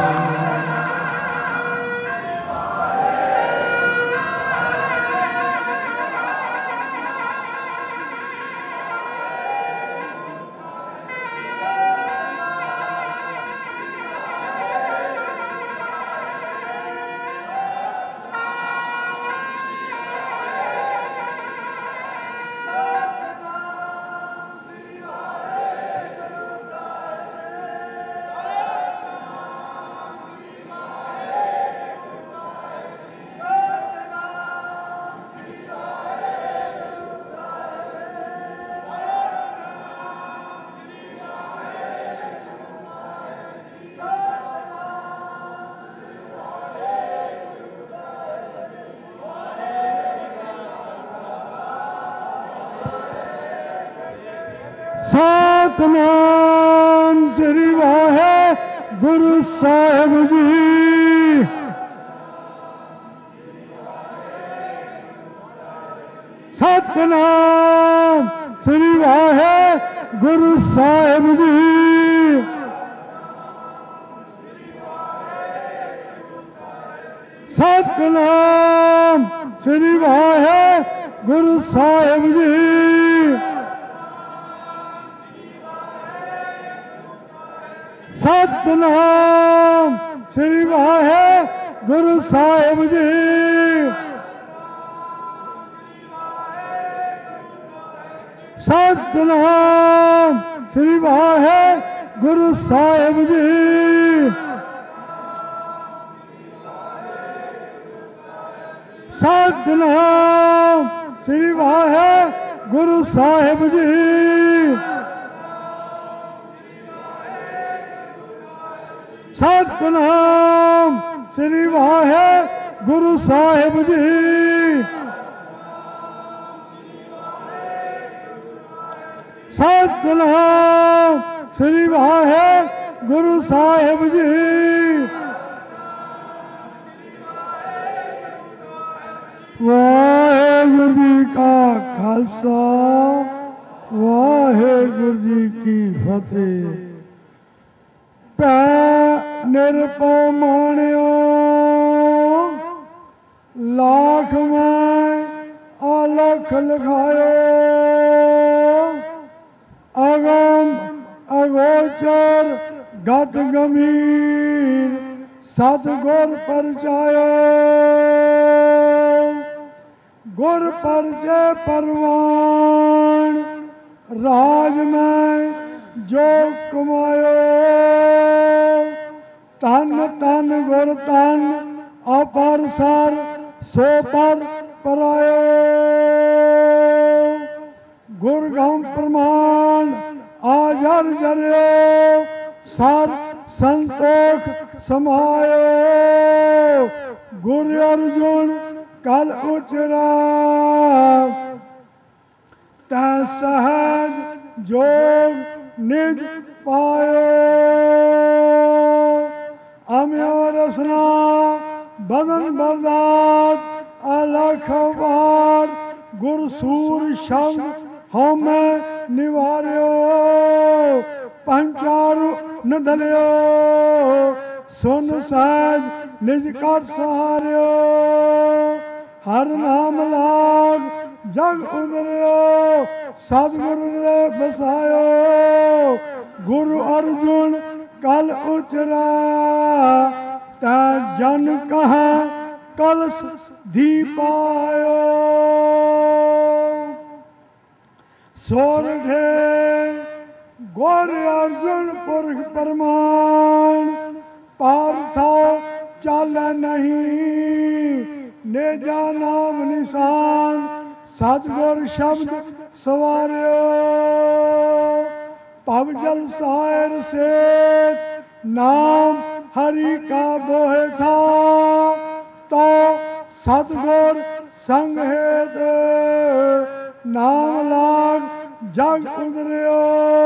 Speaker 4: ਸਤਿਨਾਮ ਸ੍ਰੀ ਵਾਹਿਗੁਰੂ ਸਾਹਿਬ ਜੀ। ਸਤਿਨਾਮ ਸ੍ਰੀ ਵਾਹਿਗੁਰੂ ਸਾਹਿਬ ਜੀ। ਸਤਿਨਾਮ ਸ੍ਰੀ ਵਾਹਿਗੁਰੂ ਸਾਹਿਬ ਜੀ। ਸਤਿਨਾਮ ਸ੍ਰੀ ਵਾਹਿਗੁਰੂ ਸਾਹਿਬ ਜੀ। ਸਤਿਨਾਮ ਸ੍ਰੀ ਵਾਹਿਗੁਰੂ ਸਾਹਿਬ ਜੀ। ਸਤਿਨਾਮ ਸ੍ਰੀ ਵਾਹਿਗੁਰੂ ਸਾਹਿਬ ਜੀ। ਸਤਿਨਾਮ ਸ੍ਰੀ ਵਾਹਿਗੁਰੂ ਸਾਹਿਬ ਜੀ। ਸਤਿਨਾਮ ਸ੍ਰੀ ਵਾਹਿਗੁਰੂ ਸਾਹਿਬ ਜੀ। ਵਾਹਿਗੁਰੂ ਜੀ ਕਾ ਖਾਲਸਾ ਵਾਹਿਗੁਰੂ ਜੀ ਕੀ ਫਤਿਹ। ਭੈ ਨਿਰਭਉ ਮਾਣਿਓ ਲਾਖ ਮੈਂ ਅਲਖ ਲਖਾਇਓ। ਅਗਮ ਅਗੋਚਰ ਗਤ ਗੰਭੀਰ ਸਤਿਗੁਰ ਪਰਚਾਇਓ। ਗੁਰ ਪਰਚੇ ਪਰਵਾਨ ਰਾਜ ਮੈਂ ਜੋ ਕਮਾਇਓ। ਧਨ ਧਨ ਗੁਰ ਧਨ ਅਪਰ ਸਰ ਸੋ ਪਰ ਪਰਾਇਓ। ਗੁਰਗਮ ਪ੍ਰਮਾਣ ਆਜਰ ਜਰਿਓ ਸਰ ਸੰਤੋਖ ਸਮਾਇਓ। ਗੁਰ ਅਰਜੁਨ ਕਲ ਉਚਰਾ ਤੈ ਸਹਜ ਜੋਗ ਨਿਜ ਪਾਇਓ। ਅਮਿਓ ਰਸਨਾ ਬਦਨ ਬਰਦਾਤ ਅਲਖ ਵਾਰ। ਗੁਰ ਸੂਰ ਸ਼ਬਦ ਹਉਮੈ ਨਿਵਾਰਿਓ। ਪੰਚਾਰੂ ਨ ਦਲਿਓ ਸੁਨ ਸਹਿਜ ਨਿਜ ਕਰ ਸਹਾਰਿਓ। ਹਰ ਨਾਮ ਲਾਗ ਜਗ ਉਦਰਿਓ ਸਤਿਗੁਰੂ ਨੇ ਬਸਾਇਓ। ਗੁਰੂ ਅਰਜੁਨ ਕਲ ਉਚਰਾ ਤੈ ਜਨ ਕਹਾ ਕਲਸ ਦੀਪਾਇਓ। ਸੋਰਠੇ ਗੁਰ ਅਰਜੁਨ ਪੁਰਖ ਪਰਮਾਨ। ਪਾਰਥੋ ਚੱਲ ਨਹੀਂ ਨੇਜਾ ਨਾਮ ਨਿਸ਼ਾਨ। ਸਤਿਗੁਰ ਸ਼ਬਦ ਸਵਾਰਿਓ। ਭਵ ਜਲ ਸਾਇਰ ਸੇਤ ਨਾਮ ਹਰੀ ਕਾ ਬੋਹਿ ਥਾ। ਤੋ ਸਤਿਗੁਰ ਸੰਗ ਹੇਤ ਨਾਮ ਲਾਗ ਜਗ ਉਦਰਿਓ।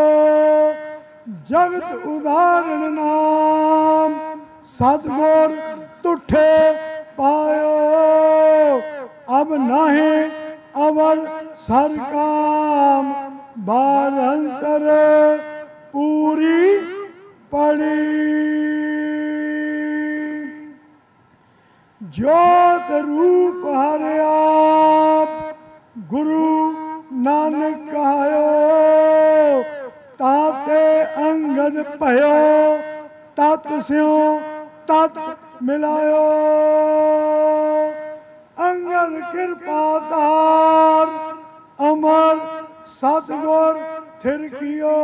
Speaker 4: ਜਗਤ ਉਦਾਹਰਣ ਨਾਮ ਸਤਿਗੁਰ ਤੁਠੇ ਪਾਇਓ। ਅਬ ਨਾਹੀਂ ਅਵਰ ਸਰ ਕਾਮ ਬਾਰ ਅੰਤਰ ਪੂਰੀ ਪੜੀ। ਜੋਤ ਰੂਪ ਹਰਿ ਆਪ ਗੁਰੂ ਨਾਨਕ ਕਹਾਇਓ। ਤਾਤੇ ਅੰਗਦ ਭਇਓ ਤਤ ਸਿਉ ਤਤ ਮਿਲਾਇਓ। ਅੰਗਦ ਕਿਰਪਾ ਧਾਰ ਅਮਰ ਸਤਿਗੁਰ ਥਿਰ ਕੀਓ।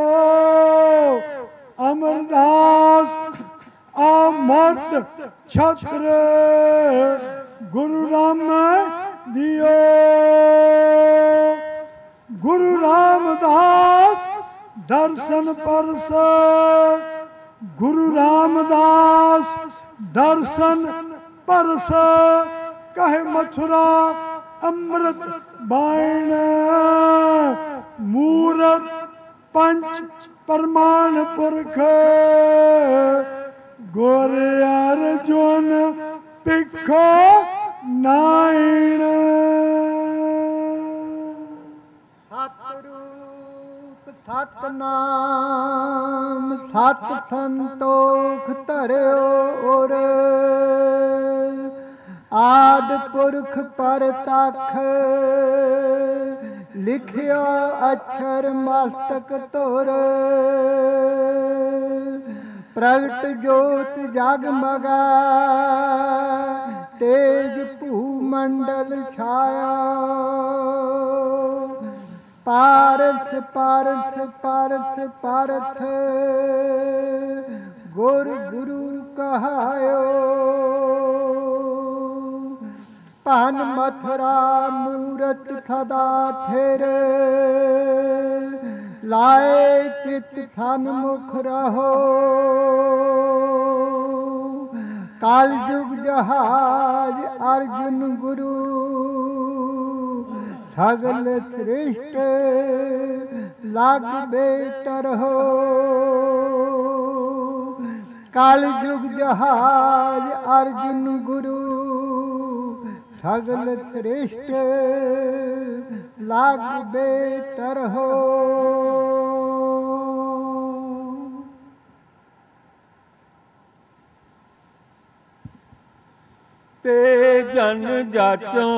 Speaker 4: ਅਮਰਦਾਸ ਅਮਰਤ ਛਤਰ ਗੁਰੂ ਰਾਮ ਦਿਓ। ਗੁਰੂ ਰਾਮਦਾਸ ਦਰਸ਼ਨ ਪਰਸ। ਗੁਰੂ ਰਾਮਦਾਸ ਦਰਸ਼ਨ ਪਰਸ। ਕਹੇ ਮਥੁਰਾ ਅੰਮ੍ਰਿਤ ਬਾਣ। ਮੂਰਤ ਪੰਚ ਪ੍ਰਮਾਣ ਪੁਰਖ ਗੁਰ ਅਰਜੁਨ ਪਿੱਖੋ ਨਾਇਣ।
Speaker 3: ਸਤਿਰੂਪ ਸਤਨਾਮ ਸਤ ਸੰਤੋਖ ਧਰਿਓ ਔਰ ਆਦਿ ਪੁਰਖ ਪਰਤਖ ਲਿਖਿਓ ਅਛਰ ਮਸਤਕ ਧੁਰ ਪ੍ਰਗਟ ਜੋਤ ਜਗਮਗਾ ਤੇਜ ਭੂ ਮੰਡਲ ਛਾਇਆ ਪਾਰਸ ਪਾਰਸ ਪਾਰਸ ਪਾਰਥ ਗੁਰ ਗੁਰੂ ਕਹਾਇਓ ਭਨ ਮਥੁਰਾ ਮੂਰਤ ਸਦਾ ਥਿਰ ਲਾਏ ਚਿਤ ਸਨਮੁਖ ਰਹੋ ਕਾਲ ਜੁਗ ਜਹਾਜ ਅਰਜੁਨ ਗੁਰੂ ਸਗਲ ਸ੍ਰਿਸ਼ਟ ਲਾਗ ਬੇਟਰ ਹੋ ਕਾਲ ਜੁਗ ਜਹਾਜ ਅਰਜੁਨ ਗੁਰੂ ਸਗਲ ਸ੍ਰਿਸ਼ਟ ਲਾਗ ਬੇਟਰ ਹੋ।
Speaker 5: ਤੇ ਜਨ ਜਾਚੋ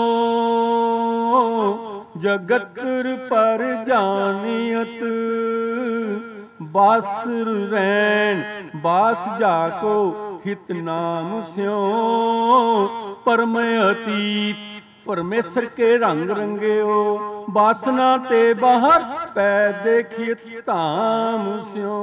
Speaker 5: ਜਗਤਰ ਪਰ ਜਾਣਿਤ ਬਾਸਰ ਰੈਣ ਬਾਸ ਜਾ ਕੋ ਹਿਤ ਨਾਮ ਸਿਓ ਪਰਮ ਅਤੀਤ ਪਰਮੇਸ਼ਰ ਕੇ ਰੰਗ ਰੰਗਿਓ ਬਾਸਨਾ ਤੇ ਬਾਹਰ ਪੈ ਦੇਖਿਤ ਧਾਮ ਸਿਓ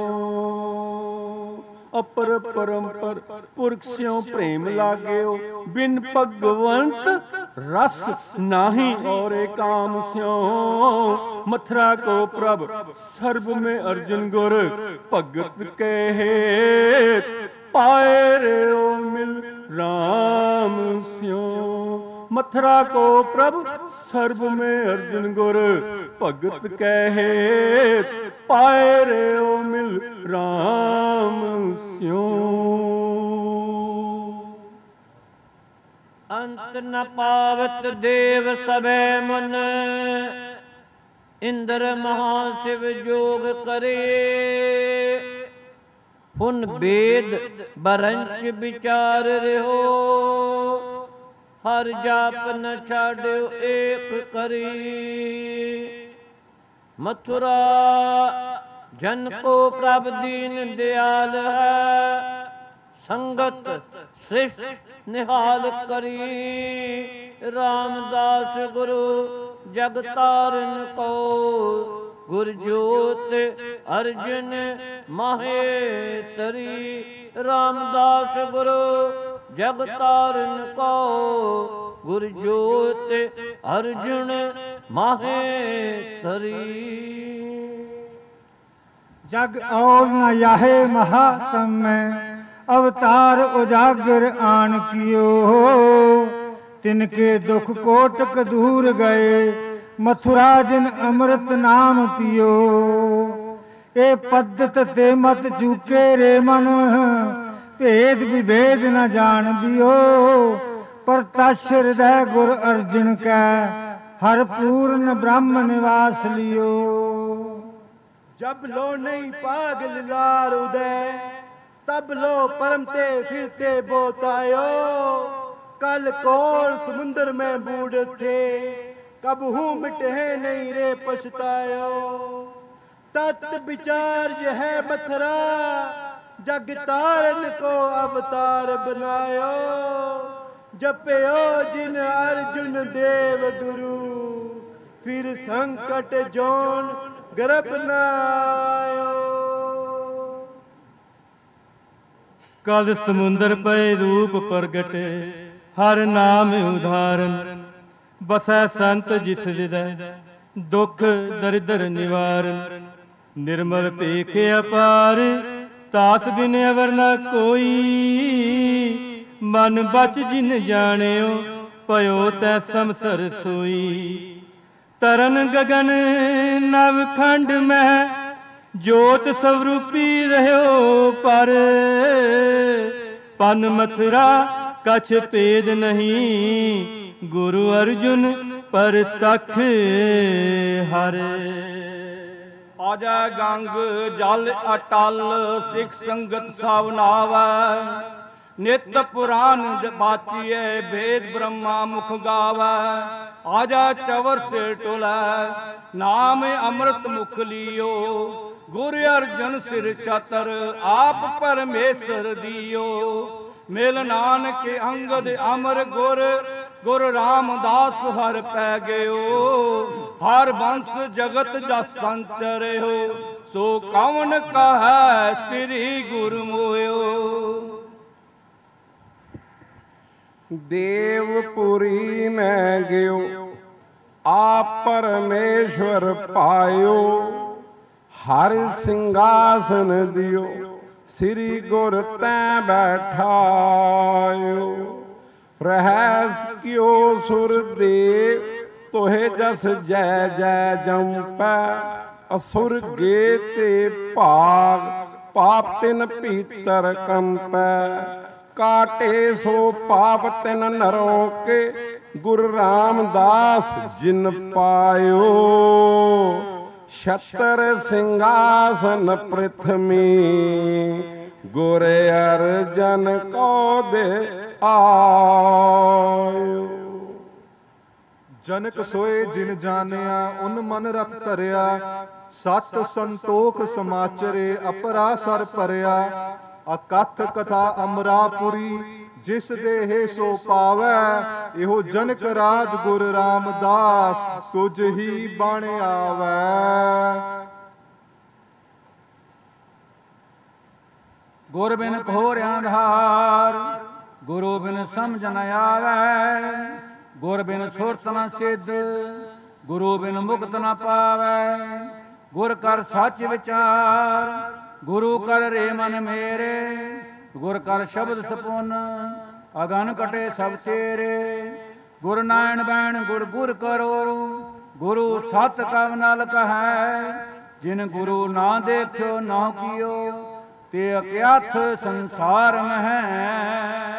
Speaker 5: ਅਪਰ ਪਰੰਪਰ ਪੁਰਖ ਸਿਓ ਪ੍ਰੇਮ ਲਾਗਿਓ ਬਿਨ ਭਗਵੰਤ ਰਸ ਨਾਹੀ ਔਰੇ ਕਾਮ ਸਿਓ ਮਥੁਰਾ ਕੋ ਪ੍ਰਭ ਸਰਬ में अर्जुन गुर भगत कहे पाए रे मिल राम स्यो मथुरा को प्रभ सर्ब में अर्जुन गुर भगत कहे पाए रे मिल राम स्यो।
Speaker 6: अंत न पावत देव सबे मन इंद्र महाशिव जोग करे पुन वेद बरंच विचार रहो हर जाप न छाड़ो एक करी मथुरा जन को प्रभ दीन दयाल है संगत श्रेष्ठ निहाल करी रामदास गुरु जग तारन को गुर ज्योत अर्जुन माहे तरी रामदास गुरु जग तारन को गुर ज्योत अर्जुन माहे तरी।
Speaker 1: जग और न याहे महात्म में अवतार उजागर आन कियो तिनके दुख कोटक दूर गए मथुरा जिन अमृत नाम पियो ए पद्धत ते मत चूके रे मन भेद विभेद न जान दियो प्रतक्ष हृदय गुर अर्जुन का हर पूर्ण ब्रह्म निवास लियो।
Speaker 7: जब लो नहीं पागल लार उदय तब लो परमते फिरते बोतायो कल कोर समुद्र में बूढ़ थे कब हूँ मिटे नहीं रे पछतायो तत् विचार यह मथुरा जग तारन को अवतार बनायो जपयो जिन अर्जुन देव गुरु फिर संकट जोन गर्भ न आयो।
Speaker 5: कल समुंदर पे रूप प्रगटे हर नाम उदाहरण बसै संत जिस हृदय दुख दरिद्र निवारण निर्मल पेखे अपार तास बिन अवर न कोई मन बच जिन जानियो पयो तै समसर सोई तरन गगन नवखंड में ਜੋਤ ਸਵਰੂਪੀ ਰਹਿਓ ਪਰ ਪਨ ਮਥੁਰਾ ਕਛ ਭੇਦ ਨਹੀਂ, ਗੁਰੂ ਅਰਜੁਨ ਪਰ ਤਖ ਹਰੇ।
Speaker 8: ਆਜੈ ਗੰਗ ਜਲ ਅਟਲ, ਸਿੱਖ ਸੰਗਤ ਸਭ ਨਾਵੈ, ਨਿਤ ਪੁਰਾਨ ਬਾਚੀਏ, ਭੇਦ ਬ੍ਰਹਮਾ ਮੁਖ ਗਾਵੈ। ਆਜਾ ਚਵਰ ਸੇ ਟੋਲੈ, ਨਾਮ ਅੰਮ੍ਰਿਤ ਮੁਖ ਲੀਓ, ਗੁਰ ਅਰਜਨ ਸਿਰ ਛਤਰ, ਆਪ ਪਰਮੇਸ਼ਰ ਦੀਓ। ਮਿਲ ਨਾਨਕ ਅੰਗਦ ਅਮਰ ਗੁਰ, ਗੁਰ ਰਾਮਦਾਸ ਹਰ ਪੈ ਗਇਓ। ਹਰ ਬੰਸ ਜਗਤ ਜਸ ਸੰਚਰਿਓ, ਸੋ ਕਵਨ ਕਹੈ ਸ੍ਰੀ ਗੁਰ ਮੋਇਓ।
Speaker 9: ਦੇਵਪੁਰੀ ਮੈਂ ਗਿਓ, ਆਪ ਪਰਮੇਸ਼ਵਰ ਪਾਇਓ। ਹਰ ਸਿੰਘਾਸਨ ਦਿਓ, ਸ੍ਰੀ ਗੁਰ ਤੈ ਬੈਠਾਇਓ। ਰਹਿਸ ਕਿਓ ਸੁਰ ਦੇਵ, ਤੋਹੇ ਜਸ ਜੈ ਜੈ ਜੰਪੈ। ਅਸੁਰ ਗੇ ਤੇ ਭਾਗ, ਪਾਪ ਤਿਨ ਭੀਤਰ ਕੰਪੈ। ਕਾਟੇ ਸੋ ਪਾਪ ਤਿਨ ਨਰੋਂ ਕੇ, ਗੁਰੂ ਰਾਮਦਾਸ ਜਿਨ ਪਾਇਓ। ਛਤਰ ਸਿੰਘਾਸਨ ਪ੍ਰਿਥਮੀ, ਗੁਰ ਅਰਜਨ ਕੋ ਦੇ ਆਇਓ।
Speaker 10: ਜਨਕ ਸੋਏ ਜਿਨ ਜਾਣਿਆ, ਉਨ ਮਨ ਰਥ ਧਰਿਆ। ਸਤ ਸੰਤੋਖ ਸਮਾਚਰੇ, ਅਪਰਾ ਸਰ ਭਰਿਆ। ਅਕਥ ਕਥਾ ਅਮਰਾਪੁਰੀ, ਜਿਸ ਦੇਹ ਸੋ ਪਾਵੈ। ਇਹੋ ਜਨਕ ਰਾਜ ਗੁਰ ਰਾਮਦਾਸ, ਤੁਝ ਹੀ ਬਣ ਆਵੈ।
Speaker 8: ਗੁਰ ਬਿਨ ਘੋਰ ਅੰਧਾਰ, ਗੁਰੂ ਬਿਨ ਸਮਝ ਨ ਆਵੈ। ਗੁਰ ਬਿਨ ਸੁਰਤ ਨ ਸਿੱਧ, ਗੁਰੂ ਬਿਨ ਮੁਕਤ ਨ ਪਾਵੈ। ਗੁਰ ਕਰ ਸੱਚ ਵਿਚਾਰ, ਗੁਰੂ ਕਰ ਰੇ ਮਨ ਮੇਰੇ। ਗੁਰ ਕਰ ਸ਼ਬਦ ਸਪੁਨ, ਅਗਨ ਕਟੇ ਸਭ ਤੇਰੇ। ਗੁਰ ਨਾਇਣ ਬੈਣ ਗੁਰ ਗੁਰ ਕਰੋ, ਗੁਰੂ ਸਤ ਕਵ ਨਲ ਕਹੈ। ਜਿਨ ਗੁਰੂ ਨਾ ਦੇਖਿਓ ਨਾ ਕੀਓ, ਤੇ ਅਕਿਆਥ ਸੰਸਾਰ ਮਹਿ।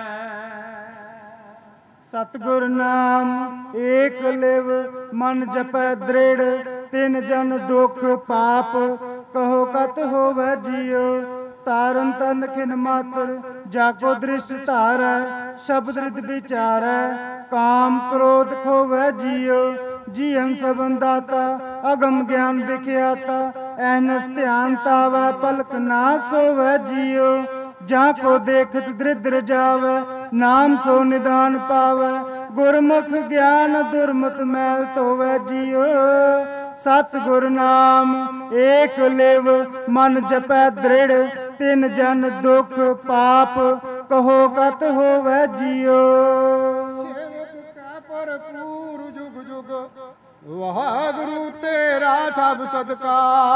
Speaker 11: ਸਤਿਗੁਰ ਨਾਮ ਏਕ ਲਿਵ, ਮਨ ਜਪੈ ਦ੍ਰਿੜ। ਤਿਨ ਜਨ ਦੁਖ ਪਾਪ, ਕਹੋ ਕਤ ਹੋਵੈ ਜੀਓ। ਤਾਰਨ ਤਨ ਖਿਨ ਮਾਤਰ, ਜਾਗੋ ਦ੍ਰਿਸ਼ ਧਾਰੈ। ਸ਼ਬਦ ਰਿਦ ਵਿਚਾਰੈ, ਕਾਮ ਕ੍ਰੋਧ ਖੋਵੈ ਜੀਓ। ਜੀਵਨ ਸਬਨ ਦਾਤਾ, ਅਗਮ ਗਿਆਨ ਵਿਖਿਆਤਾ। ਐਨਸ ਧਿਆਨ ਤਾਵੈ, ਪਲਕ ਨਾ ਸੋਵੈ ਜੀਓ। ਜਾਂ ਕੋ ਦੇਖਤ ਦ੍ਰਿਦਰ ਜਾਵੈ, ਨਾਮ ਸੋ ਨਿਦਾਨ ਪਾਵੈ। ਗੁਰਮੁਖ ਗਿਆਨ ਦੁਰਮਤ ਮੈਲ ਧੋਵੈ ਜੀਓ। ਸਤਿਗੁਰ ਨਾਮ ਏਕ ਲਿਵ, ਮਨ ਜਪੈ ਦ੍ਰਿੜ। ਤਿਨ ਜਨ ਦੁਖ ਪਾਪ, ਕਹੋ ਕਤ ਹੋਵੈ ਜੀਓ।
Speaker 12: ਸੇਵਕ ਕੈ ਭਰਪੂਰ ਜੁਗ ਜੁਗ, ਵਾਹਿਗੁਰੂ ਤੇਰਾ ਸਭ ਸਦਕਾ।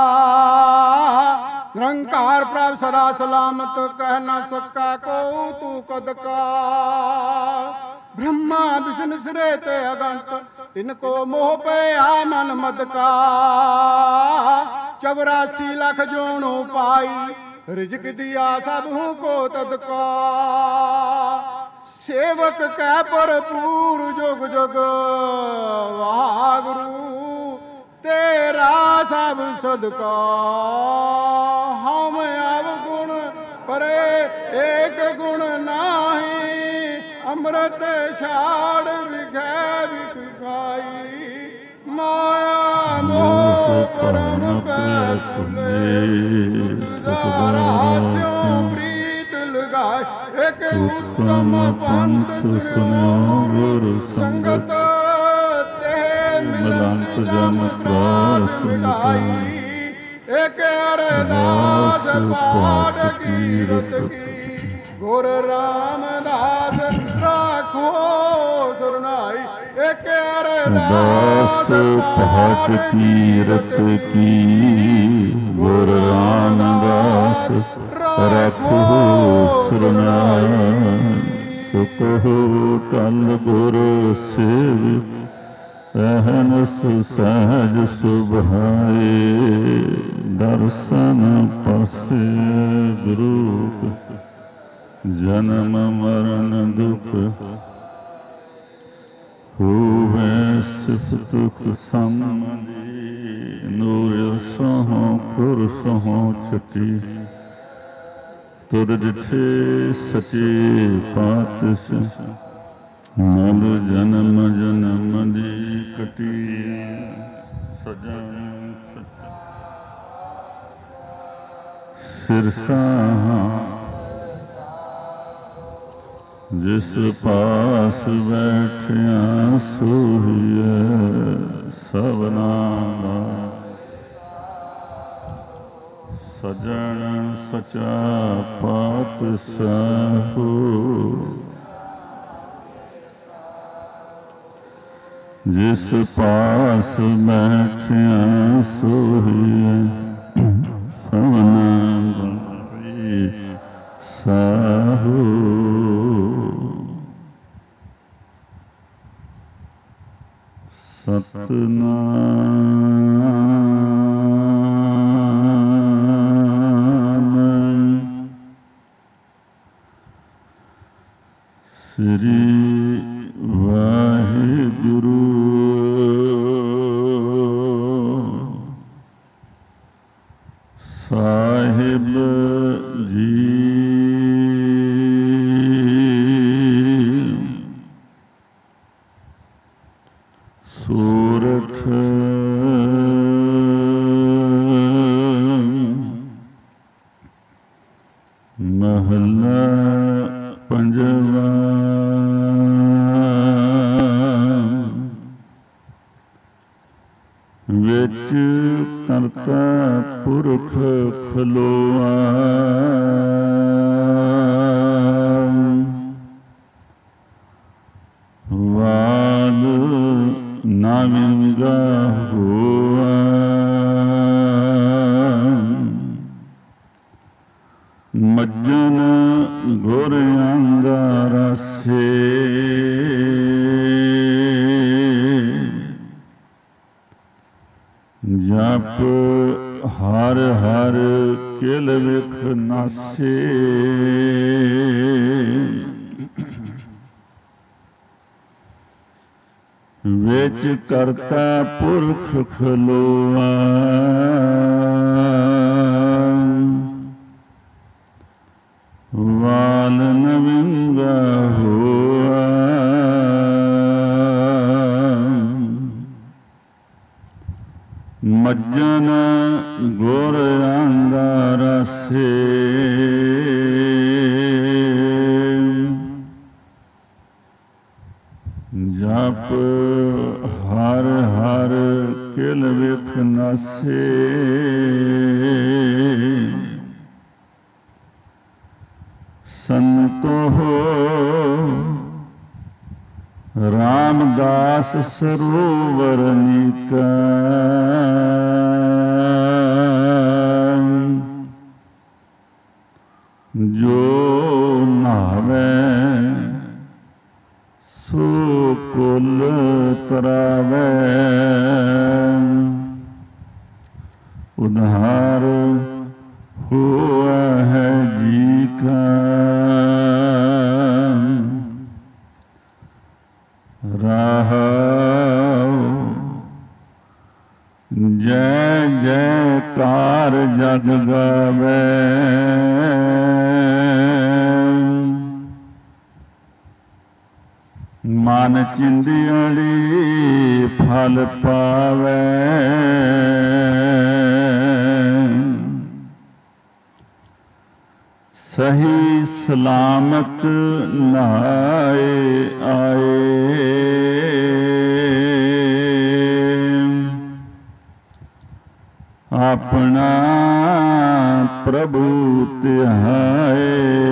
Speaker 12: ਨਿਰੰਕਾਰ ਪ੍ਰਭ ਸਦਾ ਸਲਾਮਤ, ਕਹਿ ਨਾ ਸਕਾ ਕੋ ਤੂੰ ਕਦ ਕਾ। ब्रह्मा विष्णु सिरे ते अगंत तिनको मोह पया मन मद का। चौरासी लख जोणो पाई रिजक दिया सबहू को तदका। सेवक कै भरपूर जुग जुग वाहगुरु तेरा सब सदका। हम अवगुण परे एक गुण नाही, अमृत छाड़ विघै विख खाई। माया मोह परम पैसुले स्यों प्रीत लगाए। एक उत्तम पंथ सुनो गुरु संगत ते मिलंत जन त्रास मिटाई। एक अरदास पाठ कीरत की गुर रामदास राखो सुरनाई। एक अरदास
Speaker 1: पाठ कीरत की गुर रामदास राखो सुरनाई। सुख टल गुर सेव
Speaker 13: ਅਹਨਸ ਸਹਿਜ ਸੁਭਾਏ ਦਰਸ਼ਨ ਪਰਸੇ ਗੁਰੂ ਜਨਮ ਮਰਨ ਦੁਖ ਹੋਵੇ ਸਿਫਤੁਖ ਸੰਮਦੀ ਨੂਰ ਸੋਹੋਂ ਖੁਰ ਸੋਹੋਂ ਚਟੀ ਤੁਰ ਜਿਠੇ ਸਚੇ ਪਾਤਸ਼ਾਹ ਮਲ ਜਨਮ ਜਨਮ ਦੀ ਕਟੀ ਸਜਣ ਸੱਚਾ ਸਿਰਸਾ ਜਿਸ ਪਾਸ ਬੈਠਿਆ ਸੋਹੀਐ ਸਭਨਾ ਦਾ ਸਜਣ ਸਚਾ ਪਾਤਸ਼ਾਹ ਜਿਸ ਪਾਸ ਬੈਠਿਆ ਸੋਹੀਐ ਸਭਨਾ ਦਾ ਸਾਹੂ ਸਤਨਾਮ ਸ੍ਰੀ ਵਾਹਿਗੁਰੂ ਸਾਹਿਬ ਜੀ। ਸੂਰਠ ਮਹਲਾ ਪੰਜਵਾ। ਵਿੱਚ ਕਰਤਾ ਪੁਰਖ ਖਲੋਆ ਵਾਲ ਨਾ ਵਿੰਗਾ ਹੋਆ ਮੱਜਨ ਗੁਰ ਅੰਗਾਰਾ ਸੇ ਜਪ ਹਰ ਹਰ ਕਿਲ ਵਿਖ ਨਾਸੇ ਵਿੱਚ ਕਰਤਾ ਪੁਰਖ ਖਲੋਆ ਵਾਲ ਨ ਵਿੰਗਾ ਹੋਆ ਮੱਜਨ ਗੁਰ ਅੰਗਾਰਾ ਸੇ ਜਪ ਹਰ ਹਰ ਕਿਲ ਵਿਖ ਨਾਸੇ ਸੰਤੋ ਰਾਮਦਾਸ ਸਰੋਵਰ ਨੀਕਾ ਜੋ ਨਾਵੇ ਸੋ ਕੁਲ ਤਰਾਵੇ ਉਧਾਰ ਹੋਆ ਹੈ ਜੀ ਕਾ ਰਹਾਉ ਜੈ ਜੈਕਾਰ ਜਗ ਗਾਵੇ ਮਨ ਚਿੰਦਿਆਲੀ ਫਲ ਪਾਵੇ ਸਹੀ ਸਲਾਮਤ ਨਹਾਏ ਆਏ ਆਪਣਾ ਪ੍ਰਭੂ ਧਿਆਏ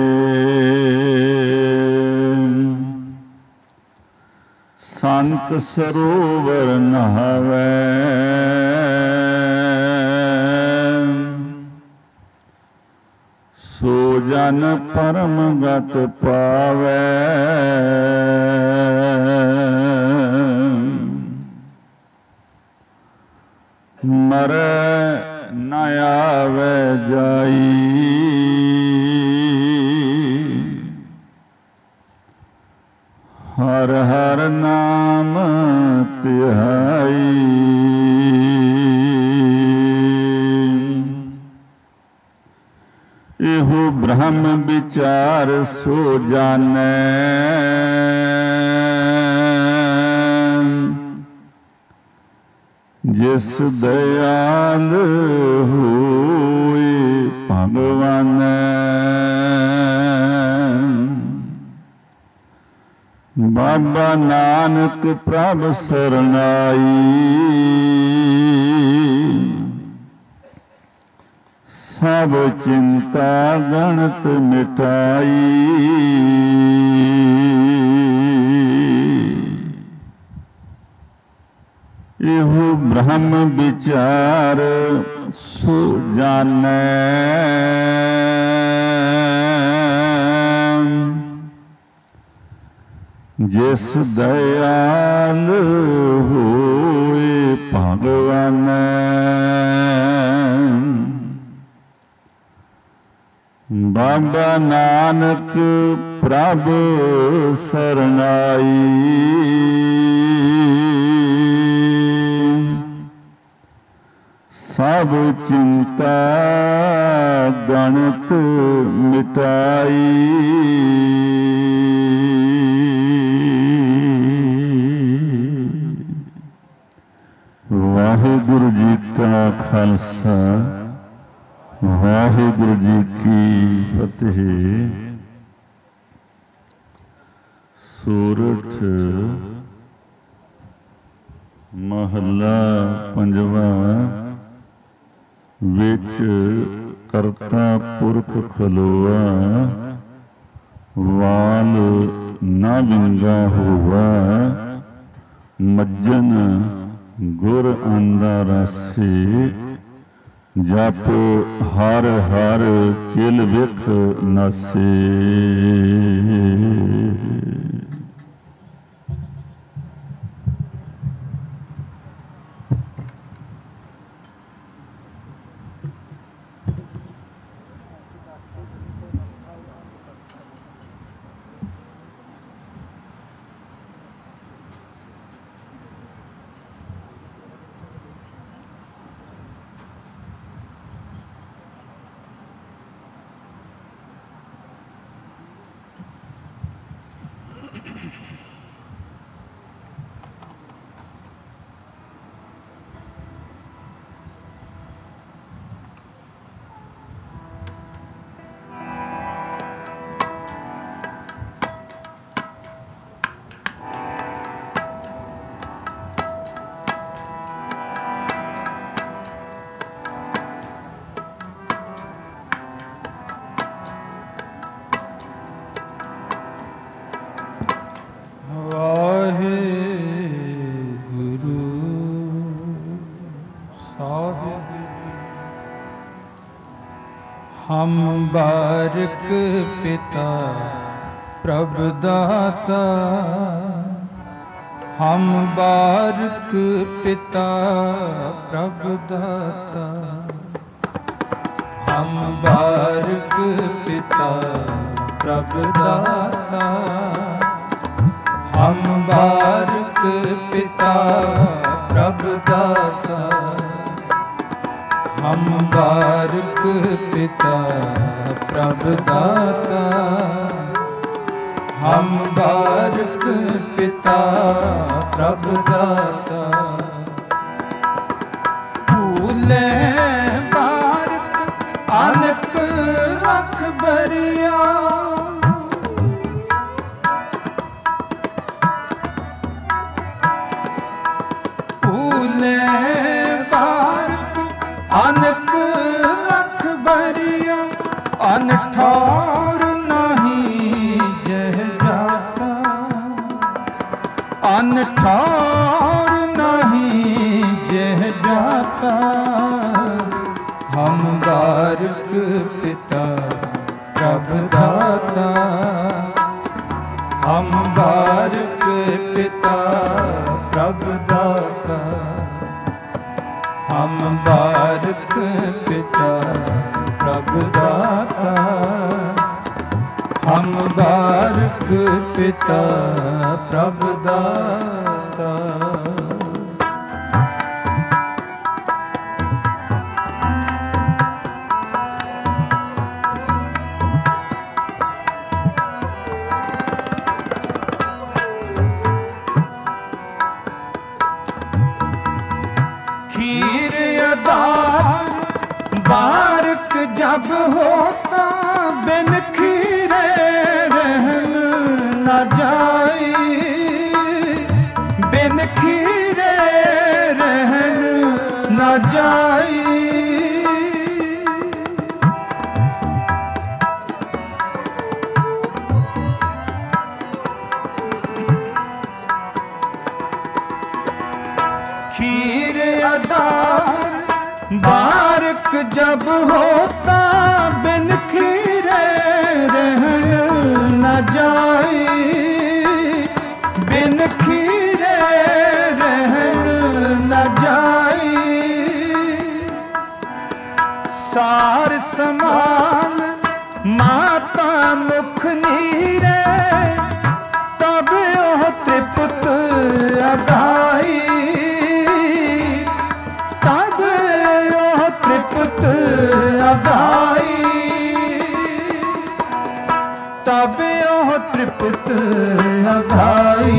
Speaker 13: ਸੰਤ ਸਰੋਵਰ ਨਹਾਵੇ ਸੋ ਜਨ ਪਰਮ ਗਤ ਪਾਵੇ ਮਰੈ ਨ ਆਵੈ ਜਾਈ। ਹਰ ਹਰ ਨਾਮ ਧਿਆਈ। ਇਹੋ ਬ੍ਰਹਮ ਵਿਚਾਰ ਸੋ ਜਾਣੈ। ਜਿਸ ਦਇਆਲ ਹੋਏ ਭਗਵਾਨੈ। ਬਾਬਾ ਨਾਨਕ ਪ੍ਰਭ ਸਰਨਾਈ। ਸਭ ਚਿੰਤਾ ਗਣਤ ਮਿਟਾਈ। ਇਹੋ ਬ੍ਰਹਮ ਵਿਚਾਰ ਸੋ ਜਾਣੈ। ਜਿਸ ਦਇਆਲ ਹੋਏ ਭਗਵਾਨੈ। ਬਾਬਾ ਨਾਨਕ ਪ੍ਰਭ ਸਰਨਾਈ। ਸਭ ਚਿੰਤਾ ਗਣਤ ਮਿਟਾਈ। ਵਾਹਿਗੁਰੂ ਜੀ ਕਾ ਖਾਲਸਾ, ਵਾਹਿਗੁਰੂ ਜੀ ਕੀ ਫਤਿਹ। ਸੂਰਠ ਮਹੱਲਾ ਪੰਜਵਾਂ। ਵਿੱਚ ਕਰਤਾ ਪੁਰਖ ਖਲੋਆ। ਵਾਲ ਨਾ ਵਿੰਗਾ ਹੋਵਾ। ਮੱਜਨ ਗੁਰ ਆਂਦਾ ਰਾਸੇ। ਜਪ ਹਰ ਹਰ ਕਿਲ ਵਿਖ ਨਾਸੇ।
Speaker 1: ਹਮ ਬਾਰਕ ਪਿਤਾ ਪ੍ਰਭ ਦਾਤਾ। ਹਮ ਬਾਰਕ ਪਿਤਾ ਪ੍ਰਭ ਦਾਤਾ। ਹਮ ਬਾਰਕ ਪਿਤਾ ਪ੍ਰਭ ਦਾਤਾ। ਹਮ ਬਾਰਕ ਪਿਤਾ ਪ੍ਰਭ ਦਾਤਾ। ਹਮ ਬਾਰਕ ਪਿਤਾ ਪ੍ਰਭ ਦਾਤਾ। ਹਮ ਬਾਰਕ ਪਿਤਾ ਪ੍ਰਭ ਦਾਤਾ। ਭੂਲੇ ਬਾਰਕ ਅਨਕ ਲਖ ਬਰੀਆ। ਭੂਲੇ ਬਾਰਕ ਅਨਕ ਲਖ ਬਰੀਆ। ਅਨਠੌਰ ਨਹੀਂ ਜਹ ਜਾਤਾ। ਅਨਠੌਰ ਨਹੀਂ ਜਹ ਜਾਤਾ। ਹਮ ਬਾਰਕ ਪਿਤਾ ਪ੍ਰਭ ਦਾਤਾ। ਹਮ ਬਾਰਕ ਪਿਤਾ ਪ੍ਰਭ ਦਾਤਾ। ਹਮ ਬਾਰਕ ਹਮ ਬਾਰਕ ਪਿਤਾ ਪ੍ਰਭ ਦਾਤਾ। बारक जब होता बिन खीरे रहन न जाई, बिन खीरे रहन न जाई। खीर अदार बारक जब होता बिन खीरे रहन न जाई, बिन खीरे रहन न जाई। सार समान माता मुख नीरे तब ओह त्रिपुत अगाई, तब ओह त्रिपुत अगाई, तब ओह त्रिपुत अगाई,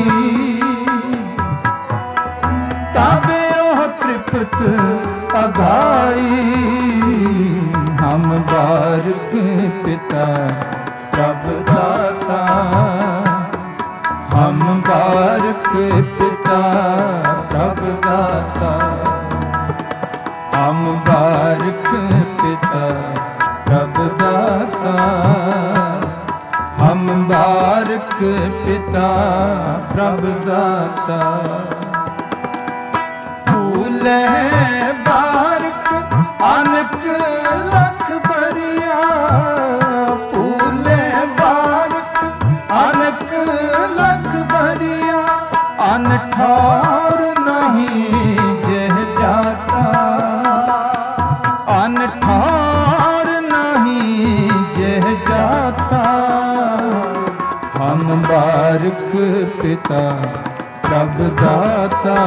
Speaker 1: तब ओह त्रिपुत अगाई। हम बारक पिता प्रभ दाता, हम बारक पिता प्रभ दाता, हम बारक पिता प्रभ दाता, हम बारक पिता प्रभ दाता। फूले बारक अनक लख बरिया, फूले बारक अनक लख बरिया, अनठार नहीं जह जाता, अनठार नहीं जह जाता। हम बारक पिता प्रभ दाता,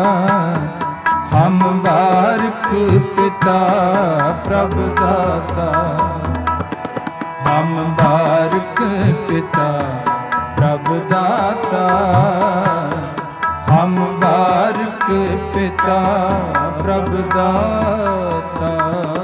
Speaker 1: हम बारक पिता प्रभ दाता, हम बारक पिता प्रभ दाता, हम बारक पिता प्रभ दाता।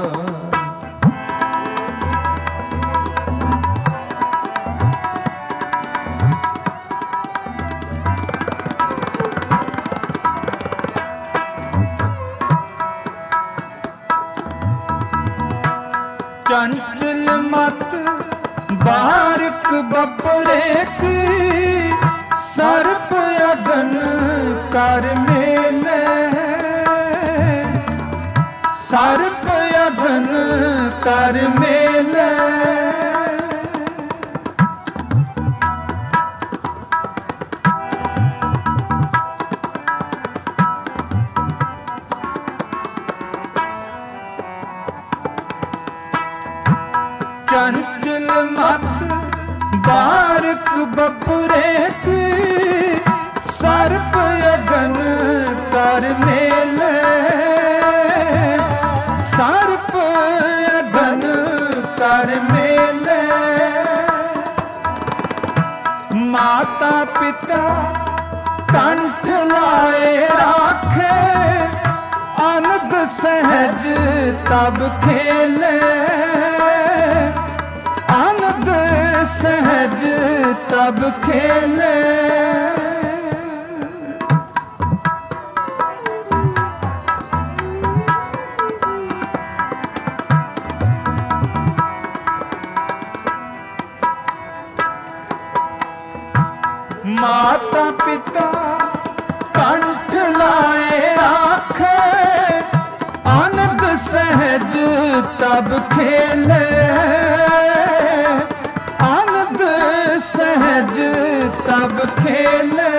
Speaker 1: चंचल मत बारक बपरे की, सर्प अगन कर मेले, सर्प अगन कर मेले। चंचल मत बारक बपरे की, सर्प अगन कर मेले, सर्प अगन कर मेले। माता पिता कंठ लाए राखे, अनग सहज तब खेले, आनंद सहज तब खेले। माता पिता कंठ लाए राखे, आनंद सहज तब खेले, आनंद सहज तब खेले,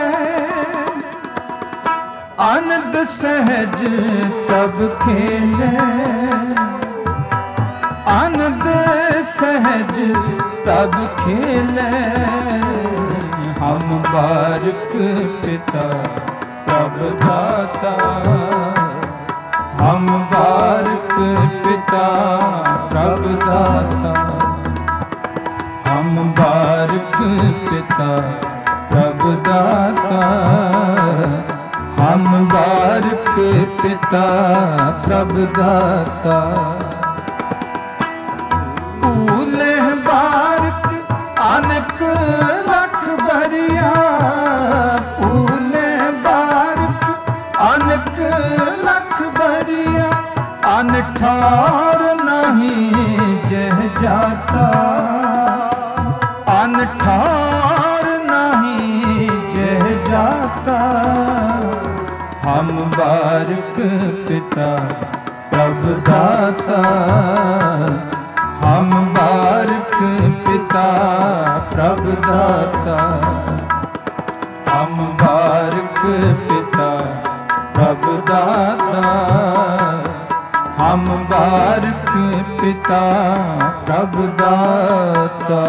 Speaker 1: आनंद सहज तब खेले, आनंद सहज तब खेले हम बारक पिता प्रभु दाता हम बारक पिता प्रभु दाता हम बारक पिता प्रभु दाता हम बारक पिता प्रभु दाता भूले बारक अनक लख भरिया भूले बारक अनक लख भरिया अनठार नहीं जह जाता अनठार नहीं जह जाता हम बारक पिता प्रभु दाता हम बारक पिता प्रभु दाता हम बारक पिता प्रभु दाता हम बारक पिता प्रभु दाता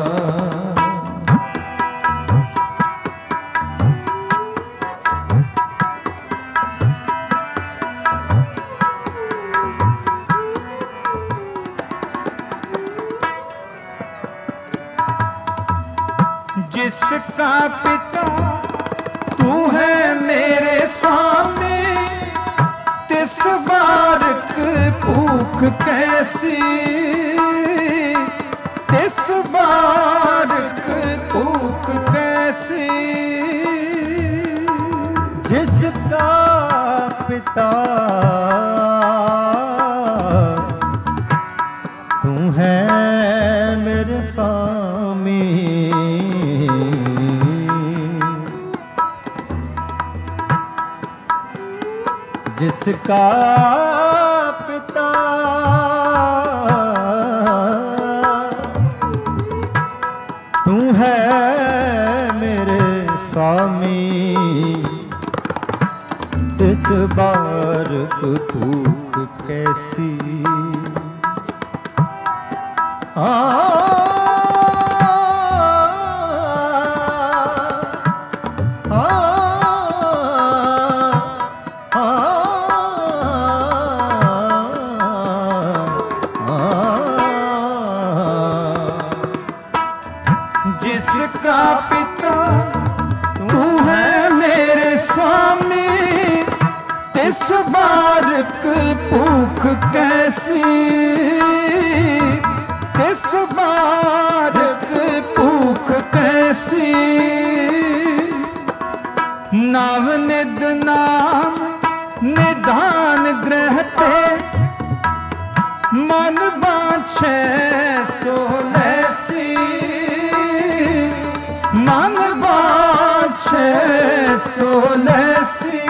Speaker 1: जिसका पिता तू है मेरे स्वामी तिस बारक भूख कैसी तिस बारक भूख कैसी
Speaker 3: जिसका पिता तू है मेरे स्वामी जिसका पिता तू है मेरे स्वामी तिस बारक भूख कैसी आ
Speaker 1: जिसका पिता तू है मेरे स्वामी तिस बारक भूख कैसी तिस बारक भूख कैसी नव निद नाम निधान ग्रहते मन बाछे सोलैसी मन बाछे सोलैसी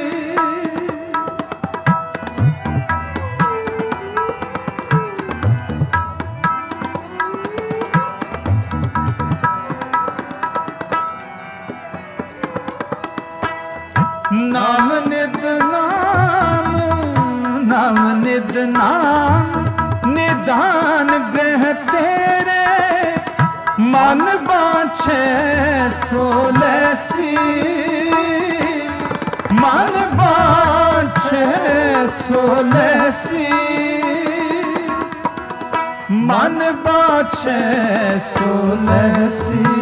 Speaker 1: नाम निद नाम नाम निद नाम निदान ग्रह तेरे मन बाछे सोलैसी मन बाछे सोलैसी मन बाछे सोलैसी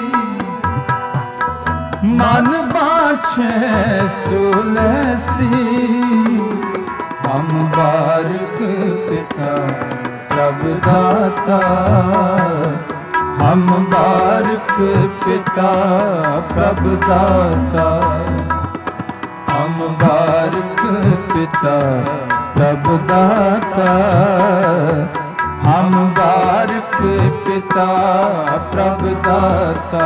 Speaker 1: मन बाछे सोलैसी हम बारक पिता प्रभु दाता हम बारक पिता प्रभु दाता हम बारक पिता प्रभु दाता हम बारक पिता प्रभु दाता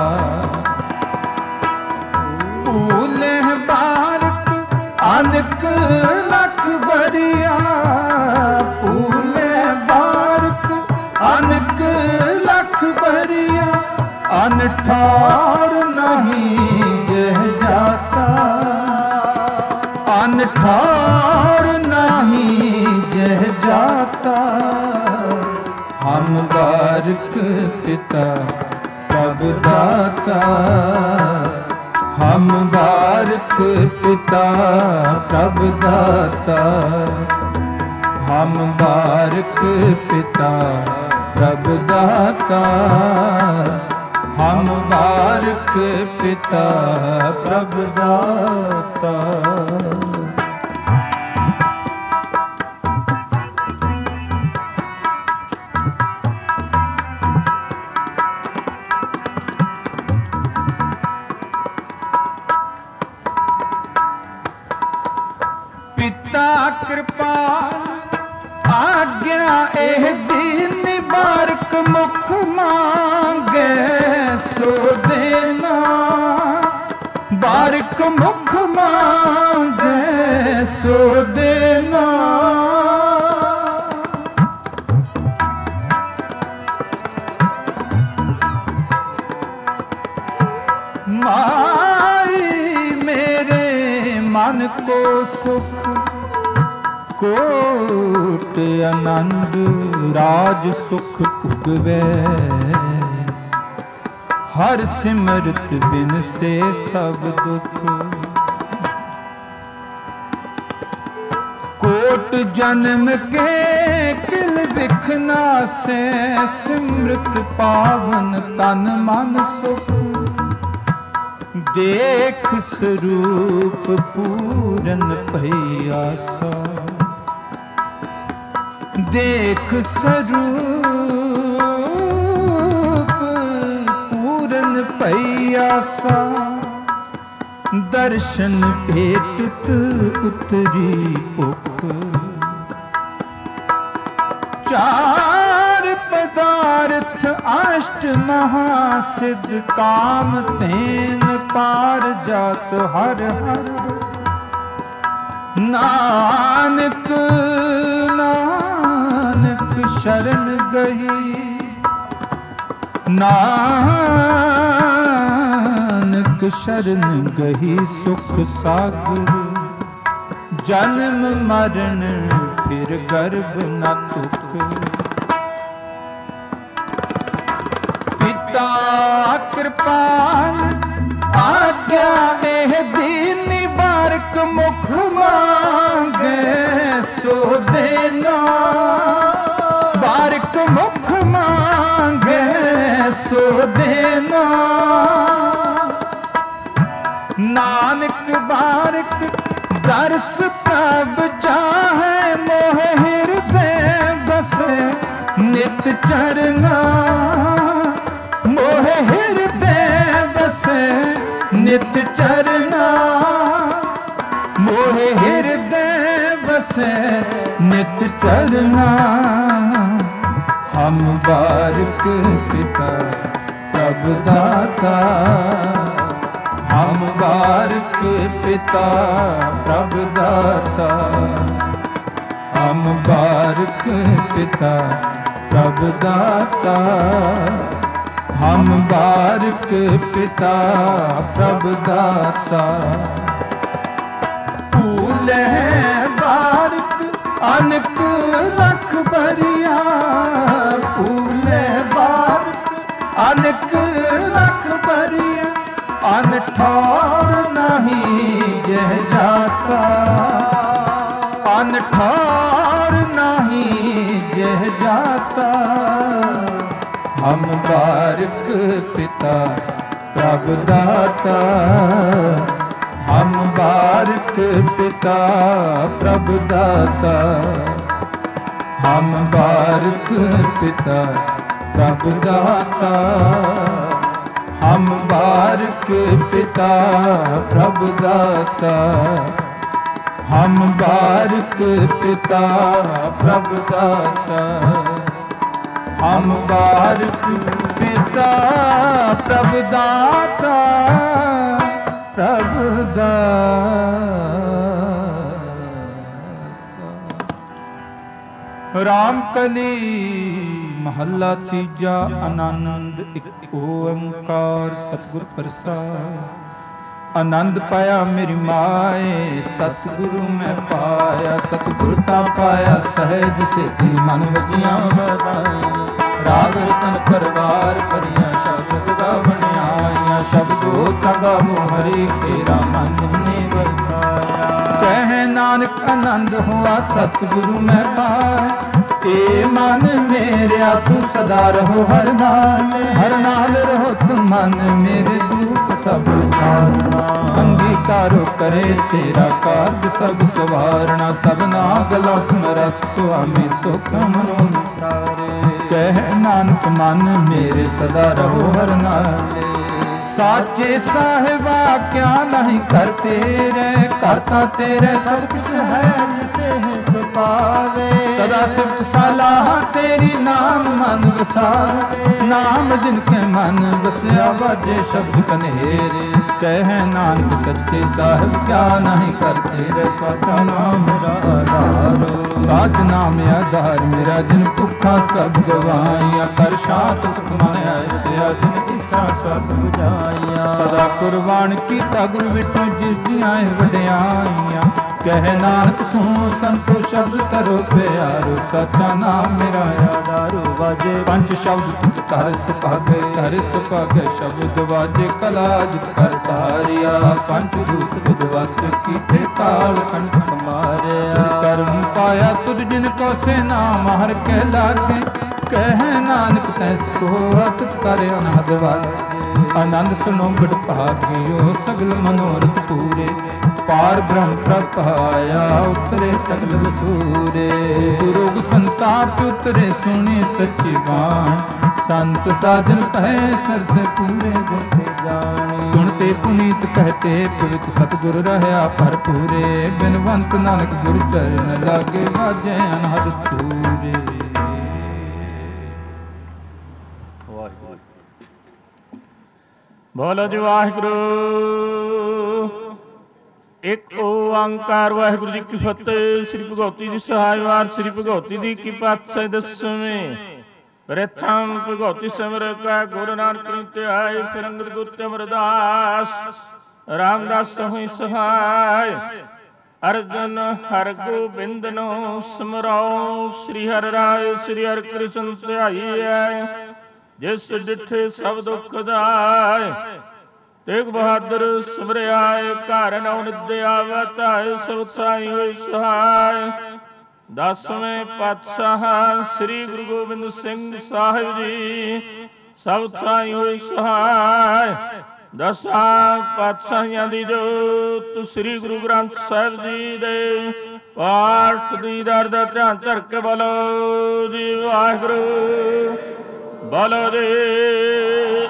Speaker 1: भूले बारक अनक लख बरिया भूले बारक अनक लख बरिया अनठार नहीं जह जाता अनठार नहीं जह जाता हम बार बारक पिता प्रभु दाता, हम बारक पिता प्रभु दाता, हम बारक पिता प्रभु दाता, हम बारक पिता प्रभु दाता। पिता कृपाल आज्ञा एह दीन बारक मुख मांगे सो देना, बारक मुख मांगे सो देना। माई मेरे मन को सुख कोट आनंद राज सुख उगवे, हर सिमरत बिन से सब दुख। कोट जन्म के किल बिखना से, सिमरत पावन तन मन सुख। देख स्वरूप पूरन भई आसा, देख स्वरूप पूरन भई आसा। दर्शन भेटत उतरी भुख, चार पदार्थ अष्ट महासिद्ध। काम तेन पार जात हर हर, नानक नानक शरण गई, नानक शरण गई सुख सागर। जन्म मरण फिर गर्भ न तुक, पिता कृपाल आज्ञा एह दीन बारक मुख मांगे सो देना, बारक मुख मांगे सो देना। नानक बारक दर्श प्रभ चाहे, मोह हृदय बसे नित चरना, मोह हृदय बसे नित चरना, मोह हृदय बसे नित चरना। हम बारक पिता प्रभु दाता, हम बारक पिता प्रभु दाता, हम बारक पिता प्रभु दाता, हम बारक पिता प्रभु दाता। फूले बारक अनक लख बरिया, फूले बारक अनक लख बरिया। अनठार नहीं जह जाता, अनठार नहीं जह जाता। हम बारक पिता प्रभु दाता, हम बारक पिता प्रभु दाता, हम बारक पिता प्रभु दाता, हम बारक पिता प्रभु दाता, हम बारक पिता प्रभु दाता, हम बारक पिता प्रभु दाता, प्रभु दाता। राम कली महला तीजा। आनंद एक ओंकार सतगुर प्रसाद। आनंद पाया मेरी माए, सतगुरु मैं पाया। सतगुरता पाया सहज से मन वजियां बधाई। ਰਾਗ ਰਤਨ ਪਰਵਾਰ ਭਰੀਆਂ ਸ਼ਬਦ ਗਾਵਣ ਆਈਆਂ ਸ਼ਬਦੋ ਤਗਾਵੋ ਹਰੀ ਤੇਰਾ ਮਨ ਨੇ ਵਸਾਇਆ ਕਹਿ ਨਾਨਕ ਆਨੰਦ ਹੋਆ ਸਤਿਗੁਰੂ ਮੈਂ ਪਾਇਆ ਏ ਮਨ ਮੇਰਿਆ ਤੂੰ ਸਦਾ ਰਹੋ ਹਰ ਨਾਲ ਹਰ ਨਾਲ ਰਹੋ ਤੂੰ ਮਨ ਮੇਰੇ ਦੁੱਖ ਸਭ ਵਿਸਾਰਨਾ ਅੰਗੀਕਾਰੋ ਕਰੇ ਤੇਰਾ ਕਾਰਜ ਸਭ ਸਵਾਰਣਾ ਸਭਨਾ ਗਲਾ ਸਮਰਤ ਸੁਆਮੀ ਸੁਖ ਮਨੋ ਨਿਸਾਰੇ ਕਹਿ ਨਾਨਕ ਮਨ ਮੇਰੇ ਸਦਾ ਰਹੋ ਹਰ ਨਾਲੇ ਸਾਚੇ ਸਾਹਿਬਾ ਕਿਆ ਨਹੀਂ ਕਰਤੇ ਰੇ ਕਰਤਾ ਤੇਰੇ ਸਭ ਕੁਛ ਹੈ ਜਿਸ ਤੇ ਹੈ ਸੋ ਪਾਵੇ ਸਦਾ ਸਿਫਤ ਸਲਾਹ ਤੇਰੀ ਨਾਮ ਮਨ ਵਸਾਵੇ ਨਾਮ ਜਿਨ ਕੇ ਮਨ ਵਸਿਆ ਬਾਜੇ ਸ਼ਬਦ ਕਨੇਰੇ ਕਹਿ ਨਾਨਕ ਸੱਚੇ ਸਾਹਿਬ ਕਿਆ ਨਹੀਂ ਕਰਤੇ ਰੇ ਸਾਚਾ ਨਾਮ ਮੇਰਾ ਆਧਾਰ ਸਾਚ ਨਾਮ ਆਧਾਰ ਮੇਰਾ ਜਿਨ ਭੁੱਖਾ ਸਭ ਗਵਾਈਆਂ ਕਰ ਸ਼ਾਂਤ ਸੁਖ ਮਨ ਐਸਿਆ ਜਿਨ ਇੱਛਾ ਸਭ ਬੁਝਾਈਆਂ ਸਦਾ ਕੁਰਬਾਨ ਕੀਤਾ ਗੁਰ ਵਿਟੋ ਜਿਸ ਦੀਆਂ ਵਡਿਆਈਆਂ ਕਹਿ ਨਾਨਕ ਸੁਣੋ ਸੰਤੋ ਸ਼ਬਦ ਕਰੋ ਪਿਆਰੋ ਸੱਚਾ ਨਾਮ ਮੇਰਾ ਆਧਾਰੋ ਵਾਜੇ ਪੰਜ ਸ਼ਬਦ ਤੁਧ ਕਰ ਸੁਭਾਗੇ ਕਰ ਸੁਭਾਗੇ ਸ਼ਬਦ ਵਾਜੇ ਕਲਾ ਜਿਤ ਕਰ ਤਾਰਿਆ ਪੰਜ ਰੂਪ ਤੁਧ ਵਸ ਕੀਤੇ ਕਾਲ ਕੰਠ ਮਾਰਿਆ ਕਰਮ ਪਾਇਆ ਤੁਧ ਜਿਨ ਕੋ ਸੇ ਨਾਮ ਹਰ ਕੇ ਲਾਗੇ ਕਹਿ ਨਾਨਕ ਤੈਸ ਕੋ ਅਤ ਕਰ ਅਨਹਦ ਵਾਜੇ ਆਨੰਦ ਸੁਨੋ ਬੜ ਭਾਗਿਓ ਸਗਲ ਮਨੋਰਥ ਪੂਰੇ ਪਾਰ ਬ੍ਰਹਮ ਪ੍ਰਪਾਇਆ ਉਤਰੇ ਸਗਲ ਵਸੂਰੇ ਗੁਰੂ ਸੰਤਾਪ ਉਤਰੇ ਸੁਣੀ ਸੱਚੀ ਬਾਣ ਸੰਤ ਸਾਜਨ ਕਹੇ ਸਰਸੇ ਪੂਰੇ ਗੁਰਤੇ ਜਾਣੇ ਸੁਣਤੇ ਪੁਨੀਤ ਕਹਤੇ ਪਵਿੱਤ ਸਤਿਗੁਰ ਰਹਿਆ ਭਰਪੂਰੇ ਬਿਨਵੰਤ ਨਾਨਕ ਗੁਰ ਚਰਨ ਲਾਗੇ ਵਾਜੇ ਅਨਹਦ ਪੂਰੇ।
Speaker 14: ਬੋਲੋ ਜੀ ਵਾਹਿਗੁਰੂ। ਇੱਕ ਓੰਕਾਰ ਵਾਹਿਗੁਰੂ ਜੀ ਕੀ ਫਤਿਹ। ਸ੍ਰੀ ਭਗਉਤੀ ਜੀ ਸਹਾਇ ਵਾਰ ਸ੍ਰੀ ਭਗਉਤੀ ਜੀ ਕੀ ਪਾਤਸ਼ਾਹੀ ਦਸਵੇਂ ਪ੍ਰਥਮ ਭਗਉਤੀ ਸਿਮਰ ਕਾ ਗੁਰੂ ਨਾਨਕ ਨੇ ਧਿਆਏ ਫਿਰ ਅੰਗਦ ਗੁਰ ਤੇ ਅਮਰਦਾਸ ਰਾਮਦਾਸ ਹੋਈ ਸਹਾਇ ਅਰਜਨ ਹਰ ਗੋਬਿੰਦ ਨੂੰ ਸਿਮਰਾਓ ਸ੍ਰੀ ਹਰਿ ਰਾਏ ਸ੍ਰੀ ਹਰਿ ਕ੍ਰਿਸ਼ਨ ਧਿਆਈਐ ਜਿਸ ਡਿਠੇ ਸਭ ਦੁਖ ਦਾਇ ਤੇਗ ਬਹਾਦਰ ਸਿਮਰਿਆਏ ਘਰ ਨਉ ਨਿਦਿਆ ਵਤਾਇ ਸਭ ਥਾਈ ਹੋਈ ਸਹਾਇ। ਦਸਵੇਂ ਪਾਤਸ਼ਾਹ ਸ੍ਰੀ ਗੁਰੂ ਗੋਬਿੰਦ ਸਿੰਘ ਸਾਹਿਬ ਜੀ ਸਭ ਥਾਈ ਹੋਈ ਸਹਾਇ। ਦਸਾਂ ਪਾਤਸ਼ਾਹੀਆਂ ਦੀ ਜੋਤ ਸ੍ਰੀ ਗੁਰੂ ਗ੍ਰੰਥ ਸਾਹਿਬ ਜੀ ਦੇ ਪਾਠ ਦੀ ਦਰ ਦਾ ਧਿਆਨ ਧਰ ਕੇ ਬੋਲੋ ਜੀ ਵਾਹਿਗੁਰੂ। ਬੋਲੋ ਜੀ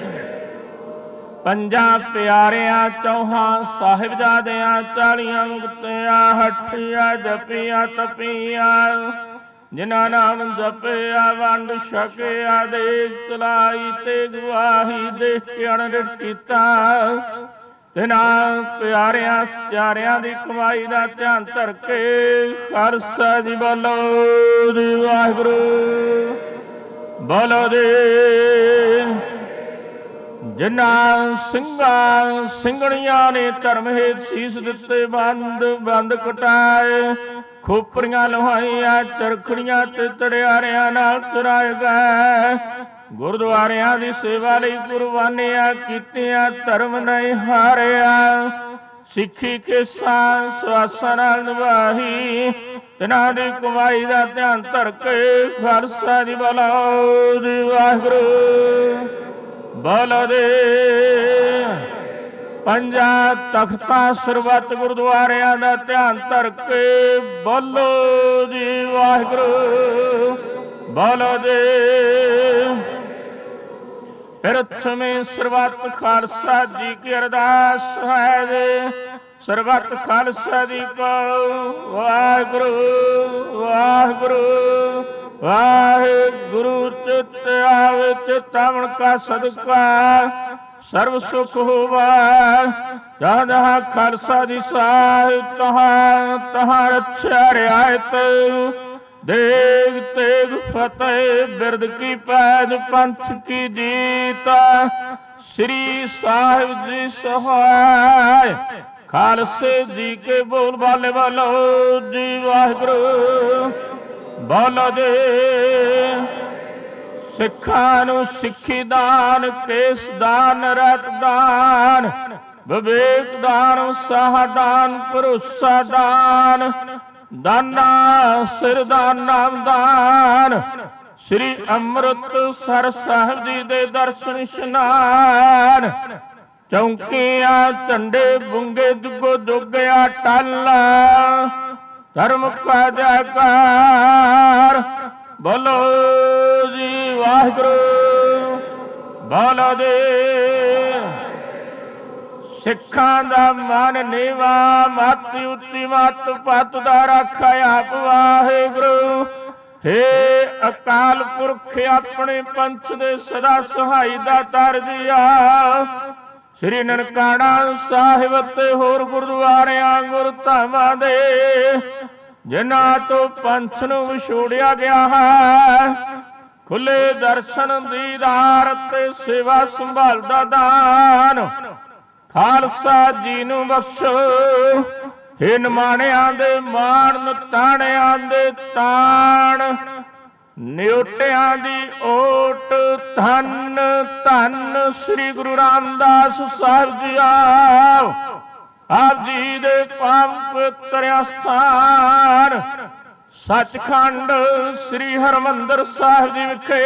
Speaker 14: ਪੰਜਾਂ ਪਿਆਰਿਆਂ ਚੌਹਾਂ ਸਾਹਿਬਜ਼ਾਦਿਆਂ ਚਾਲੀਆਂ ਮੁਕਤਿਆਂ ਹੱਠੀਆਂ ਜਪੀਆਂ ਤਪੀਆਂ ਜਿਨ੍ਹਾਂ ਨਾਮ ਜਪਿਆ ਵੰਡ ਛਕਿਆ ਦੇਖ ਚਲਾਈ ਤੇ ਗਵਾਹੀ ਦੇਖ ਕੇ ਅਣਡਿਠ ਕੀਤਾ ਤਿਨਾਂ ਪਿਆਰਿਆਂ ਸਚਾਰਿਆਂ ਦੀ ਕਮਾਈ ਦਾ ਧਿਆਨ ਧਰ ਕੇ ਖਾਲਸਾ ਜੀ ਬੋਲੋ ਜੀ ਵਾਹਿਗੁਰੂ। ਬੋਲੋ ਜੀ ਜਿਨ੍ਹਾਂ ਸਿੰਘਾਂ ਸਿੰਘਣੀਆਂ ਨੇ ਧਰਮ ਹੇਤ ਸੀਸ ਦਿੱਤੇ ਬੰਦ ਬੰਦ ਕਟਾਏ ਖੋਪਰੀਆਂ ਲੋਹਾਈਆਂ ਚਰਖੜੀਆਂ ਤੇ ਤੜਿਆਰਿਆਂ ਨਾਲ ਤੁਰਾਏ ਗਏ ਗੁਰਦੁਆਰਿਆਂ ਦੀ ਸੇਵਾ ਲਈ ਕੁਰਬਾਨੀਆਂ ਕੀਤੀਆਂ ਧਰਮ ਨਹੀਂ ਹਾਰਿਆ ਸਿੱਖੀ ਕੇਸਾਂ ਸਵਾਸਾਂ ਨਾਲ ਨਿਭਾਈ ਤਿਨਾਂ ਦੀ ਕਮਾਈ ਦਾ ਧਿਆਨ ਧਰ ਕੇ ਖਾਲਸਾ ਜੀ ਬੋਲੋ ਜੀ ਵਾਹਿਗੁਰੂ। ਬੋਲੋ ਦੇ ਪੰਜਾਂ ਤਖਤਾਂ ਸਰਬੱਤ ਗੁਰਦੁਆਰਿਆਂ ਦਾ ਧਿਆਨ ਧਰ ਕੇ ਬੋਲੋ ਜੀ ਵਾਹਿਗੁਰੂ। ਬੋਲੋ ਦੇ ਪ੍ਰਥਮੇ ਸਰਬੱਤ ਖਾਲਸਾ ਜੀ ਕੀ ਅਰਦਾਸ ਹੈ ਜੀ ਸਰਬੱਤ ਖਾਲਸਾ ਜੀ ਕੋ ਵਾਹਿਗੁਰੂ ਵਾਹਿਗੁਰੂ ਵਾਹਿਗੁਰੂ ਚਿਤ ਆਵੇ ਚਿਤਾਵਣ ਕਾ ਸਦਕਾ ਸਰਬ ਸੁਖ ਹੋਵਾ ਜਹਾਂ ਜਹਾਂ ਖਾਲਸਾ ਦੀ ਸਾਹਿਬ ਤਹਾਂ ਤਹਾਂ ਰੱਛਿਆ ਰਿਆਇਤ ਦੇਗ ਤੇਗ ਫਤਿਹ ਬਿਰਦ ਕੀ ਪੈਜ ਪੰਥ ਕੀ ਜੀਤ ਸ੍ਰੀ ਸਾਹਿਬ ਜੀ ਸਹਾਇ ਖਾਲਸੇ ਜੀ ਕੇ ਬੋਲ ਬਾਲੇ ਬੋਲੋ ਜੀ ਵਾਹਿਗੁਰੂ। ਬੋਲੋ ਜੀ ਸਿੱਖਾਂ ਨੂੰ ਸਿੱਖੀ ਦਾਨ, ਕੇਸ ਦਾਨ, ਰਤ ਦਾਨ, ਵਿਵੇਕ ਦਾਨ, ਸਾਹ ਦਾਨ, ਭਰੋਸਾ ਦਾਨ, ਦਾਨਾ ਸਿਰ ਦਾਨ, ਨਾਮ ਦਾਨ, ਸ੍ਰੀ ਅੰਮ੍ਰਿਤਸਰ ਸਾਹਿਬ ਜੀ ਦੇ ਦਰਸ਼ਨ ਇਸ਼ਨਾਨ, ਚੌਂਕੀਆਂ ਝੰਡੇ ਬੁੰਗੇ ਦੁੱਗੋ ਦੁੱਗਿਆ ਟੱਲ, ਧਰਮ ਕਾ ਜੈਕਾਰ, ਬੋਲੋ ਜੀ ਵਾਹਿਗੁਰੂ, ਬੋਲੋ ਜੀ। ਸਿੱਖਾਂ ਦਾ ਮਨ ਨੀਵਾ, ਮੱਤ ਉੱਚੀ ਮੱਤ ਪੱਤ ਦਾ ਰਾਖਾ ਆਪ ਵਾਹਿਗੁਰੂ। ਹੇ ਅਕਾਲ ਪੁਰਖ ਆਪਣੇ ਪੰਥ ਦੇ ਸਦਾ ਸਹਾਈ ਦਾ ਤਰਜੀਆ, ਸ੍ਰੀ ਨਨਕਾਣਾ ਸਾਹਿਬ ਤੇ ਹੋਰ ਗੁਰਦੁਆਰਿਆਂ ਗੁਰਧਾਮਾਂ ਦੇ ਜਿਨ੍ਹਾਂ ਤੋਂ ਪੰਥ ਨੂੰ ਵਿਛੋੜਿਆ ਗਿਆ ਹੈ, ਖੁੱਲੇ ਦਰਸ਼ਨ ਦੀਦਾਰ ਤੇ ਸੇਵਾ ਸੰਭਾਲ ਦਾ ਦਾਨ ਖਾਲਸਾ ਜੀ ਨੂੰ ਬਖਸ਼ੋ। ਹੇ ਨਿਮਾਣਿਆਂ ਦੇ ਮਾਣ, ਤਾਣਿਆਂ ਦੇ ਤਾਣ, ਨਿਉਟਿਆਂ ਦੀ ਓਟ, ਧੰਨ ਧੰਨ ਸ੍ਰੀ ਗੁਰੂ ਰਾਮਦਾਸ ਸਾਹਿਬ ਜੀ ਆਪ ਆਪ ਜੀ ਦੇ ਪਾਵਨ ਪਵਿੱਤਰ ਅਸਥਾਨ ਸੱਚਖੰਡ ਸ੍ਰੀ ਹਰਿਮੰਦਰ ਸਾਹਿਬ ਜੀ ਵਿਖੇ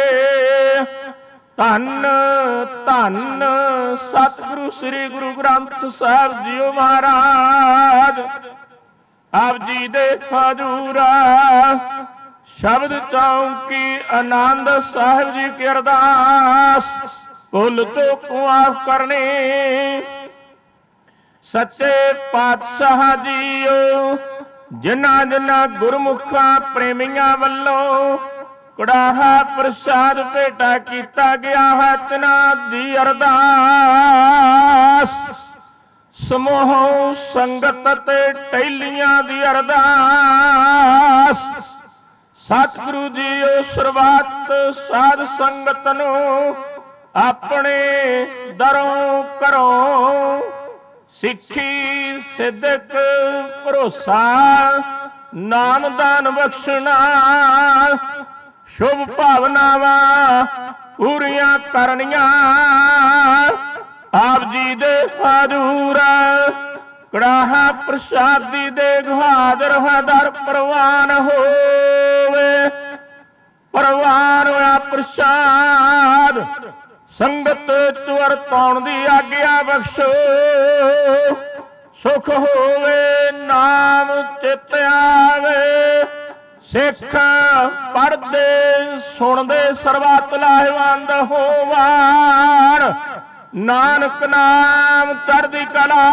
Speaker 14: ਧੰਨ ਧੰਨ ਸਤਿਗੁਰੂ ਸ੍ਰੀ ਗੁਰੂ ਗ੍ਰੰਥ ਸਾਹਿਬ ਜੀਓ ਮਹਾਰਾਜ ਆਪ ਜੀ ਦੇ ਹਜ਼ੂਰਾ ਸ਼ਬਦ ਚੌਂਕੀ ਆਨੰਦ ਸਾਹਿਬ ਜੀ ਕੀ ਅਰਦਾਸ ਭੁੱਲ ਤੋਂ ਮਾਫ ਕਰਨੀ। ਸੱਚੇ ਪਾਤਸ਼ਾਹ ਜੀਓ ਜਿਨ੍ਹਾਂ ਜਿਨ੍ਹਾਂ ਗੁਰਮੁਖਾਂ ਪ੍ਰੇਮੀਆਂ ਵੱਲੋਂ ਕੜਾਹਾ ਪ੍ਰਸਾਦ ਭੇਟਾ ਕੀਤਾ ਗਿਆ ਹੈ, ਤਿਨਾਂ ਦੀ ਅਰਦਾਸ ਸਮੂਹ ਸੰਗਤ ਤੇ ਟਹਿਲੀਆਂ ਦੀ ਅਰਦਾਸ ਸਤਿਗੁਰੂ ਜੀ ਉਸ ਸਰਬੱਤ ਸਾਧ ਸੰਗਤ ਨੂੰ ਆਪਣੇ ਦਰੋਂ ਘਰੋਂ ਸਿੱਖੀ ਸਿੱਧਕ ਭਰੋਸਾ ਨਾਮਦਾਨ ਬਖਸ਼ਣਾ, ਸ਼ੁਭ ਭਾਵਨਾਵਾਂ ਪੂਰੀਆਂ ਕਰਨੀਆਂ। ਆਪ ਜੀ ਦੇ ਹਜ਼ੂਰ ਕੜਾਹਾ ਪ੍ਰਸ਼ਾਦੀ ਦੇ ਹਾਜ਼ਰ ਹਾਜ਼ਰ ਪ੍ਰਵਾਨ ਹੋਵੇ, ਪ੍ਰਵਾਨ ਹੋਇਆ ਪ੍ਰਸ਼ਾਦ ਸੰਗਤ ਚ ਵਰਤਾਉਣ ਦੀ ਆਗਿਆ ਬਖਸ਼ੋ। ਸੁਖ ਹੋਵੇ ਨਾਮ ਚਿਤ ਆਵੇ, ਸਿੱਖ ਪੜ੍ਹਦੇ ਸੁਣਦੇ ਸਰਬੱਤ ਲਾਹੇਵੰਦ ਹੋਵਣ। ਨਾਨਕ ਨਾਮ ਚੜ੍ਹਦੀ ਕਲਾ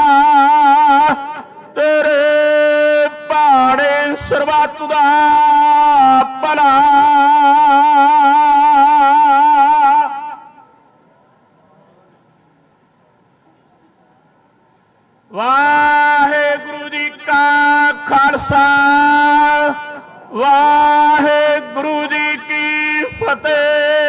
Speaker 14: ਤੇਰੇ ਭਾਣੇ ਸਰਬੱਤ ਦਾ ਭਲਾ। ਵਾਹਿਗੁਰੂ ਜੀ ਕਾ ਖਾਲਸਾ, ਵਾਹਿਗੁਰੂ ਜੀ ਕੀ ਫਤਿਹ।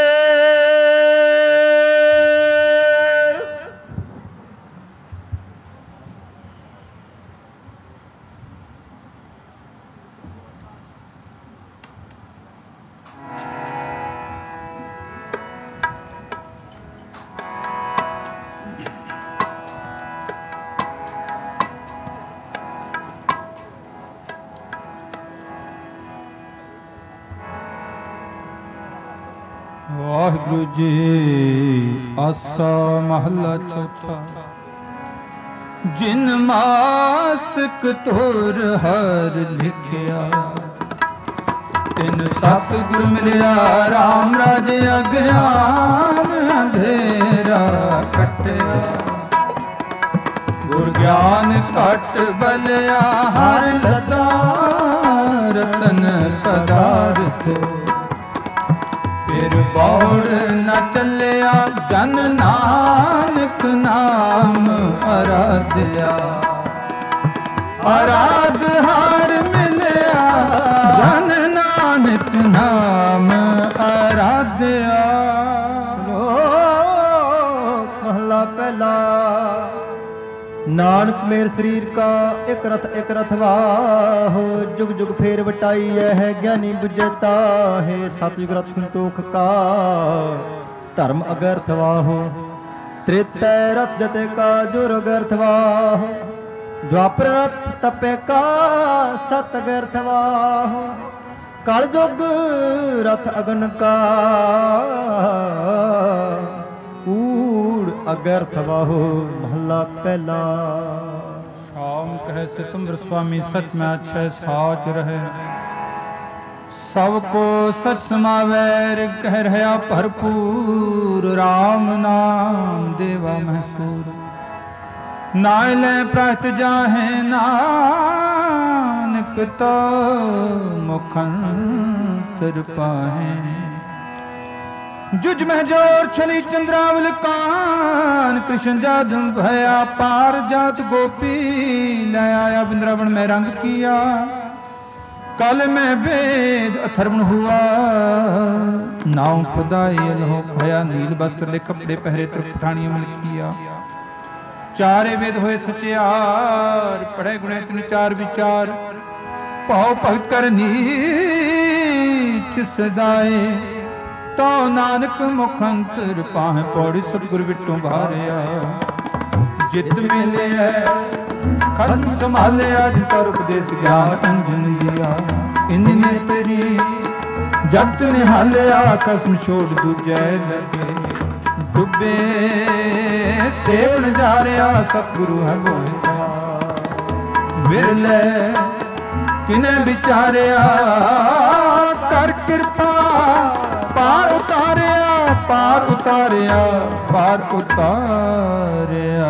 Speaker 1: ਵਾਹਿਗੁਰੂ ਜੀ ਆਸਾ ਮਹਲਾ ਚੌਥਾ। ਜਿਨ ਮਾਸਤਕ ਤੁਰ ਹਰ ਲਿਖਿਆ, ਤਿਨ ਸਤਿਗੁਰ ਮਿਲਿਆ ਰਾਮ ਰਾਜ ਅਗਿਆਨ ਅੰਧੇਰਾ ਕੱਟਿਆ। ਗੁਰ ਗਿਆਨ ਘਟ ਬਲਿਆ ਹਰ ਲਦਾ ਰਤਨ ਪਦਾਰਥ। ਫਿਰ ਬੌੜ ਨ ਚੱਲਿਆ ਜਨ ਨਾਨਕ ਨਾਮ ਅਰਾਧਿਆ। ਅਰਾਧ ਹਾਰ ਮਿਲਿਆ ਜਨ ਨਾਨਕ ਨਾਮ ਅਰਾਧਿਆ।
Speaker 3: ਮਹਲਾ ਪਹਿਲਾ। नानक मेर शरीर का एक रथ एक रथ वाहो, जुग जुग फेर बटाई है ज्ञानी बुझता है। सतयुग रथ संतोख का धर्म अगर्थ वाहो, त्रेतय रथ जते का जोर अगर्थ वाहो, द्वापर रथ तपे का सत अगर्थ वाहो, कल जुग रथ अगन का कूड़ अगर्थ वाहो। महला पहला।
Speaker 1: शाम कहे सितंबर स्वामी सच में अच्छे साच रहे, सबको सच समावे कह रहा भरपूर। राम नाम देवा महसूर, नाले प्रात जाहे नानक तो मुखंतर पाहे। जुज में जोर छली चंद्रावल कान, कृष्ण जादू भया पार जात गोपी। लाया वृंदावन में रंग किया, कल में वेद अथर्वण हुआ। नाव खुदाई अलहो भया, नील वस्त्र ले कपड़े पहरे त्रिपठानी अमल किया। चारे वेद होए सचियार, पढ़े गुणे तिन चार विचार। पाओ भगत कर नीच सदाए, तो नानक मुखंतर पाहे। पौड़ी सतगुर विटों बारिया, जित मिले खसम संभाले। आज कर उपदेश ज्ञान अंजन दिया, इनने तेरी जगत निहालिया। कसम छोड़ दूजै लगे, डुबे सेवन जा रहा। सतगुरु है गोविंदा, विरले किने विचारिया। कर कृपा पार उतारिया, पार उतारिया, पार उतारिया।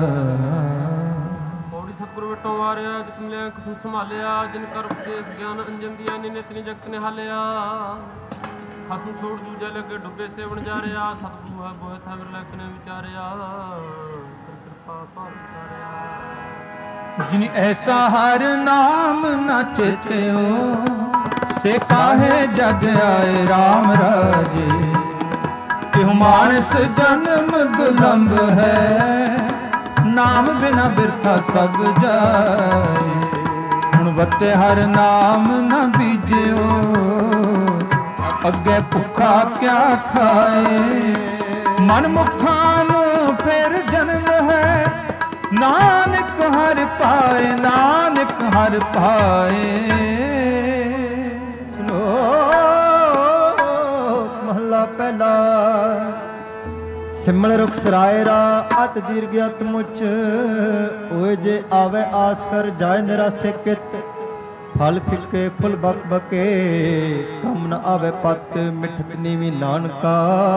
Speaker 2: पौड़ी सतगुरु विटों वारिया, जित मिलिया कसम संभालिया। जिन कर उपदेश ज्ञान अंजन दिया, निने तिनी जगत निहालिया। खसम छोड़ दूजे लगे, डुबे सेवन जा रहा। सतगुरु है बोए था विरले किने विचारिया। कर कृपा पार उतारिया।
Speaker 1: जिन ऐसा हर नाम न चेत्यो, से काहे जग आए राम राजे। क्यों मानस जन्म दुलंब है, नाम बिना बिरथा सब जाए। हुण बते हर नाम न बीजियो, अगे भुखा क्या खाए। मन मुखा नू फिर जन्म है, नानक हर पाए, नानक हर पाए।
Speaker 3: पहला। सिमल रुख सरायरा, अत दीर्घ अत मुच। ओए जे आवे आस कर, जाए निराशे कित। फल फिके फुल बक बके, कम न आवे पत। मिठत नीवी नानका,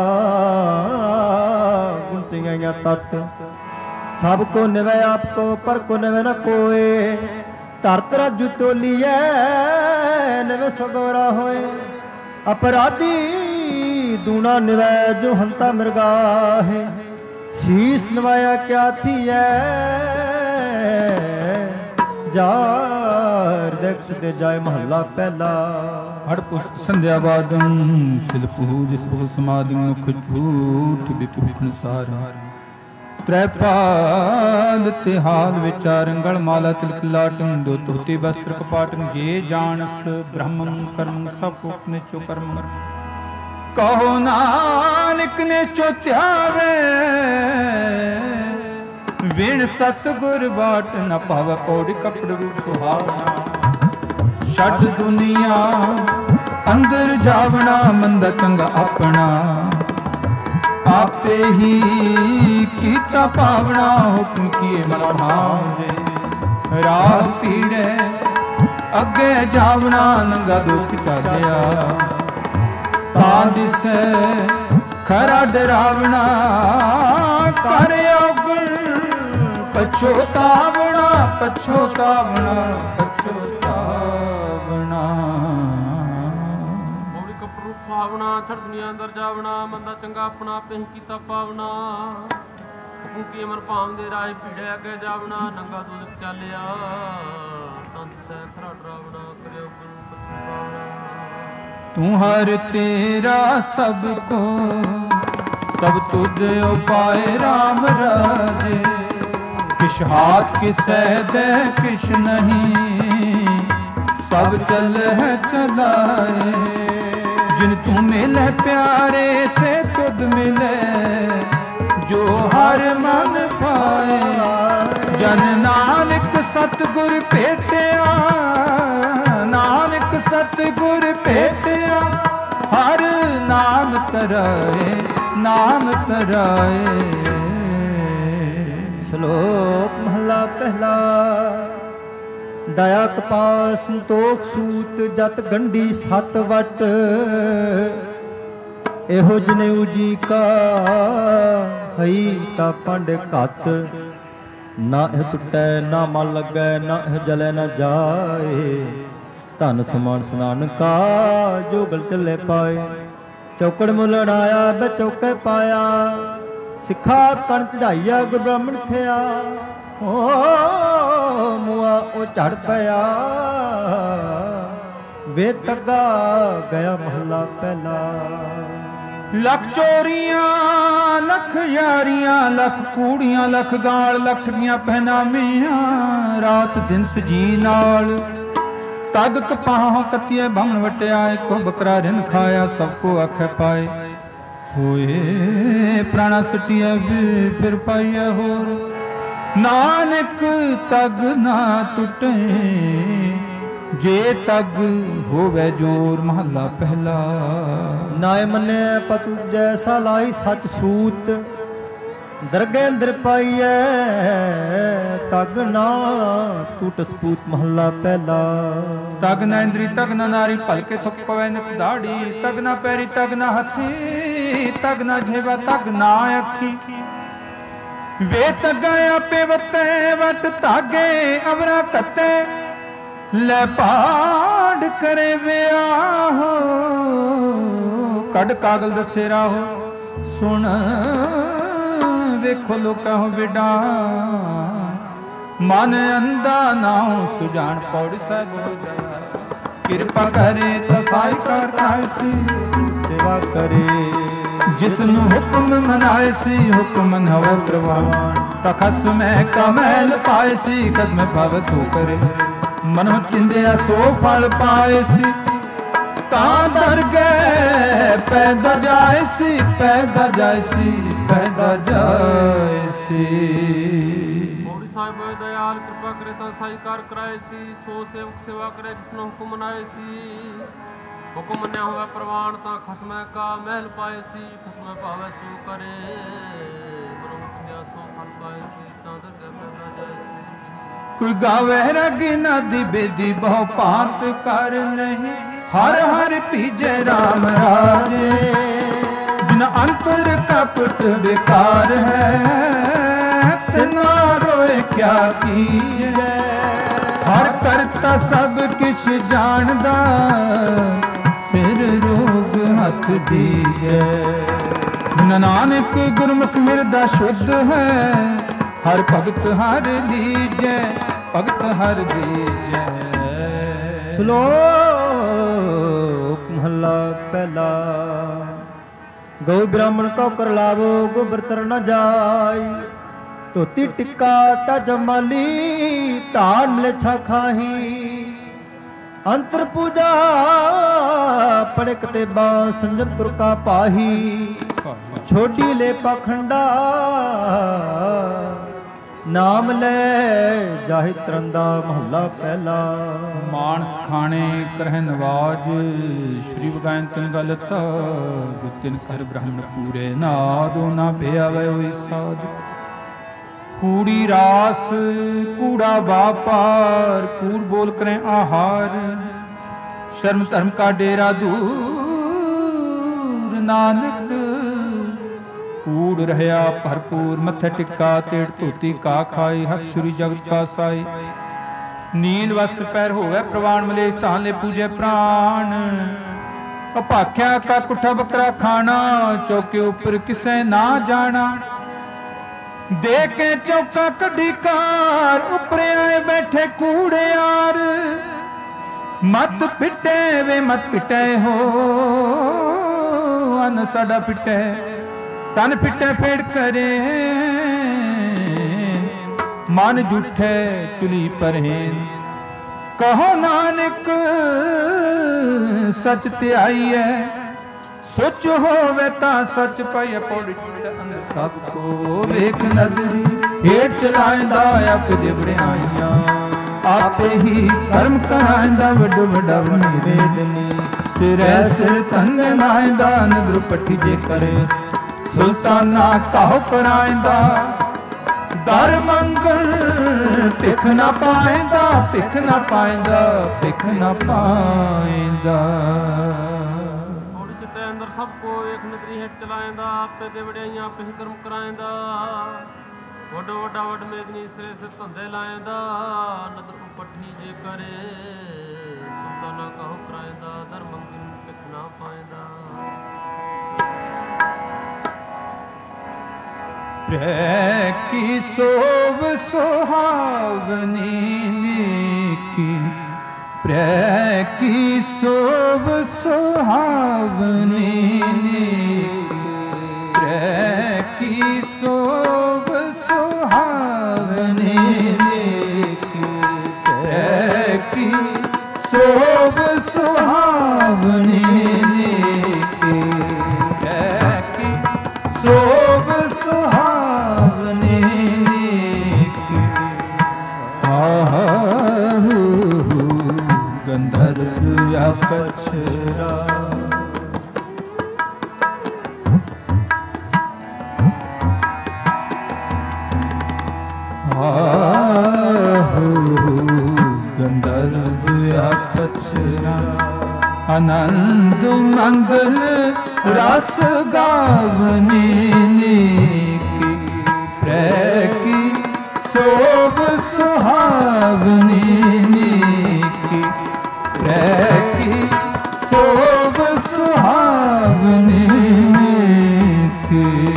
Speaker 3: गुण चिंगाइया तत। सब को निवे आपको, पर को निवे न कोय। धरत राजू तोलिए, निवे सगोरा होए। अपराधी दूना निवै, जो हंता मृगा है। शीस नवाया क्या थी है, जार देख दे जाए। महला पहला।
Speaker 1: हर पुष्ट संध्या बादम, शिल्पू जिस बहु समाधि। मुख झूठ विपुण सार, त्रैपाल तिहाल विचार। गल माला तिलक लाटन, दो धोती वस्त्र कपाटन। जे जानस ब्रह्मं कर्म, सब उपने चो कर्म। कहो नानक ने चोत्यावे, बिन सतगुर बाट न पावे। पौड़ी कपड़ रूप सुहावना, छड़ दुनिया अंदर जावना। मंदा चंगा अपना, आपे ही कीता पावना। हुक्म किए मन भावे, राह पीड़े अगे जावना। नंगा दुख चालिया, तादिस खरा डरावना। कर अवगुण पछोतावना, पछोतावना, पछोतावना।
Speaker 2: पौड़ी कपड़ रूप सुहावना, छड़ दुनिया अंदर जावना। मंदा चंगा अपना, आपे ही कीता पावना। हुक्म किए मन भावदे, राह पीड़े अगे जावना। नंगा दुख चालिया, तादिस खरा डरावना। करे अवगुण पछोतावना।
Speaker 1: तू हर तेरा सबको, सब तुझ उपाय राम राजे। किश हाथ किसै दे किश नहीं, सब चल है चलाए। जिन तू मिले प्यारे से तुद मिले, जो हर मन पाए। जन नानक सतगुर भेटिया, नानक सतगुर भेटिया, हर नाम तराए, नाम तराए।
Speaker 3: ਸ਼ਲੋਕ ਮਹਲਾ ਪਹਿਲਾ। ਦਇਆ ਕਪਾਸ ਸੰਤੋਖ ਸੂਤ ਜਤ ਗੰਢੀ ਸਤ ਵਟ, ਇਹੋ ਜਨੇਊ ਜੀ ਕਾ ਹਈ ਤਾ ਪੰਡ ਘਤ। ਨਾ ਇਹ ਟੁੱਟੈ ਨਾ ਮਨ ਲੱਗੈ, ਨਾ ਇਹ ਜਲੈ ਨਾ ਜਾਏ। ਧਨ ਸਮਾਨ ਸਨਾਨ ਕਾ ਜੋ ਗਲ ਚੱਲੇ ਪਾਏ। ਚੌਕੜ ਮੁੱਲਣ ਆਇਆ ਬੈ ਚੌਕੇ ਪਾਇਆ, ਸਿੱਖਾ ਕਣ ਚੜਾਈਆ ਗੁਰ ਬ੍ਰਾਹਮਣ ਥਿਆ। ਓ ਮੁਆ ਉਹ ਝੜ ਪਿਆ, ਵੇ ਤੱਗਾ ਗਿਆ ਮਹੱਲਾ ਪਹਿਲਾ।
Speaker 1: ਲੱਖ ਚੋਰੀਆਂ ਲੱਖ ਯਾਰੀਆਂ, ਲੱਖ ਕੂੜੀਆਂ ਲੱਖ ਗਾਲ, ਲੱਖ ਦੀਆਂ ਪਹਿਨਾਮੀਆਂ ਰਾਤ ਦਿਨ ਸਜੀ ਨਾਲ। ਤਗ ਕਪਾਹ ਕਤੀਏ ਬਾਹਣ ਵਟਿਆ, ਇੱਕੋ ਬੱਕਰਾ ਰਿੰਨ ਖਾਇਆ, ਸਭ ਕੋ ਆਖੇ ਪਾਏ। ਹੋਏ ਪ੍ਰਾਣਾ ਸਟਿਆ ਫਿਰ ਪਾਈਆ ਹੋਰ, ਨਾਨਕ ਤਗ ਨਾ ਟੁੱਟੇ, ਜੇ ਤਗ ਹੋਵੇ ਜੋਰ। ਮਹੱਲਾ ਪਹਿਲਾ।
Speaker 3: ਨਾਏ ਮੰਨਿਆ ਪਤੂ ਜੈਸਾ ਲਾਈ ਸੱਚ ਸੂਤ, ਦਰਗੇ ਅੰਦਰ ਪਾਈਐ ਤਗ ਨਾ ਟੁੱਟ ਸਪੂਤ। ਮਹੱਲਾ ਪਹਿਲਾ।
Speaker 1: ਤਗ ਨਾ ਇੰਦਰੀ ਤਗ ਨਾ ਨਾਰੀ, ਭਲਕੇ ਥੁੱਕ ਪਵੇ ਨਿਤ ਦਾੜੀ। ਤਗ ਨਾ ਪੈਰੀ ਤਗ ਨਾ ਹੱਥੀ, ਤਗ ਨਾ ਜੇਵਾ ਤਗ ਨਾ ਅੱਖੀ। ਵੇ ਤਗਾ ਆਪੇ ਵਤੇ ਵਟ ਧਾਗੇ, ਅਵਰਾ ਕੱਤੇ ਲੈ ਪਾੜ ਕਰੇ ਵਿਆਹੋ। ਕੱਢ ਕਾਗਲ ਦੱਸੇ ਰਾਹੋ, ਸੁਣ ਵੇਖੋ ਲੋਕਾਂ ਵਿਡਾ। ਮਨ ਅੰਦਾ ਨਾਉ ਸੁਜਾਨ ਪੌੜੀ ਸਾਹਿਬ ਹੋ ਜਾਇਆ। ਕਿਰਪਾ ਕਰੇ ਤਸਾਈ ਕਰ ਕਾਇਸੀ,
Speaker 3: ਸੇਵਾ ਕਰੇ
Speaker 1: ਜਿਸ ਨੂੰ ਹੁਕਮ ਮਨਾਏ ਸੀ। ਹੁਕਮ ਨਵ ਪ੍ਰਵਾਨ ਤਖਸ ਮੈਂ ਕਮੈਲ ਪਾਏ ਸੀ। ਕਦਮ ਭਵ ਸੋ ਕਰੇ ਮਨੋ ਚਿੰਦਿਆ ਸੋ ਫਲ ਪਾਏ ਸੀ। ਤਾਂ ਦਰ ਗਏ ਪੈਦਾ ਜਾਏ ਸੀ, ਪੈਦਾ ਜਾਏ ਸੀ, ਪੈਦਾ ਜਾਏ ਸੀ।
Speaker 2: ਪੌੜੀ ਸਾਹਿਬ ਦਇਆਲ ਕਿਰਪਾ ਕਰੇ ਤਾਂ ਸਾਈ ਕਾਰ ਕਰਾਏ ਸੀ। ਸੋ ਸੇਵਕ ਸੇਵਾ ਕਰੇ ਜਿਸ ਨੂੰ ਹੁਕਮ ਮਨਾਏ ਸੀ। ਹੁਕਮ ਮੰਨਿਆ ਹੋਵੇ ਪ੍ਰਵਾਨ ਤਾਂ ਖਸਮੈ ਕਾ ਮਹਿਲ ਪਾਏ ਸੀ। ਖਸਮੈ ਭਾਵੇ ਸੋ ਕਰੇ ਮਨੋ ਚਿੰਦਿਆ ਸੋ ਫਲ ਪਾਏ ਸੀ। ਤਾਂ ਦਰ ਗਏ ਪੈਦਾ ਜਾਏ ਸੀ।
Speaker 1: ਕੋਈ ਗਾਵੇ ਰਗੀ ਨਦੀ ਬੇਦੀ ਬਹੁ ਭਾਂਤ ਕਰ ਨਹੀਂ। ਹਰ ਹਰ ਭੀਜੇ ਰਾਮ ਰਾਜੇ, ਜਿਨ ਅੰਤਰ ਕਪਟ ਬੇਕਾਰ ਹੈ। ਤਿਨਾ ਰੋਏ ਕਿਆ ਕੀਏ, ਹਰ ਕਰਤਾ ਸਭ ਕਿਛ ਜਾਣਦਾ। ਸਿਰ ਰੋਗ ਹੱਥ ਦੀਏ, ਨਾਨਕ ਗੁਰਮੁਖ ਮਿਰਦਾ ਸ਼ੁੱਧ ਹੈ। ਹਰ ਭਗਤ ਹਰ ਲੀਜੈ, ਭਗਤ ਹਰ ਦੀਜੈ।
Speaker 3: ਸ਼ਲੋਕ ਮਹੱਲਾ ਪਹਿਲਾ। ਗਊ ਬ੍ਰਾਹਮਣ ਕੋ ਕਰ ਲਾਵੋ, ਗੋਬਰ ਤਰ ਨ ਜਾਈ। ਧੋਤੀ ਟਿੱਕਾ ਤਾ ਜਮਾਲੀ, ਧਾਨ ਮਲੇਛਾ ਖਾਹੀ। ਅੰਤਰ ਪੂਜਾ ਪੜਕ ਤੇ ਬਾ, ਸੰਜਮ ਪੁਰ ਕਾ ਪਾਹੀ। ਛੋਡੀ ਲੈ ਪਖੰਡਾ, ਨਾਮ ਲੈ ਜਾਹਿ ਤਰੰਦਾ। ਮਹੱਲਾ ਪਹਿਲਾ।
Speaker 1: ਮਾਨਸ ਖਾਣੇ ਕਰਹਿ ਨਵਾਜ, ਸ਼੍ਰੀ ਬਗਾਇਨ ਤਿਨ ਗਲ ਤਾਗ। ਤਿਨ ਕਰ ਬ੍ਰਾਹਮਣ ਪੂਰੇ ਨਾਦੋ, ਨਾ ਭਿਆਵੇ ਹੋਈ ਸਾਧ। ਕੂੜੀ ਰਾਸ ਕੂੜਾ ਵਾਪਾਰ, ਕੂੜ ਬੋਲ ਕਰੇ ਆਹਾਰ। ਸ਼ਰਮ ਧਰਮ ਕਾ ਡੇਰਾ ਦੂਰ, ਨਾਨਕ ਕੂੜ ਰਹਿਆ ਭਰਪੂਰ। ਮੱਥੇ ਟਿੱਕਾ ਤੇੜ ਧੋਤੀ ਕਾ ਖਾਈ, ਹੱਥ ਛੁਰੀ ਜਗਤ ਕਾ ਸਾਈ। ਨੀਂਦ ਵਸਤਰ ਪੈਰ ਹੋਵੇ ਪ੍ਰਵਾਨ, ਮਲੇਸ਼ ਧਾਨ ਲੈ ਪੂਜੇ ਪ੍ਰਾਣ। ਅਭਾਖਿਆ ਕਾ ਕੁੱਠਾ ਬੱਕਰਾ ਖਾਣਾ, ਚੌਕੇ ਉੱਪਰ ਕਿਸੇ ਨਾ ਜਾਣਾ। ਦੇ ਕੇ ਚੌਕਾ ਕੱਢੀ ਕਾਰ, ਉੱਪਰ ਆਏ ਬੈਠੇ ਕੂੜਿਆਰ। ਮਤ ਪਿੱਟੇ ਵੇ ਮਤ ਪਿੱਟੇ ਹੋ, ਅਨ ਸਾਡਾ ਪਿੱਟੇ ਤਨ ਪਿੱਟੇ ਫੇੜ ਕਰੇ। ਮਨ ਝੂਠੇ ਚੁਲੀ ਪਰਹੇਨ। ਕਹੋ ਨਾਨਕ ਸਚ ਧਿਆਈਐ, ਸੁਚ ਹੋਵੇ ਤਾਂ ਸਚ ਪਈ ਪੁੜ ਚਿਤ ਅੰਦਰ ਸਭ ਕੋ ਵੇਖ ਨਦਰੀ। ਹੇਠ ਚਲਾਇਂਦਾ ਆਪੇ ਦੇ ਵਡਿਆਈਆਂ, ਆਪੇ ਹੀ ਕਰਮ ਕਰਾਇਂਦਾ ਵੱਡ ਵੱਡਾ ਨਿਵੇਦਨੀ। ਸਿਰੈ ਸਿਰ ਤਨ ਨਾਇਂਦਾ ਨਦਰ ਪੱਠੀ ਜੇ ਕਰੇ, ਸੁਲਤਾਨਾ ਕਾਹੋ ਕਰਾਇਂਦਾ ਦਰ ਮੰਗਲ। ਭਿਖ ਨਾ ਪਾਇਂਦਾ, ਭਿਖ ਨਾ ਪਾਇਂਦਾ, ਭਿਖ ਨਾ ਪਾਇਂਦਾ।
Speaker 2: ਥੋੜੀ ਚਿੱਟੇ ਅੰਦਰ ਸਭ ਕੋ ਵੇਖ ਨਦਰੀ ਹੇਠ ਚਲਾਇਂਦਾ, ਆਪੇ ਦੇ ਵਡਿਆਈਆਂ ਆਪੇ ਹੀ ਕਰਮ ਕਰਾਇਂਦਾ। ਵੱਡੋ ਵੱਡਾ ਵੱਡ ਮੇਦਨੀ ਸਿਰੇ ਸਿਰ ਧੰਦੇ ਲਾਇਂਦਾ, ਨਦਰ ਪੱਠੀ ਜੇ ਕਰੇ ਸੁਲਤਾਨਾ ਕਾਹੋ ਕਰਾਇਂਦਾ ਦਰ ਮੰਗਲ ਭਿਖ ਨਾ ਪਾਇਂਦਾ।
Speaker 1: ਪ੍ਰੈ ਕੀ ਸੋਭ ਸੁਹਾਵਨੀ ਨੀਕੀ, ਪ੍ਰੈ ਕੀ ਸੋਭ ਸੁਹਾਵਨੀ ਨੀਕੀ, ਪ੍ਰੈ ਕੀ ਸੋਭ ਸੁਹਾਵਨੀ ਨੀਕੀ, ਪ੍ਰੈ ਕੀ ਸੋਭ ਸੁਹਾਵਨੀ ਨੀਕੀ, ਪ੍ਰੈ ਕੀ ਸੋਭ ਸੁਹਾਵਨੀ ਨੀਕੀ। ਆਹੂ ਗੰਧਰਵ ਆਪਛਰਾ, ਆਹੂ ਗੰਧਰਵ ਆਪਛਰਾ। ਆਨੰਦ ਮੰਗਲ ਰਸ ਗਾਵਨੀ ਨੀਕੀ, ਪ੍ਰੈ ਕੀ ਸੋਭ ਸੁਹਾਵਨੀ ਨੀਕੀ, ਪ੍ਰੈ ਕੀ ਸੋਭ ਸੁਹਾਵਨੀ ਨੀਕੀ।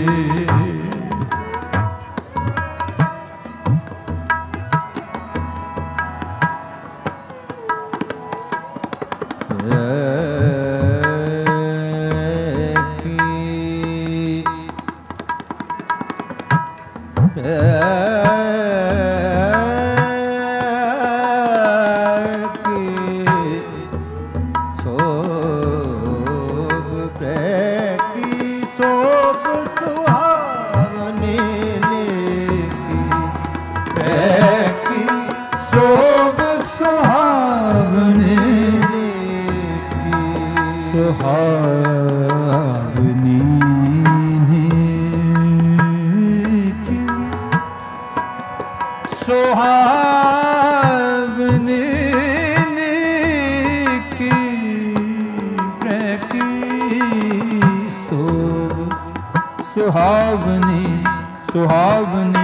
Speaker 1: ਸੁਹਾਵਨੀ ਸੁਹਾਵਨੀ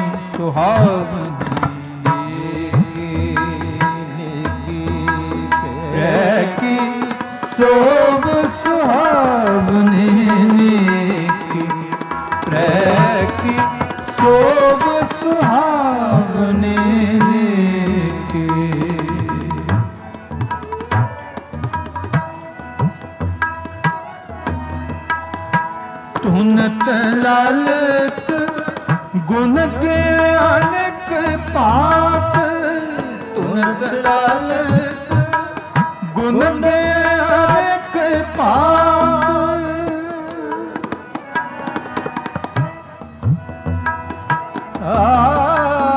Speaker 1: ਸੁਹਾਵਨੀ ਪ੍ਰੈ ਕੀ ਸੋਭ ਸੁਹਾਵਨੀ ਨੀਕੀ, ਪ੍ਰੈ ਕੀ ਸੋਭ ਸੁਹਾਵਨੀ ਨੀਕੀ। ਧੁਨਤ ਲਾਲਤ ਗੁਣ ਗਿਆਨਕ ਪਾਤ, ਧੁਨਤ ਲਾਲਤ ਗੁਣ ਗਿਆਨਕ ਪਾਤ। ਆ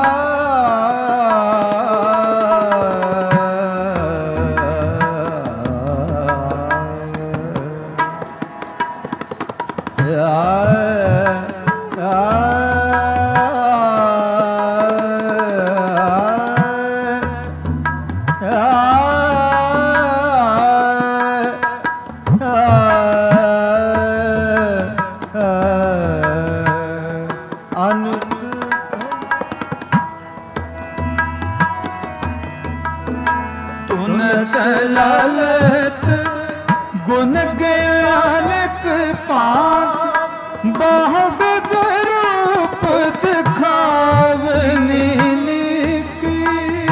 Speaker 1: ਲਾਲਤ ਗੁਣ ਗਿਆਨਕ ਪਾਤ, ਬਾਹਬਦ ਰੂਪ ਦਿਖਾਵਨੀ ਨੀਕੀ।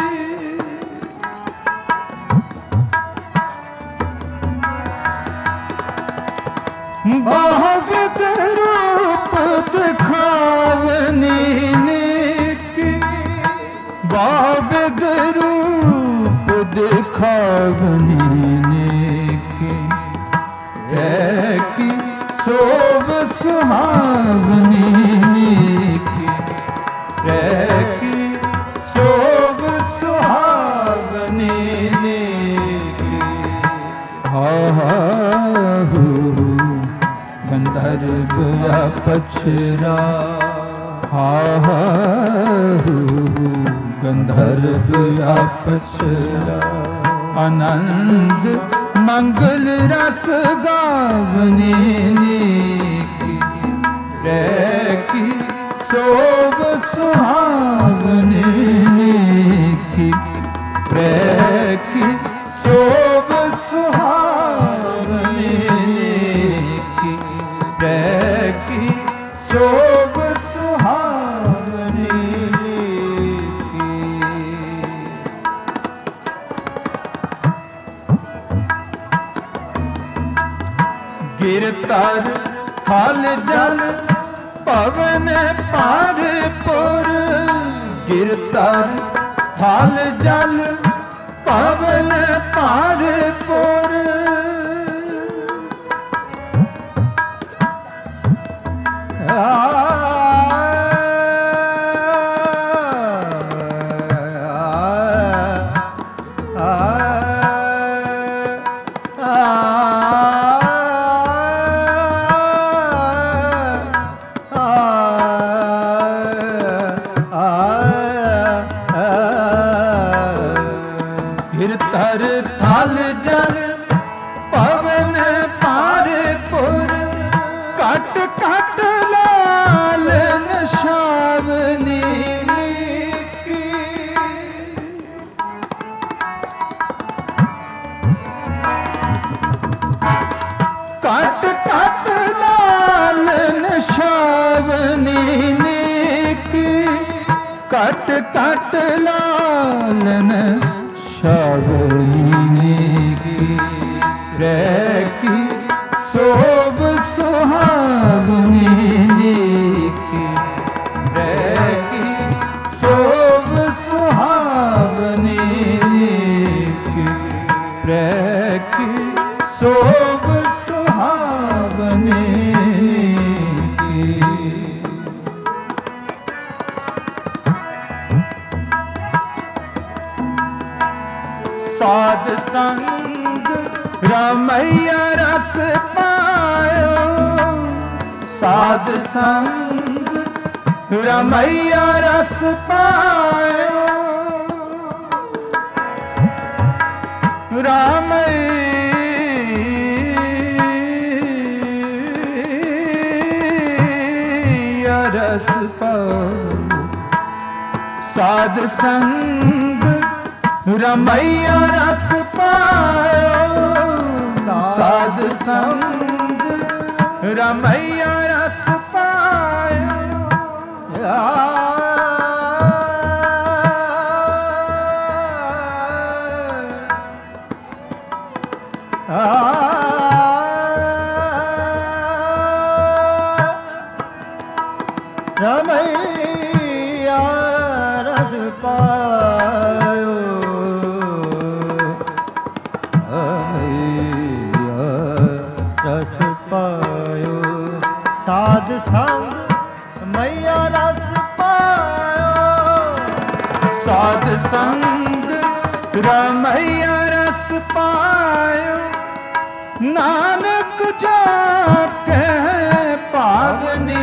Speaker 1: ਬਾਹਬਦ ਰੂਪ ਦਿਖਾਵਨੀ ਨੀਕੀ। सुखावनी नेकी रे की शोभ सुहावनी नेकी रे की शोभ सुहावनी नेकी हा हा हू गंधर्व पछरा हा हा हू गंधर्व पछरा आनंद मंगल रस गावनी नेकी रे की शोभ सुहावनी नेकी रे की शोभ सुहावनी नेकी रे की शोभ सुहावनी नेकी। गिरतर थल जल पवन पार पुर गिरतर थल जल पवन पार पुर गिरतर थल जल पवन पार पुर कट कट लाल निशावनी की कट कट लाल निशावनी की कट कट लाल शावनी की रे की शोभ सुहावनी की रे की शोभ सुहावनी की रे की शोभ सुहावनी की। साध संग रमैया रस पायो साध संग रमैया रस पायो रमैया रस पायो साध संग रमैया रस पायो साध संग रमैया रस पायो रमैया रस पायो रस पायो साध संग मैया रस पायो साध संग रमैया रस पायो नानक जाके पावनी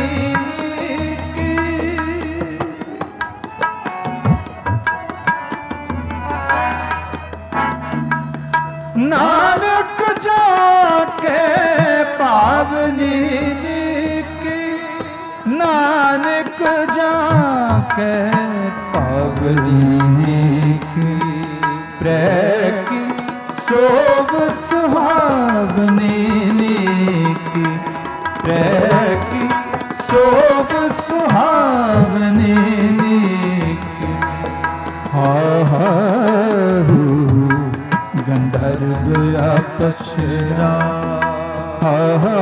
Speaker 1: नानक जाके पावनी की नानक जाके पावनी की प्रे की शोभ सुहावनी की प्रे की शोभ सुहावनी की हा हा गंधर्व पछरा हा हा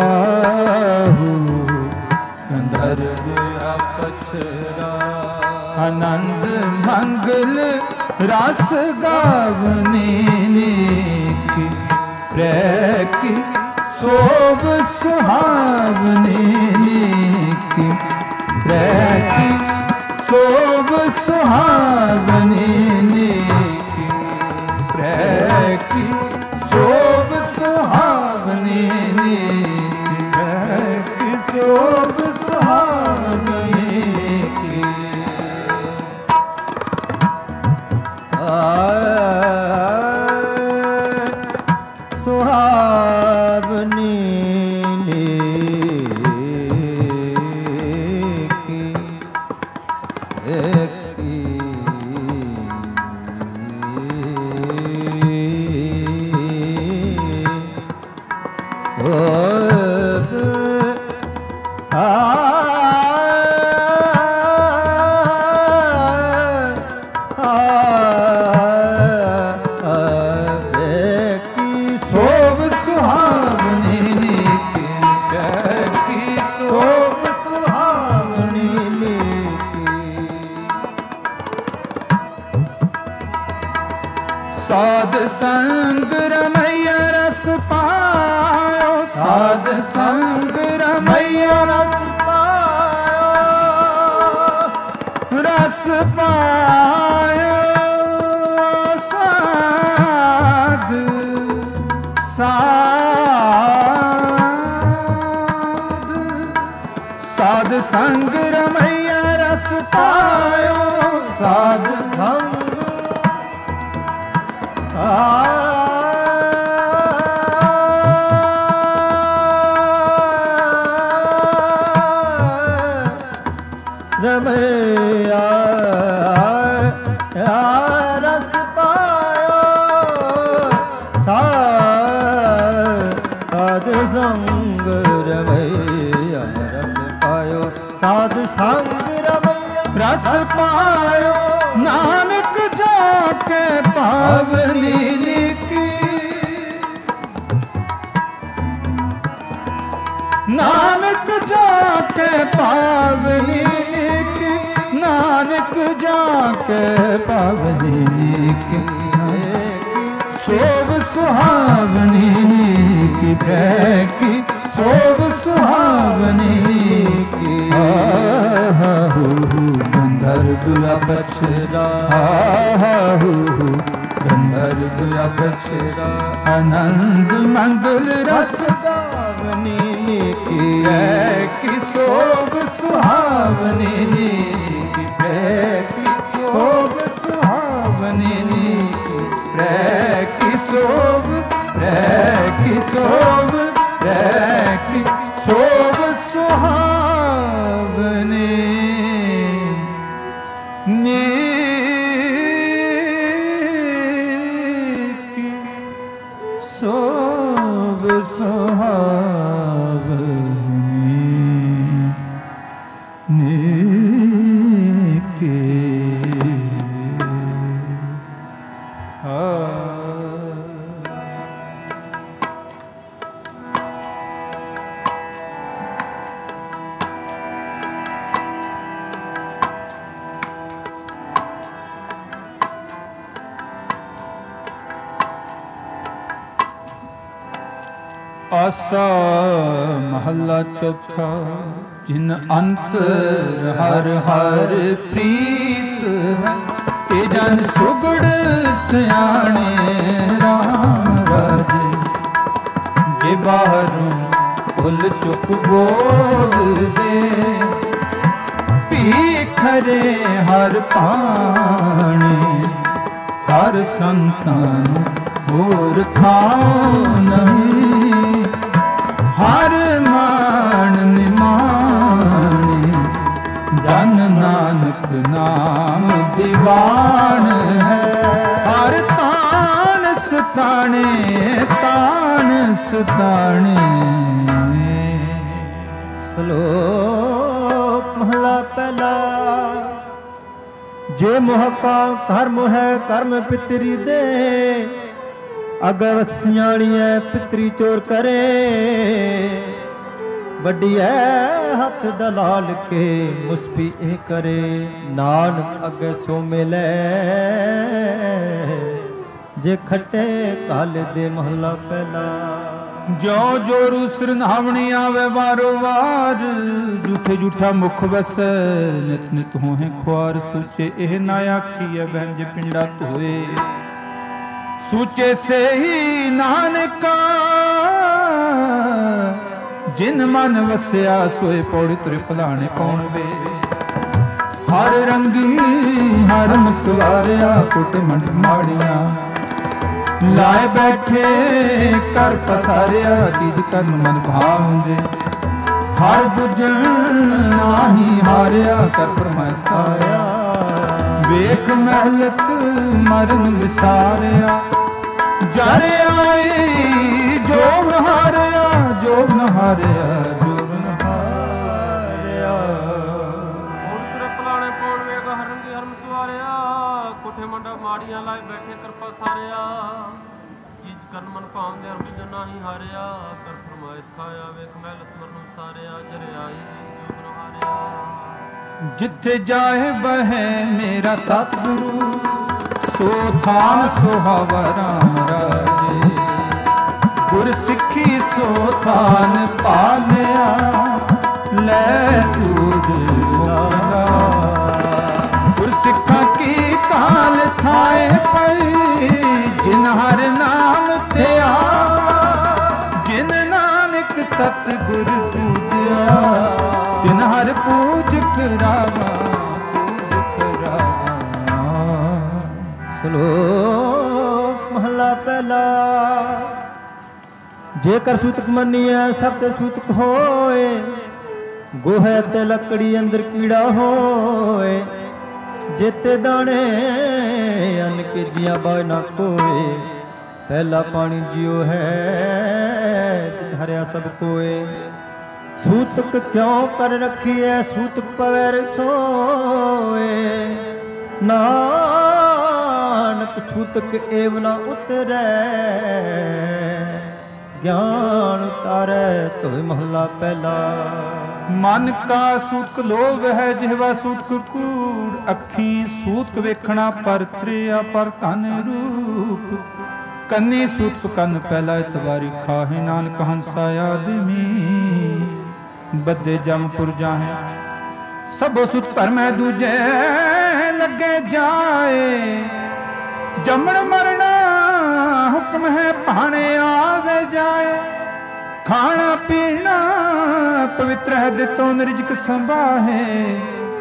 Speaker 1: गंधर्व पछरा आनंद मंगल ਰਸ ਗਾਵਨੇ ਕੀ ਪ੍ਰੈ ਕੀ ਸੋਭ ਸੁਹਾਵਨੇ ਕੀ ਪ੍ਰੈ ਕੀ ਸੋਭ ਸੁਹਾਵਨੇ ਕੀ ਪ੍ਰੈ ਕੀ ਸੋਭ ਸੁਹਾਵਨੇ ਕੀ ਪ੍ਰੈ ਕੀ ਸੋਭ ਸੁਹਾਵਨੇ ਕੀ ਸੁਹਾਵਨੀ ਲੇਕੀ ਏਕੀ ਸੋਭ ਆ ਸਾਧ ਸੰਗ ਰਮਈਆ ਰਸ ਪਾਇਓ, ਸਾਧ ਸੰਗ ਰਮਈਆ ਰਸ ਪਾਇਓ, ਰਸ ਪਾਇਓ ਸਾਧ ਸਾਧ ਸਾਧ ਸੰਗ ਰਮਈਆ ਰਸ ਪਾਇਓ, ਸਾਧ ਸੰਗ ਰਮਈਆ ਰਸ ਪਾਇਓ, ਸਾਧ ਸੰਗ ਰਮਈਆ ਰਸ ਪਾਇਓ, ਸਾਧ ਸੰਗ ਰਮਈਆ ਰਸ ਪਾਇਓ, ਨਾਨਕ ਜਾ ਕੇ ਪਾਵਨੀ ਲਿਖੀ, ਨਾਨਕ ਜਾ ਕੇ ਪਾਵਨੀ ਲਿਖੀ, ਨਾਨਕ ਜਾ ਕੇ ਪਾਵਨੀ ਲਿਖੀ, ਸੋਭ ਸੁਹਾਵਨੀ ਕੀ ਪ੍ਰੈ ਕੀ ਸੋਭ ਸੁਹਾਵਨੀ ਕੀ ਗੰਧਰਵ ਅਪਸਰਾ ਗੰਧਰਵ ਅਪਸਰਾ ਆਨੰਦ ਮੰਗਲ ਰਸ ਗਾਵਨੀ ਕੀ ਪ੍ਰੈ ਕੀ ਸੋਭ ਸੁਹਾਵਨੀ ਕੀ ਪ੍ਰੈ ਕੀ ਸੋਭ ਸੁਹਾਵਨੀ ਕੀ ਪ੍ਰੈ ਕੀ ਸੋਭ ਪ੍ਰੈ ਕੀ ਸੋਭ ਪ੍ਰੈ ਕੀ ਸੋਭ ਸੁਹਾਵਨੀ ਕੀ ਸੋਭ ਸੁਹਾਵਨੀ ਕੀ ਆਸਾ ਮਹੱਲਾ ਚੌਥਾ। ਜਿਨ ਅੰਤਰ ਹਰ ਹਰ ਪ੍ਰੀਤ ਹੈ, ਤੇ ਜਨ ਸੁਗੜ ਸਿਆਣੇ ਰਾਮ ਰਾਜੇ। ਜੇ ਬਾਹਰੋਂ ਭੁੱਲ ਚੁੱਕ ਬੋਲਦੇ, ਭੀਖਰੇ ਹਰ ਪਾਣੇ। ਹਰ ਸੰਤਾਂ ਹੋਰ ਖਾਉ ਨਹੀਂ, ਹਰ ਮਾਣ ਨਿਮਾਣੇ। ਜਨ ਨਾਨਕ ਨਾਮ ਦੀਵਾਨ ਹੈ, ਹਰ ਤਾਨ ਸਤਾਣੇ ਤਾਨ ਸਤਾਣੇ।
Speaker 3: ਸ਼ਲੋਕ ਮਹਲਾ ਪਹਿਲਾ। ਜੇ ਮੋਹ ਕਾ ਧਰਮ ਹੈ ਕਰਮ ਪਿਤਰੀ ਦੇ, ਅਗਰ ਸਿਆਣੀਐ ਪਿਤਰੀ ਚੋਰ ਕਰੇ। ਵੱਡੀਐ ਹੱਥ ਦਲਾਲ ਕੇ ਮੁਸਫੀ ਇਹ ਕਰੇ, ਨਾਨਕ ਅੱਗੇ ਸੋ ਮਿਲੈ ਜੇ ਖੱਟੇ ਕਾਲੇ ਦੇ ਮਹੱਲਾ ਪਹਿਲਾ।
Speaker 1: ਜੋ ਜੋਰੂ ਸਿਰਨਾਵਣੀ ਆਵੇ ਵਾਰੋ ਵਾਰ, ਝੂਠੇ ਝੂਠਾ ਮੁਖ ਵਸੈ ਨਿਤ ਨਿਤ ਹੋਏ ਖੁਆਰ। ਸੂਚੇ ਇਹ ਨਾ ਆਖੀਐ ਵੰਜ ਪਿੰਡਾ ਧੋਏ, ਸੂਚੇ ਸੇ ਹੀ ਨਾਨਕਾ ਜਿਨ ਮਨ ਵਸਿਆ ਸੋਏ ਪੌੜੀ ਤੁਰ ਭਲਾਣੇ ਕੌਣ ਵੇ। ਹਰ ਰੰਗੀ ਹਰ ਮਸਵਾਰਿਆ ਕੁਟ ਮੰਡ ਮਾੜੀਆਂ, ਲਾਏ ਬੈਠੇ ਕਰ ਪਸਾਰਿਆ ਚੀਜ ਕਰਨ ਮਨ ਭਾਉਂਦੇ। ਹਰ ਬੁਝਣ ਨਾਹੀ ਹਾਰਿਆ ਕਰ ਪਰਮਾਇਸ ਕਾਇਆ, ਵੇਖ ਮਹਿਲਤ ਮਰਨ ਵਿਸਾਰਿਆ। ਜਰ ਆਈ ਜੋਬ ਹਾਰਿਆ ਜੋਬ ਨ ਹਾਰਿਆ ਜੋਬ ਨ ਹਾਰਿਆ।
Speaker 2: ਹੁਣ ਤੇਰੇ ਭਲਾਣੇ ਪੌਣ ਵੇਖ ਹਰੰਗੀ ਹਰਮ ਸਵਾਰਿਆ, ਕੋਠੇ ਮੰਡਾ ਮਾੜੀਆਂ ਲਾਏ ਬੈਠੇ ਕਿਰਪਾ ਸਾਰਿਆ। ਚੀਜ਼ ਕਰਨ ਮਨ ਭਾਉਂਦੇ ਹਰ ਬੁਝ ਨਾਹੀ ਹਾਰਿਆ, ਕਰ ਫਰਮਾਇਸ਼ ਖਾਇਆ ਵੇਖ ਮਹਿਲਤ ਮਰਨ ਵਿਸਾਰਿਆ। ਜਰ ਆਈ ਜੋਬ ਨ ਹਾਰਿਆ।
Speaker 1: ਜਿੱਥੇ ਜਾਏ ਬਹਿ ਮੇਰਾ ਸਤਿਗੁਰੂ, ਸੋ ਥਾਨ ਸੁਹਾਵਾ ਰਾਮ ਰਾਜੇ। ਗੁਰ ਸਿੱਖੀ ਸੋ ਥਾਨ ਪਾਲਿਆ, ਲੈ ਤੂਜ ਮੁਕਤਾ। ਗੁਰ ਸਿੱਖਾਂ ਕੀ ਕਾਲ ਥਾਏ ਪਈ, ਜਿਨ ਹਰ ਨਾਮ ਤੇ ਆਵਾ। ਜਿਨ ਨਾਨਕ ਸਤਿਗੁਰ ਪੂਜਿਆ, ਤਿਨ ਹਰ ਪੂਜ ਕਰਾਵਾ ਪੂਜ ਕਰਾਵਾ।
Speaker 3: ਸ਼ਲੋਕ ਮਹਲਾ ਪਹਿਲਾ। ਜੇਕਰ ਸੂਤਕ ਮੰਨੀਐ ਸਭ ਤੇ ਸੂਤਕ ਹੋਏ, ਗੋਹੇ ਤੇ ਲੱਕੜੀ ਅੰਦਰ ਕੀੜਾ ਹੋਏ। ਜੇਤੇ ਦਾਣੇ ਅੰਨ ਕੇ ਜੀਆਂ ਬਾਝ ਨਾ ਕੋਏ, ਪਹਿਲਾ ਪਾਣੀ ਜਿਉ ਹੈ ਜਿਤ ਹਰਿਆ ਸਭ ਕੋਏ। ਸੂਤਕ ਕਿਉਂ ਕਰ ਰੱਖੀਐ ਸੂਤਕ ਪਵੈ ਰਸੋਏ, ਨਾਨਕ ਸੂਤਕ ਏਵ ਨਾ ਉਤਰੈ। ਗਿਆਨ ਉਤਾਰੈ ਤੋਇ ਮਹੱਲਾ ਪਹਿਲਾ।
Speaker 1: ਮਨ ਕਾ ਸੂਤਕ ਲੋਭ ਹੈ ਜਿਹਵਾ ਸੂਤਕ ਕੂੜ, ਅੱਖੀ ਸੂਤਕ ਵੇਖਣਾ ਪਰ ਤ੍ਰਿਆ ਪਰ ਕੰਨ ਰੂਪ। ਕੰਨੀ ਸੂਤਕ ਕੰਨ ਪਹਿਲਾ ਇਤਵਾਰੀ ਖਾਹੇ, ਨਾਨਕ ਹੰਸਾ ਆਦਮੀ ਬੱਦੇ ਜਮਪੁਰ ਜਾਹੇ। ਸਭੋ ਸੁਤ ਭਰਮੈ ਦੂਜੇ ਲੱਗੇ ਜਾਏ, ਜੰਮਣ ਮਰਨਾ ਹੁਕਮ ਹੈ ਭਾਣੇ ਆਵੇ ਜਾਏ। ਖਾਣਾ ਪੀਣਾ ਪਵਿੱਤਰ ਹੈ ਦਿੱਤੋ ਨਿਰਜਕ ਸੰਭਾਹੇ,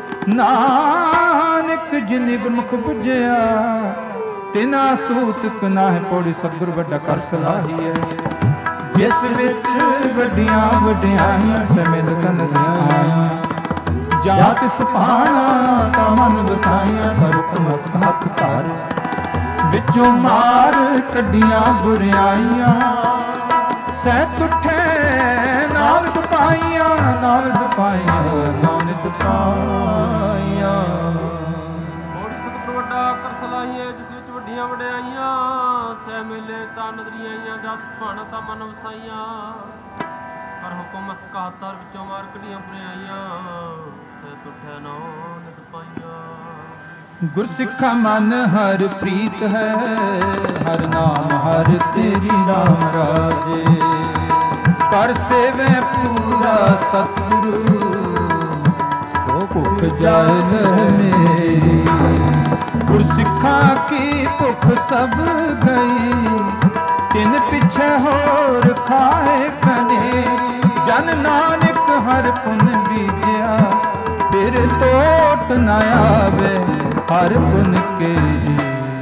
Speaker 1: ਨਾਨਕ ਜਿਨੇ ਗੁਰਮੁਖ ਬੁਝਿਆ ਤਿਨਾ ਸੂਤਕ ਨਾਹਿ। ਪੌੜੀ ਸਤਿਗੁਰ ਵੱਡਾ ਕਰ ਸਲਾਹੀਐ, ਜਿਸ ਵਿੱਚ ਵੱਡੀਆਂ ਵਡਿਆਈਆਂ ਸਮੇਤ ਕੰਨ ਦੀਆਂ ਆਈਆਂ। ਜਾ ਤਿਸ ਭਾਣਾ ਤਾ ਮਨ ਵਸਾਈਆਂ, ਕਰ ਮਸਤ ਹੱਥ ਧਾਰ ਵਿੱਚੋਂ ਮਾਰ ਕੱਢੀਆਂ ਬੁਰਿਆਈਆਂ। ਸਹਿ ਤੁਠੇ ਨਾਲ ਦੁਪਾਈਆਂ ਨਾਲ ਦੁਪਾਈਆਂ ਨਾਲ ਦੁਪਾਈਆਂ।
Speaker 2: ਬੋੜੀ ਸਤਿਗੁਰ ਵੱਡਾ ਕਰ ਸਲਾਹੀਏ, ਜਿਸ ਵਿੱਚ ਵੱਡੀਆਂ ਵਡਿਆਈਆਂ। ਸਹਿ ਮੇਲੇ ਤਾਂ ਨਦਰੀਆਂ ਆਈਆਂ, ਜਦ ਭਾਣਾ ਤਾਂ ਮਨ ਵਸਾਈਆਂ। ਕਰ ਹੁਕਮ ਮਸਤਕ ਹੱਥਾਰ ਵਿੱਚੋਂ ਮਾਰ ਕੱਢੀਆਂ ਬੁਰਿਆਈਆਂ। ਸਹਿ ਤੁਠੇ ਨਾਲ ਦੁਪਾਈਆਂ।
Speaker 1: ਗੁਰਸਿੱਖਾ ਮਨ ਹਰ ਪ੍ਰੀਤ ਹੈ, ਹਰ ਨਾਮ ਹਰ ਤੇਰੀ ਨਾਮ ਰਾਜੇ। ਕਰ ਸੇਵੇ ਪੂਰਾ ਸਤਿਗੁਰੂ, ਉਹ ਭੁੱਖ ਜਾਏ ਲਹਿ ਮੇਰੀ। ਗੁਰਸਿੱਖਾ ਕੀ ਭੁੱਖ ਸਭ ਗਈ, ਤਿਨ ਪਿੱਛੇ ਹੋਰ ਖਾਏ ਕਨੇ। ਜਨ ਨਾਨਕ ਹਰ ਪੁਨ ਬੀਜਿਆ, ਫਿਰ ਟੋਟ ਨਾ ਆਵੇ ਹਰ ਪੁਨ ਕੇ ਜੀ।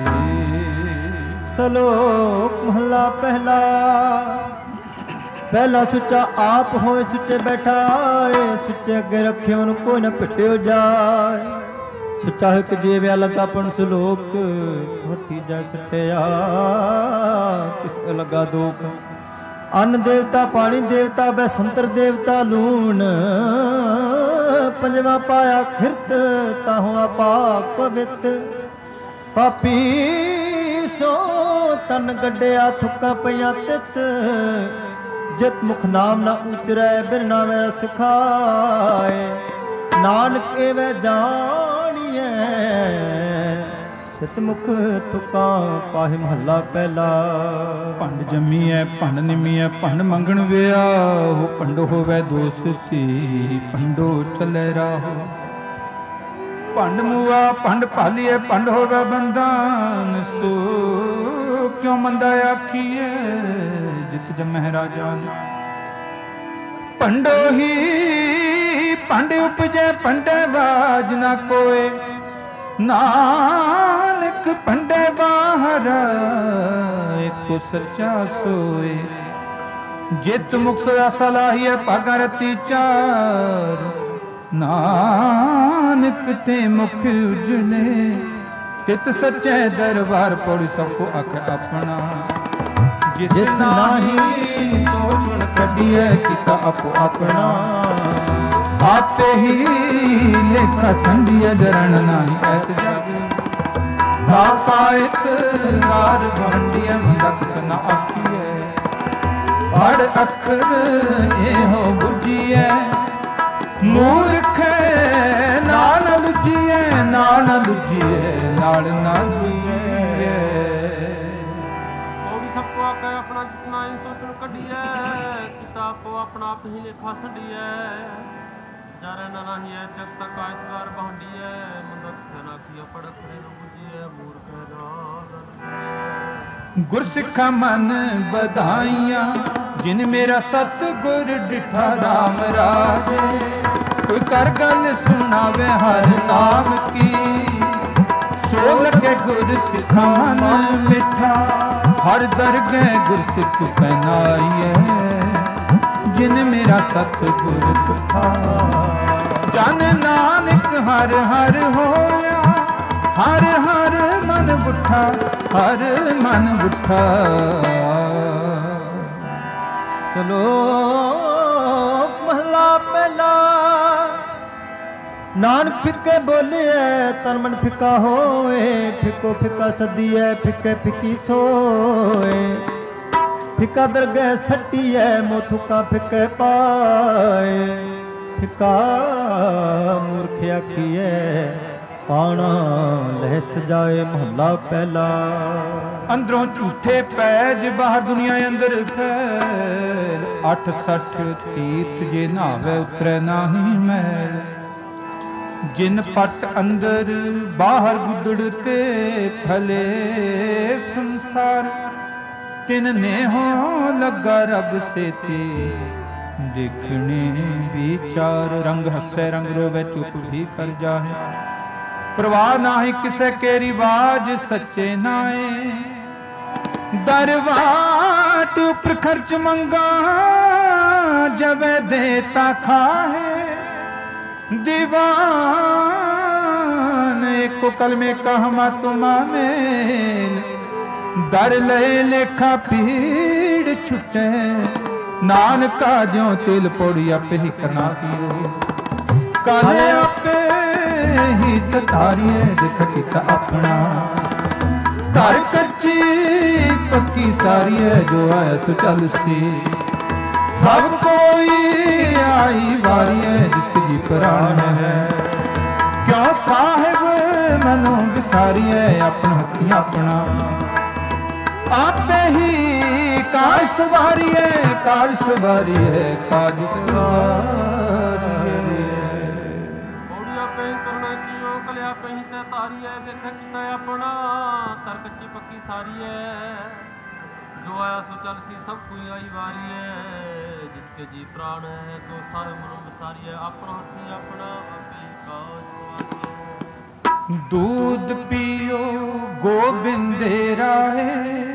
Speaker 3: ਸ਼ਲੋਕ ਮਹਲਾ ਪਹਿਲਾ। ਪਹਿਲਾ ਸੁੱਚਾ ਆਪ ਹੋਏ ਸੁੱਚੇ ਬੈਠਾਏ, ਸੁੱਚੇ ਅੱਗੇ ਰੱਖਿਓ ਉਹਨੂੰ ਕੋਈ ਨਾ ਪਿੱਟਿਓ ਜਾਏ। ਸੁੱਚਾ ਇੱਕ ਜੀਵਿਆ ਲੱਗਾ ਪਣ ਸ਼ਲੋਕ, ਹੋਤੀ ਜਾ ਸਟਿਆ ਕਿਸ ਲੱਗਾ ਦੋਖ। ਅੰਨ ਦੇਵਤਾ ਪਾਣੀ ਦੇਵਤਾ ਬੈਸੰਤਰ ਦੇਵਤਾ ਲੂਣ। ਪੰਜਵਾ ਪਾਇਆ ਖਿਰਤ ਤਾਹੋਂ ਆਪਾਕ ਪਵਿੱਤ। ਪਾਪੀ ਸੋ ਤਨ ਗੱਡਿਆ ਥੁੱਕਾਂ ਪਈਆਂ ਤਿੱਤ। ਜਿਤ ਮੁਖ ਨਾਮ ਨਾ ਉਚਰੈ ਬਿਨ ਨਾਮੈ ਰਸ ਖਾਏ ਨਾਨਕ ਏਵੈ ਜਾਣੀਐ ਸਿਤ ਮੁਖ ਤੁਕਾ ਪਾਹਿ ਮਹੱਲਾ ਪਹਿਲਾ।
Speaker 1: ਭੰਡ ਜੰਮੀਐ ਭੰਡ ਨਿਮੀਐ ਭੰਡ ਮੰਗਣ ਵਿਆ ਹੋ ਭੰਡ ਹੋਵੇ ਦੋਸ ਸੀ ਭੰਡੋ ਚੱਲੇ ਰਾਹੋ। ਭੰਡ ਮੂਆ ਭੰਡ ਭਾਲੀਏ ਭੰਡ ਹੋਵੇ ਬੰਧਨ ਸੋ ਕਿਉ ਮੰਦਾ ਆਖੀਏ ਜਿਤ ਜਮਹਿ ਰਾਜਾ। ਭੰਡੋ ਹੀ ਭੰਡ ਉਪਜੈ ਭੰਡੇ ਬਾਜ ਨਾ ਕੋਏ ਨਾਨਕ ਭੰਡੇ ਬਾਹਰ ਏਕੋ ਸੱਚਾ ਸੋਏ। ਜਿਤ ਮੁਖ ਸਦਾ ਸਲਾਹੀਐ ਭਾਗਾ ਰਤੀ ਚਾਰ ਨਾਨਕ ਤੇ ਮੁਖ ਉਜਲੇ ਤਿਤ ਸੱਚੇ ਦਰਬਾਰ ਪੌੜ ਸਭ ਕੋ ਆਖ ਆਪਣਾ। ਜਿਸ ਨਾਹੀ ਸੋ ਚੁਣ ਕੱਢੀਐ ਕੀਤਾ ਆਪੋ ਆਪਣਾ ਆਪੇ ਹੀ ਲੇਖਾ ਸੰਧੀਐ ਜਰਨ ਨਾਹੀ ਐਤ ਜਗ ਕਾਇਤ ਵਾਰ ਗੰਢੀਐ ਮੰਦਕ ਸਨਾ ਆਖੀਐ ਅੜ ਅੱਖਰ ਇਹੋ ਬੁਝੀਐ ਮੂਰਖ ਨਾਲ ਲੁਝੀਐ ਨਾਲ ਲੁਝੀਐ ਨਾਲ ਨਾ ਲੁਝੀਐ।
Speaker 2: ਪੌੜੀ ਸਭ ਕੋ ਆਖੈ ਆਪਣਾ ਜਿਸ ਨਾਹੀ ਸੋ ਚੁਣ ਕੱਢੀਐ ਕੀਤਾ ਆਪੋ ਆਪਣਾ ਆਪ ਹੀ ਲੇਖਾ ਸੰਧੀਐ ਜਰ ਨਾਹੀ ਐ ਜਗ ਤਕ ਕਾਇਤਕਾਰ ਬਹੰਡੀਐ ਮੰਦਕ ਸਨਾ ਕੀ ਪੜ ਖਰੇ ਨ ਬੁਝੀਐ ਮੂਰਖ ਨਾਲ।
Speaker 1: ਗੁਰਸਿੱਖਾ ਮਨ ਵਧਾਈਆਂ ਜਿਨ ਮੇਰਾ ਸਤ ਗੁਰ ਡਿਠਾ ਰਾਮ ਰਾਜੇ। ਕੋਈ ਕਰ ਗੱਲ ਸੁਣਾਵੇ ਹਰ ਨਾਮ ਕੀ ਸੋ ਲਗੇ ਗੁਰ ਸਿੱਖਾ ਮਨ ਮਿੱਠਾ। ਹਰ ਦਰਗਹਿ ਗੁਰ ਸਿੱਖ ਪਹਿਨਾਈਐ ਜਿਨ ਮੇਰਾ ਸਤ ਗੁਰ ਤੁਠਾ। ਜਨ ਨਾਨਕ ਹਰ ਹਰ ਹੋਇਆ ਹਰ ਹਰ ਮਨ ਬੁੱਠਾ ਹਰ ਮਨ ਬੁੱਠਾ।
Speaker 3: ਸਲੋਕ ਮਹਲਾ ਪਹਿਲਾ। ਨਾਨਕ ਫਿੱਕੇ ਬੋਲਿਐ ਤਨ ਮਨ ਫਿੱਕਾ ਹੋਏ ਫਿੱਕੋ ਫਿੱਕਾ ਸਦੀਐ ਫਿੱਕੇ ਫਿੱਕੀ ਸੋਏ। ਫਿੱਕਾ ਦਰਗਹਿ ਸੱਟੀਐ ਮੋਥੁਕਾ ਫਿੱਕੇ ਪਾਏ ਫਿੱਕਾ ਮੂਰਖ ਆਖੀਐ ਪਾਣਾ ਲਹਿ ਸਜਾਏ ਮਹੱਲਾ ਪਹਿਲਾ।
Speaker 1: ਅੰਦਰੋਂ ਝੂਠੇ ਪੈਜ ਬਾਹਰ ਦੁਨੀਆ ਅੰਦਰ ਫੈਲ ਅੱਠ ਸੱਠ ਤੀਰਥ ਜੇ ਨਾਵੇ ਉਤਰੈ ਨਾਹੀ ਮੈਲ। ਜਿਨ ਪਟ ਅੰਦਰ ਬਾਹਰ ਗੁੱਦੜ ਤੇ ਫਲੇ ਸੰਸਾਰ ਤਿਨ ਨੇਹੋ ਲੱਗਾ ਰੱਬ ਸੇਤੀ ਦੇਖਣੇ ਵਿਚਾਰ। ਰੰਗ ਹੱਸੈ ਰੰਗ ਰੋਵੇ ਚੁੱਪ ਵੀ ਕਰ ਜਾਹੇ ਪ੍ਰਵਾਹ ਨਾਹੀ ਕਿਸੇ ਕੇ ਰਿਵਾਜ ਸੱਚੇ ਨਾਏ। ਦਰਵਾਟ ਉਪਰ ਖਰਚ ਮੰਗਾ ਜਵੇ ਦੇਤਾ ਖਾਹੇ। दीवान एको कलमे कहमा तुमा मेल दर ले लेखा पीड़ छुटे नानका ज्यों तिल पौड़ी आपे ही करना पियो काले आपे ही तारिए देख किता अपना घर कच्ची पक्की सारी है जो आया सो चल सी सब कोई आई वारी है जिसकी जी प्राण है क्यों साहिब मनो विसारी है अपना हथी अपना आपे ही काज सवारी है काज सवारी है काज सवारी
Speaker 2: है देख किता अपना तर कच्ची पक्की सारी है जो आया सो चल सी सब कोई आई वारी है जिसके जी प्राण है तो सारे मनो विसारी है अपना हथी अपना आपे काज सवारी है।
Speaker 1: दूध पियो गोबिंदे राहे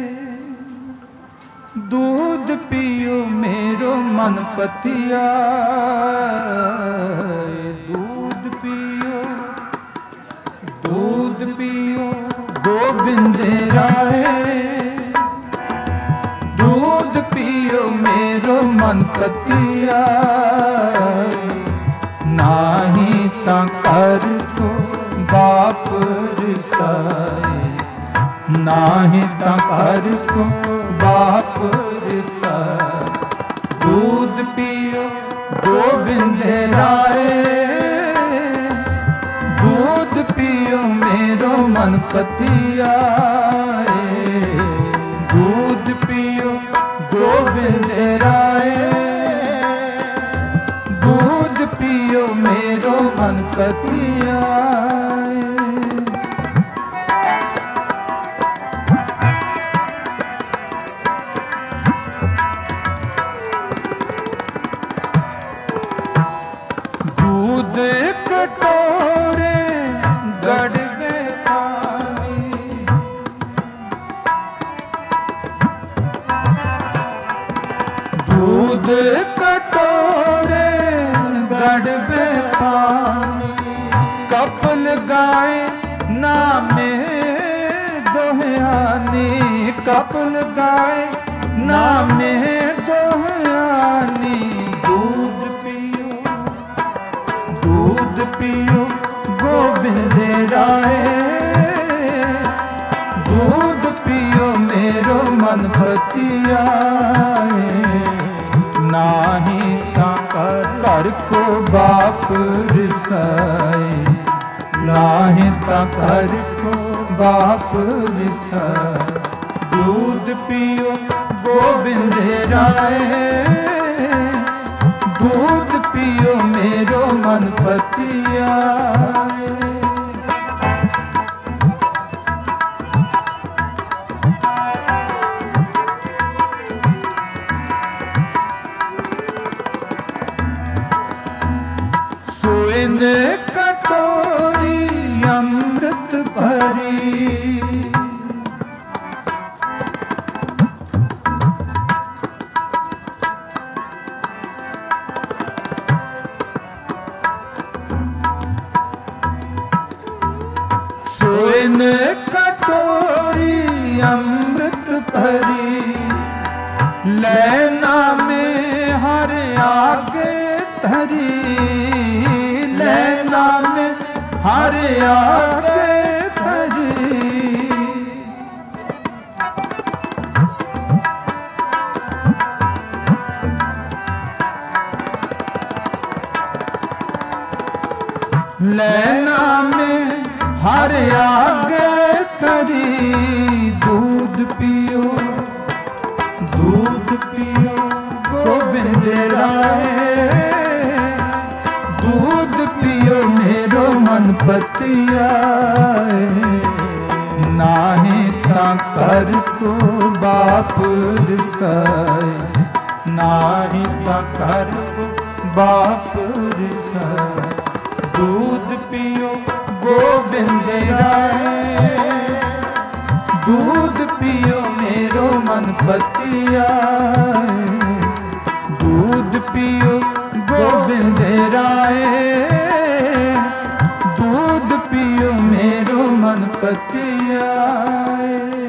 Speaker 1: दूध पियो मेरो मन पतिया दूध पियो दूध पियो गोबिंदे राहे दूध पियो मेरो मन पतिया नाही ता कर को बाप रिसाए नाही ता कर को बाप रिसाए दूध पियो गोविंद राय, दूध पियो मेरो मन पतियाए, दूध पियो गोविंद राय, दूध पियो मेरो मन पतियाए। दूध कटोरे गड़बे पानी, दूध कटोरे गड़बे पानी, कपल गाय नामे दोहयानी, कपल गाय नामे दोहयानी। दूध पियो दूध पियो गोविंद राय, दूध पियो मेरो मन पतियाए, नाही ताका कर को बाप रिसाए, नाही ताका कर को बाप रिसाए। दूध पियो गोविंद राय, दूध पियो मेरो मन पतियाए। सोइन कटोरी अमृत भरी, सोइन कटोरी अमृत भरी, लैना में हर आगे धरी, लैना में हर आगे धरी। लैना में हर आगे करी। दूध पियो दूध पियो गोविंद राय, दूध पियो मेरो मन पतियाए, नाहे ता कर को बाप रिसाए, नाहे ता कर को बाप रिसाए। दूध पियो गोविंद राय, दूध पियो मेरो मन पतियाए, दूध पियो गोविंद राय, दूध पियो मेरो मन पतियाए।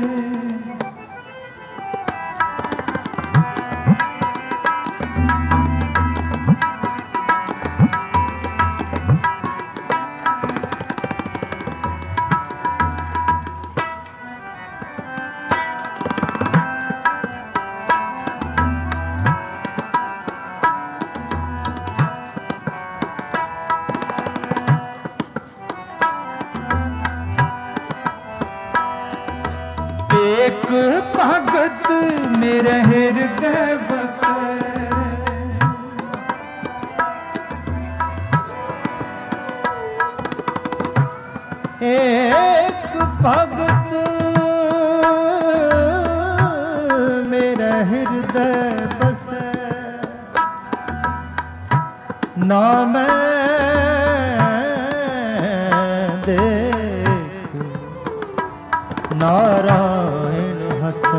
Speaker 1: एक भगत मेरे हृदय बसे, एक भगत मेरे हृदय बसे, नाम देख नारायण हसे।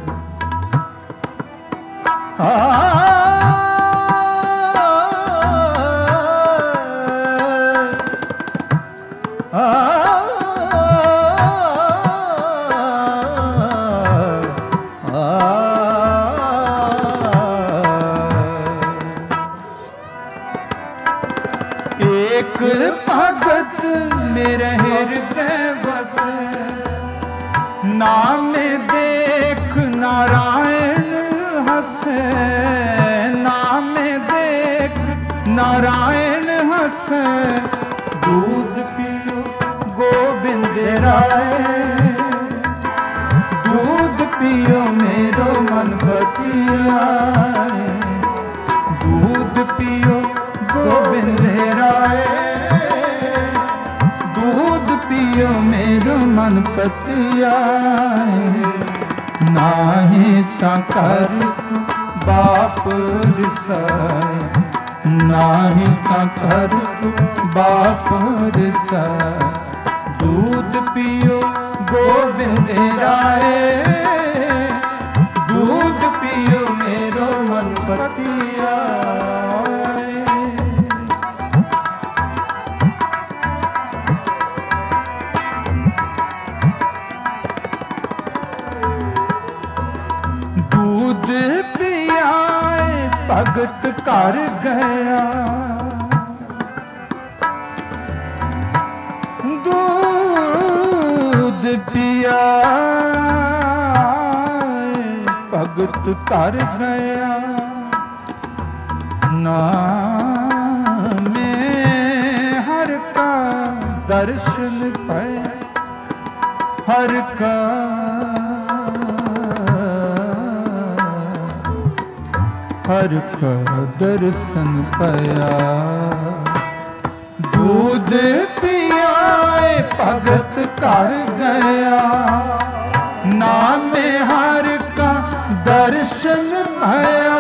Speaker 1: एक भगत मेरे हृदय बसे, नाम देख नारायण हसे नामे देख नारायण हसे दूध पियो गोविंद राय दूध पियो मेरो मन बतियाए दूध पियो गोविंद राय दूध पियो मेरो मन पतियाए नाहि ता कर बाप रिसाए नाहि ता कर बाप रिसाए दूध पियो गोविंद राय दूध पियो मेरो मन पतियाए दूध पियाए भगत कर गया दूध पिया भगत कर गया नाम हर का दर्शन पाया हर का हर का दर्शन पाया दूध पियाए भगत कर गया नामे हर का दर्शन भया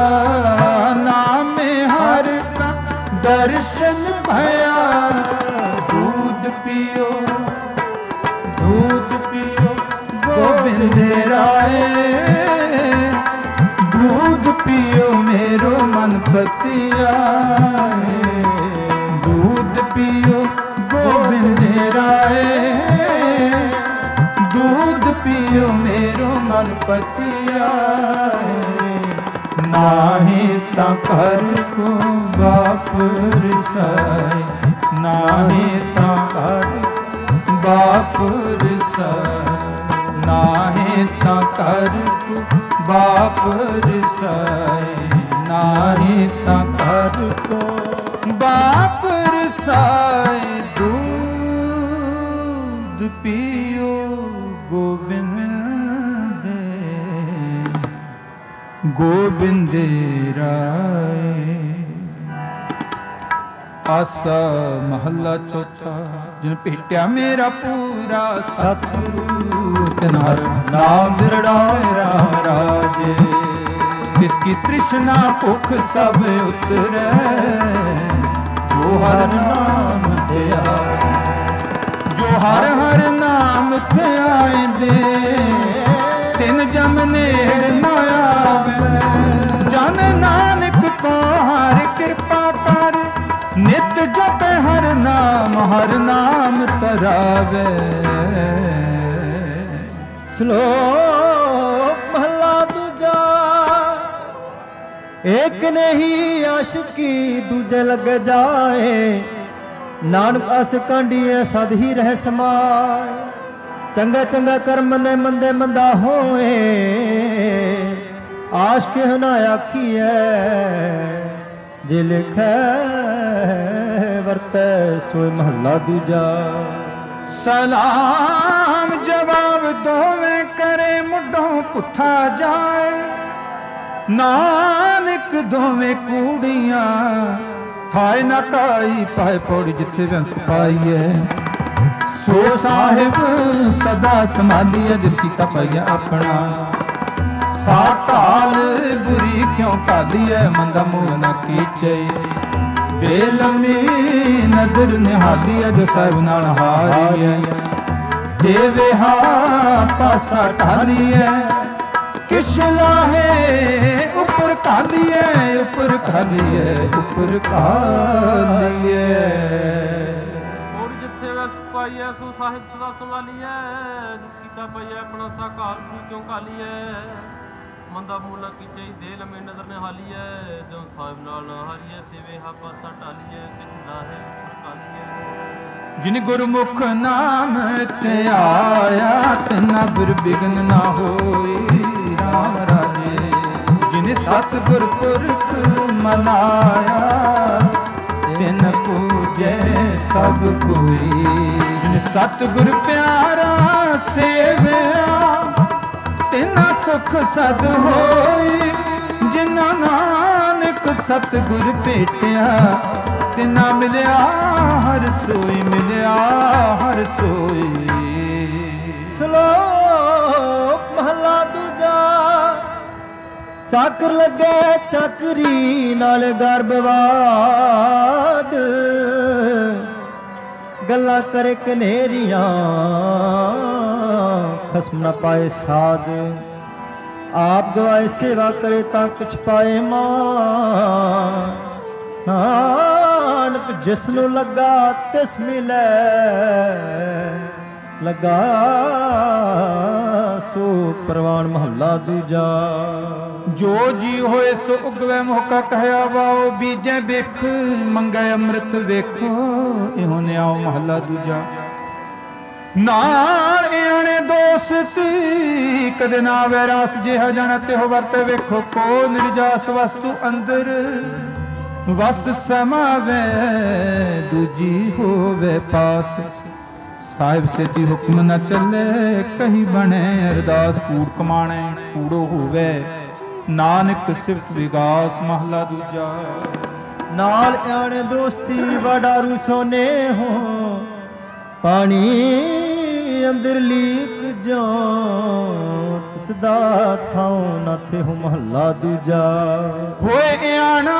Speaker 1: नामे हर का दर्शन भया दूध पियो दूध पियो गोविंद राय दूध पियो मेरो मन पतियाए दूध पियो गोविंद राय दूध पियो मेरो मन पतियाए नाहि ता कर को बाप रिसाए नाहि ता कर बाप रिसाए नाहि ता कर को बाप रिसाए नाहि ता कर को बाप रिसाए दूध पियो गोविंद गोविंद राय आसा महला चौथा जिन भेटिया मेरा पूरा सतगुरु तिनार नाम दृढ़ाए राम राजे जिसकी तृष्णा भुख सब उतरे जो हर नाम दिया जो हर हर नाम ते आए दे तिन जम नेड़ न आवे जन नानक को हर कृपा कर नित जप हर नाम हर नाम तरावे
Speaker 3: श्लोक महला दूजा एक नहीं आशिकी दूजे लग जाए नानक अस कांडिए सद ही रह समाए चंगा चंगा कर्म ने मंदे मंदा होए आश के ना आखिए जे लिखै वर्तै सोए महला दूजा
Speaker 1: सलाम जवाब दोवें करे मुढों पुथा जाए नानक दोवें कूड़ियां थाए न काई पाए पौड़ी जिथे वंस पाइए सो साहिब सदा संभालिए दिल कीता पाइए अपना साताल बुरी क्यों कालिए मंदा मुँह न कीचे बेलमी नदर निहालिए जो साहिब नाल हारिए देवे हा पासा ढालिए किश लाहे ऊपर खालिए ऊपर खालिए ऊपर खालिए
Speaker 2: और जिथे वैस पाइए सो साहिब सदा संभालिए जित कीता पाइए अपना सा काल क्यों कालिए मंदा मूला कीचे दे लम्बे नजर ने हालिए जो साहिब नाल ना हारिए देवे हा पासा ढालिए किछ लाहे ऊपर खालिए
Speaker 1: जिन गुरमुख नाम ते आया तना गुर बिघन ना होई राम राजे ਸਤਿਗੁਰ ਪੁਰਖ ਮਨਾਇਆ, ਤਿਨ ਪੂਜੈ ਸਭ ਕੋਈ। ਜਿਨ ਸਤਿਗੁਰ ਪਿਆਰਾ ਸੇਵਿਆ, ਤਿਨਾ ਸੁਖ ਸਦ ਹੋਈ। ਜਿਨਾ ਨਾਨਕ ਸਤਿਗੁਰ ਭੇਟਿਆ, ਤਿਨਾ ਮਿਲਿਆ ਹਰ ਸੋਈ, ਮਿਲਿਆ ਹਰ ਸੋਈ।
Speaker 3: ਸ਼ਲੋਕ ਮਹਲਾ ਦੂਜਾ। ਚਾਕਰ ਲੱਗੇ ਚਾਕਰੀ ਨਾਲ ਗਰਭਵਾਦ, ਗੱਲਾਂ ਕਰੇ ਕਨੇਰੀਆਂ ਖਸਮ ਨਾ ਪਾਏ ਸਾਧ। ਆਪ ਗਵਾਏ ਸੇਵਾ ਕਰੇ ਤਾਂ ਕੁਛ ਪਾਏ ਮਾਨ। ਨਾਨਕ ਜਿਸ ਨੂੰ ਲੱਗਾ ਤਿਸ ਮਿਲੇ, ਲੱਗਾ ਸੋ ਪ੍ਰਵਾਨ। ਮਹੱਲਾ ਦੂਜਾ।
Speaker 1: ਜੋ ਜੀ ਹੋਏ ਸੋ ਉਗਵੇ ਮੌਕਾ ਕਹਿਆ ਵਾਓ, ਬੀਜੈ ਵੇਖ ਮੰਗੈ ਅੰਮ੍ਰਿਤ ਵੇਖੋ। ਇਹੋ ਨਿਆਓ ਮਹੱਲਾ ਦੂਜਾ। ਨਾਲ ਆਣੇ ਦੋਸਤੀ ਕਦੇ ਨਾ ਆਵੇ ਰਾਸ, ਜਿਹਾ ਜਾਣਾ ਤਿਹੋ ਵਰਤੇ ਵੇਖੋ। ਕੋ ਨਿਰਜਾਸ ਵਸਤੂ ਅੰਦਰ ਵਸਤ ਸਮਾਵੇ, ਦੂਜੀ ਹੋਵੇ ਪਾਸ। ਸਾਹਿਬ ਸਿੱਧੀ ਹੁਕਮ ਨਾ ਚੱਲੇ, ਕਹੀ ਬਣੇ ਅਰਦਾਸ। ਕੂੜ ਕਮਾਣੇ ਕੂੜੋ ਹੋਵੇ, ਨਾਨਕ ਸਿਫਤ ਵਿਗਾਸ। ਮਹਲਾ ਦੂਜਾ।
Speaker 3: ਨਾਲ ਆਣੇ ਦੋਸਤੀ ਵਡਾਰੂ ਸੋਨੇ ਹੋ, ਪਾਣੀ ਅੰਦਰ ਲੀਕ ਜੋ ਸਦਾ ਥਾਉ ਨਾ ਥੇ ਹੋ। ਮਹੱਲਾ ਦੂਜਾ।
Speaker 1: ਹੋਏ ਆਣਾ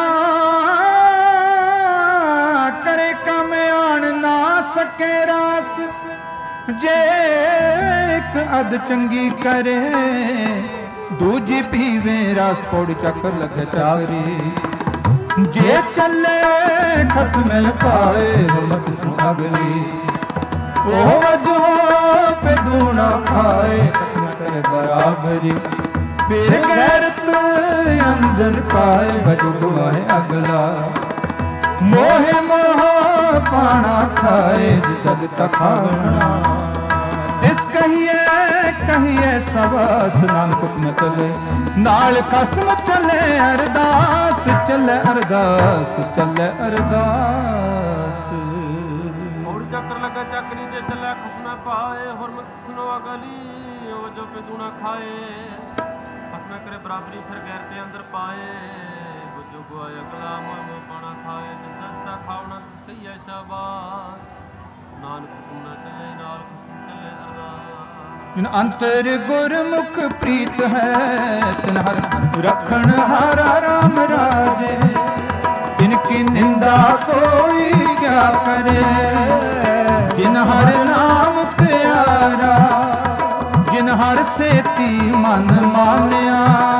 Speaker 1: ਕਰੇ ਕੰਮ ਆਣ ਨਾ ਸਕੇ ਰਾਸ, ਜੇ ਇੱਕ ਅਧ ਚੰਗੀ ਕਰੇ ਦੂਜੀ ਪੀਵੇ ਰਸ। ਪੌੜੀ ਚੱਕਰ ਲੱਗੇ ਚਾਵਰੀ, ਜੇ ਚੱਲੇ ਖਸਮੇ ਪਾਏ ਹੁਰਮਤ ਸੁ ਅਗਲੀ। ਉਹ ਵਜੋ ਪੈਦੂਣਾ ਖਾਏ ਖਸਮ ਕਰੇ ਬਰਾਬਰੀ। ਫਿਰ ਗੈਰਤ ਅੰਦਰ ਪਾਏ ਵਜੋ ਗਵਾਏ ਅਗਲਾ। ਮੋਹਿ ਮੋਹ ਪਾਣਾ ਖਾਏ ਜਗ ਤਖਾਣਾ। ਇਸ ਕਹੀਏ ਕਹੀਏ ਸਵਾਸ, ਨਾਨਕ ਹੁਕਮ ਚੱਲੇ ਨਾਲ ਖਸਮ ਚੱਲੇ ਅਰਦਾਸ। ਚੱਲੇ ਅਰਦਾਸ, ਚੱਲੇ ਅਰਦਾਸ।
Speaker 2: ਮੋੜੀ ਚੱਕਰ ਲੱਗਾ ਚੱਕਰੀ, ਜੇ ਚੱਲੇ ਖਸਮ ਪਾਏ ਹੁਰਮਤ ਸੁਨੋ ਅਗਲੀ। ਵਜੋ ਪੈਦੂਣਾ ਖਾਏ ਖਸਮ ਕਰੇ ਬਰਾਬਰੀ, ਫਿਰ ਗੈਰ ਤੇ ਅੰਦਰ ਪਾਏ ਵਜੋ ਗਵਾਏ ਅਗਲਾ। ਮੋਹ ਮੋਹ ਪਾਣਾ ਖਾਏ ਜਿੰਦਾ ਖਾਵਣਾ ਤਿਸ ਕਹੀਏ ਸ਼ਾਬਾਸ਼। ਨਾਨਕ ਹੁਕਮ ਨਾ ਚੱਲੇ ਨਾਲ ਖਸਮ ਚੱਲੇ ਅਰਦਾਸ।
Speaker 1: ਜਿਨ ਅੰਤਰ ਗੁਰਮੁਖ ਪ੍ਰੀਤ ਹੈ, ਤਿਨ ਹਰ ਰਖਣ ਹਾਰਾ ਰਾਮ ਰਾਜੇ। ਜਿਨ ਕੀ ਨਿੰਦਾ ਕੋਈ ਕਿਆ ਕਰੇ, ਜਿਨ ਹਰ ਨਾਮ ਪਿਆਰਾ। ਜਿਨ ਹਰ ਸੇਤੀ ਮਨ ਮਾਨਿਆ,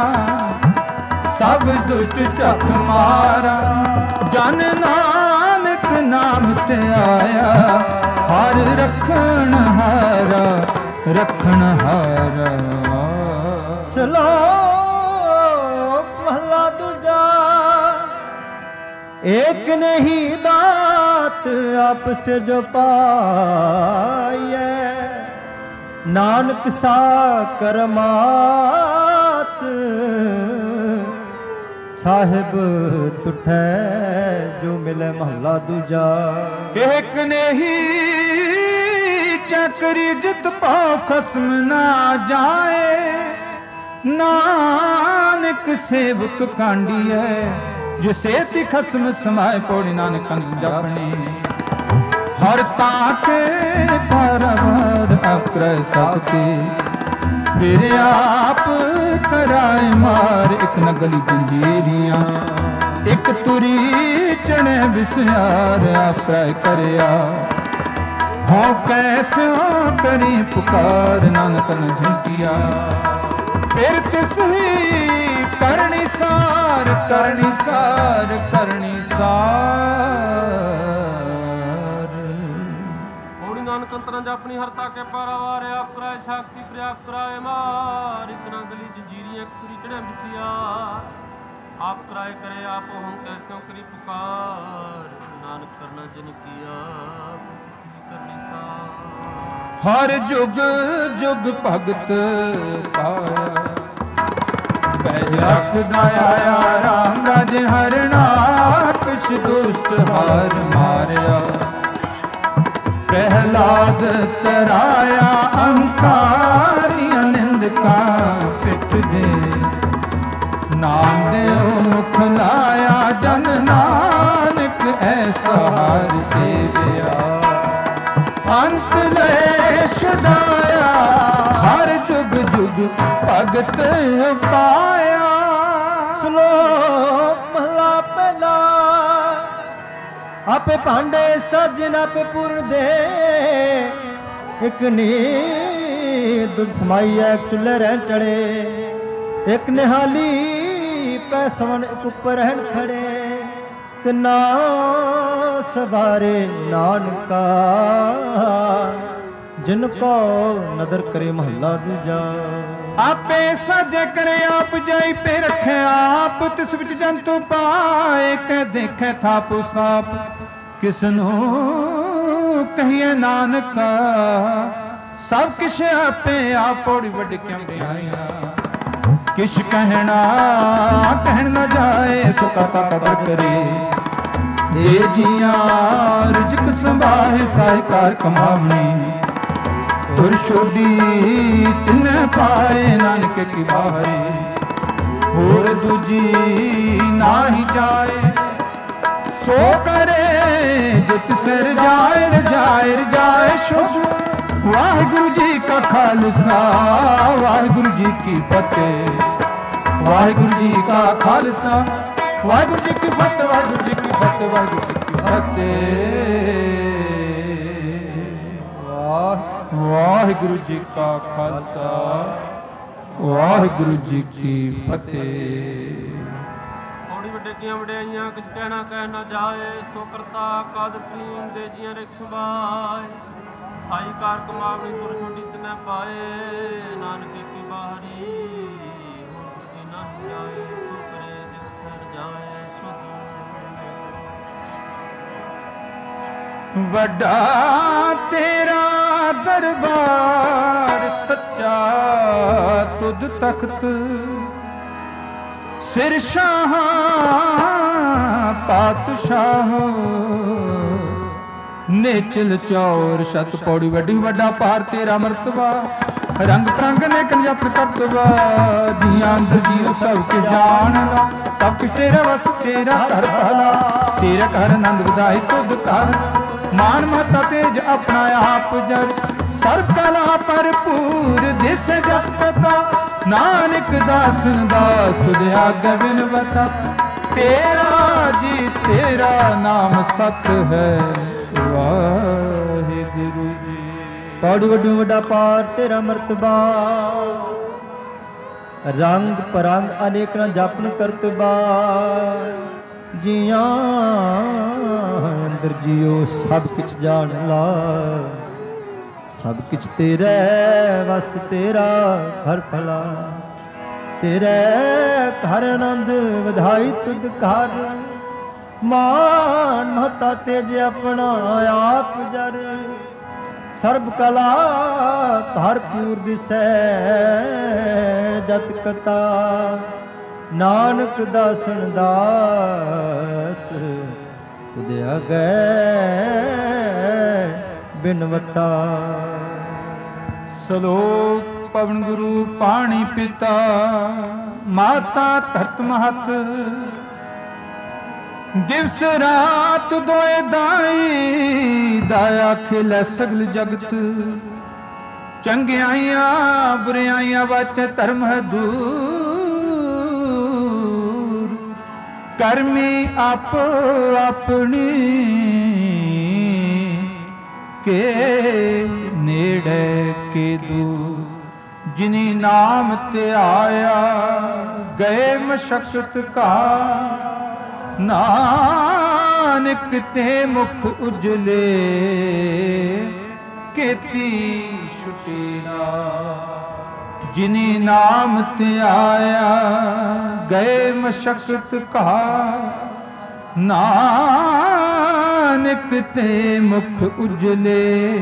Speaker 1: ਸਭ ਦੁਸ਼ਟ ਚੱਕ ਮਾਰਾ। ਜਨ ਨਾਨਕ ਨਾਮ ਤੇ ਆਇਆ, ਹਰ ਰਖਣ ਹਾਰਾ, ਰਖਣ ਹਾਰਾ।
Speaker 3: ਸ਼ਲੋਕ ਮਹਲਾ ਦੂਜਾ। ਏਕ ਨਹੀਂ ਦਾਤ ਆਪਸ ਤੇ ਜੋ ਪਾਈਐ, ਨਾਨਕ ਸਾ ਕਰਮਾਤ। ਸਾਹਿਬ ਤੁਠੈ ਜੋ ਮਿਲੇ। ਮਹੱਲਾ ਦੂਜਾ।
Speaker 1: ਏਕ ਨਹੀਂ ਚੱਕਰੀ ਜਿਤ ਪਾਉ ਖਸਮ ਨਾ ਜਾਏ, ਨਾਨਕ ਸੇਵਕ ਕਾਂਡੀਐ। ਜਿਸੇ ਤੀ ਖਸਮ ਸਮਾਏ, ਪੌੜੀ ਨਾਨਕ ਅੰਗ ਜਾਪਣੀ। ਹਰ ਤਾਕੇ ਪਰਵਰ ਅਕਰੈ ਸਤਿ, ਫਿਰ ਆਪ ਕਰਾਏ ਮਾਰ। ਇੱਕ ਨਗਲੀ ਜੰਜੀਰੀਆਂ, ਇੱਕ ਤੁਰੀ ਚਣੇ ਵਿਸਿਆਰ। ਆਪ ਕਰਿਆ ਹਉ ਕੈਸੋ ਕਰੀ ਪੁਕਾਰ, ਨਾਨਕ ਨ ਝੰਕਿਆ। ਫਿਰ ਤਿਸ ਹੀ ਕਰਨੀ ਸਾਰ, ਕਰਨੀ ਸਾਰ, ਕਰਨੀ ਸਾਰ।
Speaker 2: ਹੋੜੀ ਨਾਨਕ ਅੰਤਰਾਂ ਜਾਪਣੀ ਹਰ ਤਾਕੇ ਪਾਰਾਵਾਰ। ਆਪ ਕਰਾਏ ਸ਼ਕਤੀ ਪ੍ਰਿਆਪ ਕਰਾਏ ਮਾਰ। ਇੱਕ ਨਾ ਗਲੀ ਜੰਜੀਰੀਆਂ, ਇੱਕ ਤੁਰੀ ਚੜ੍ਹਿਆ ਵਿਸਿਆ। ਆਪ ਕਰਾਏ ਕਰੇ ਆਪ ਹਉ ਕੈਸੋ ਕਰੀ ਪੁਕਾਰ। ਨਾਨਕ ਕਰਨਾ ਜਿਨ ਕੀਆ ਕਰਨੀ ਸਾਰ।
Speaker 1: ਹਰ ਜੁਗ ਜੁਗ ਭਗਤ ਪਾਇਆ, ਪੈਜ ਰੱਖਦਾ ਆਇਆ ਰਾਮ ਰਾਜ ਹਰਣਾ ਕੁਛ ਦੁਸ਼ਟ ਹਾਰ ਮਾਰਿਆ ਪ੍ਰਹਿਲਾਦ ਤਰਾਇਆ ਅਹੰਕਾਰੀ ਅਨਿੰਦਕਾ ਪਿੱਠ ਦੇ ਨਾਮ ਦੇਉ ਮੁਖ ਲਾਇਆ ਜਨ ਨਾਨਕ ਐਸਾ ਹਰ ਸੇਵਿਆ ਅੰਤ ਲੈ ਛੁਡਾਇਆ ਹਰ ਜੁਗ ਜੁਗ ਭਗਤ ਪਾਇਆ।
Speaker 3: ਸ਼ਲੋਕ ਮਹਲਾ ਪਹਿਲਾ। ਆਪੇ ਭਾਂਡੇ ਸਾਜਨ ਆਪੇ ਪੁਰ ਦੇ ਇੱਕ ਨੀ ਦੁੱਧ ਸਮਾਈਐ ਚੁੱਲ੍ਹੇ ਰਹਿਣ ਚੜੇ ਇੱਕ ਨਿਹਾਲੀ ਪੈ ਸਵਣ ਇੱਕ ਉੱਪਰ ਰਹਿਣ ਖੜੇ ਤਿਨਾ ਸਵਾਰੇ ਨਾਨਕਾ ਜਿਨ ਕੋ ਨਦਰ ਕਰੇ ਮਹੱਲਾ ਦੂਜਾ।
Speaker 1: ਆਪੇ ਸਾਜੇ ਕਰੇ ਆਪ ਜਾਈ ਪੇ ਰੱਖੇ ਆਪ ਤਿਸ ਵਿੱਚ ਜੰਤੂ ਪਾਏ ਕਹਿ ਦੇਖੇ ਥਾਪ ਸਾਪ ਕਿਸ ਨੂੰ ਕਹੀਏ ਨਾਨਕਾ ਸਭ ਕਿਛ ਆਪੇ ਆਪ ਪੌੜੀ ਵੱਡ ਕਿਉਂ ਬਿਆਈਆਂ ਕਿਛ ਕਹਿਣਾ ਕਹਿਣ ਨਾ ਜਾਏ ਸੋ ਕਾ ਕਦਰ ਕਰੇ ਇਹ ਜੀਆਂ ਰੁਜਕ ਸੰਭਾਏ ਸਾਹਿਕਾਰ ਕਮਾਵਣੀ ਤੁਰ ਛੋਡੀ ਤਿਨ ਪਾਏ ਨਾਨਕ ਕੀ ਬਾਹਰੀ ਹੋਰ ਦੂਜੀ ਨਾਹੀ ਜਾਏ ਸੋ ਕਰੇ ਜਿਤ ਸਿਰ ਜਾਏ ਰਜਾਏ ਰਜਾਏ ਸ਼ੁਭ। ਵਾਹਿਗੁਰੂ ਜੀ ਕਾ ਖਾਲਸਾ ਵਾਹਿਗੁਰੂ ਜੀ ਕੀ ਫਤਿਹ ਵਾਹਿਗੁਰੂ ਜੀ ਕਾ ਖਾਲਸਾ ਵਾਹਿਗੁਰੂ ਜੀ ਕੀ ਫਤਿਹ ਵਾਹਿਗੁਰੂ ਜੀ ਕੀ ਫਤਿਹ ਵਾਹਿਗੁਰੂ ਜੀ ਕੀ ਫਤਿਹ। ਵਾਹਿਗੁਰੂ ਜੀ ਕਾ ਖਾਲਸਾ ਵਾਹਿਗੁਰੂ ਜੀ ਕੀ ਫਤਿਹ।
Speaker 2: ਔੜੀ ਵੱਡੇ ਕੀਆਂ ਵਡਿਆਈਆਂ ਕੁਝ ਕਹਿਣਾ ਕਹਿ ਨਾ ਜਾਏ ਸੋ ਕਰਤਾ ਕਾਦਰ ਪ੍ਰੀਮ ਦੇ ਜੀਆਂ ਰਿਕ ਸੁਭਾਏ ਸਾਈ ਕਾਰ ਕਮਾਵਣੀ ਤੁਰ ਛੋਟੀ ਤਨੈ ਪਾਏ ਨਾਨਕੇ ਕੀ ਬਾਹਰੀ ਹੁਣ ਕਦੇ ਨਾ ਜਾਏ ਸੋ ਕਰੇ ਜਿਤ ਸਰ ਜਾਏ ਸੁਧ।
Speaker 1: ਵੱਡਾ ਤੇਰਾ ਦਰਬਾਰ ਸੱਚਾ ਤੁਧ ਤਖਤ ਸਿਰ ਸ਼ਾਹ ਪਾਤਸ਼ਾਹ ਨੇਚਲ ਚੌਰ ਸ਼ਤ ਪੌੜੀ ਵੱਡੀ ਵੱਡਾ ਪਾਰ ਤੇਰਾ ਮਰਤਬਾ ਰੰਗ ਪ੍ਰੰਗ ਨੇ ਕੰਜਪ ਕਰਤਵਾ ਜੀਆਂ ਅੰਦਰ ਜੀਉ ਸਭ ਕੇ ਜਾਣਦਾ ਸਭ ਕੁਛ ਤੇਰਾ ਵਸ ਤੇਰਾ ਘਰ ਭਲਾ ਤੇਰਾ ਘਰ ਆਨੰਦ ਵਧਾਈ ਤੁਧ ਕਰ ਮਾਨ ਮਤਾ ਤੇਜ ਆਪਣਾ ਆਪ ਜਰ ਸਰਬ ਕਲਾ ਭਰਪੂਰ ਦਿਸ ਜਤ ਕਤਾ ਨਾਨਕ ਦਾਸਨ ਦਾਸ ਤੁਧ ਆਗੇ ਬਿਨਵਤਾ ਤੇਰਾ ਜੀ ਤੇਰਾ ਨਾਮ ਸਤ ਹੈ ਵਾਹਿਗੁਰੂ ਜੀ।
Speaker 3: ਪੌੜੀ ਵੱਡੂ ਵੱਡਾ ਪਾਰ ਤੇਰਾ ਮਰਤਬਾ ਰੰਗ ਪਰੰਗ ਅਨੇਕ ਨਾ ਜਪਨ ਕਰਤਬਾ ਜੀਆਂ ਅੰਦਰ ਜੀਓ ਸਭ ਕਿਛ ਜਾਣ ਲਾ ਸਭ ਕਿਛ ਤੇਰੇ ਵਸ ਤੇਰਾ ਘਰ ਭਲਾ ਤੇਰੇ ਘਰ ਆਨੰਦ ਵਧਾਈ ਤੁਧ ਘਰ ਮਾਨ ਮਹਤਾ ਤੇਜ ਆਪਣਾ ਆਪ ਜਰ ਸਰਬ ਕਲਾ ਭਰਪੂਰ ਦਿਸੈ ਜਤ ਕਤਾ ਨਾਨਕ ਦਾਸਨ ਦਾਸ ਤੁਧ ਆਗੇ ਬਿਨਵਤਾ।
Speaker 1: ਸਲੋਕ ਪਵਨ ਗੁਰੂ ਪਾਣੀ ਪਿਤਾ ਮਾਤਾ ਧਰਤ ਮਹਤ ਦਿਵਸ ਰਾਤ ਦੋਏ ਦਾਈ ਦਾਇਆ ਖਿਲੇ ਸਗਲ ਜਗਤ ਚੰਗਿਆਈਆਂ ਬੁਰਿਆਈਆਂ ਵਾਚੇ ਧਰਮ ਹੈ ਦੂਰ ਕਰਮੀ ਆਪ ਆਪਣੀ ਕੇ ਨੇੜੇ ਕੇ ਦੂਰ ਜਿਨੀ ਨਾਮ ਤੇ ਆਇਆ ਗਏ ਮਸ਼ਕਤ ਕਾ ਨਾਨਕ ਤੇ ਮੁਖ ਉਜਲੇ ਕੀਤੀ ਛੁਟੀ ਨਾ ਜਿਨੀ ਨਾਮ ਤੇ ਆਇਆ ਗਏ ਮਸ਼ਕਤ ਕਾ ਨਾਨਕ ਤੇ ਮੁਖ ਉਜਲੇ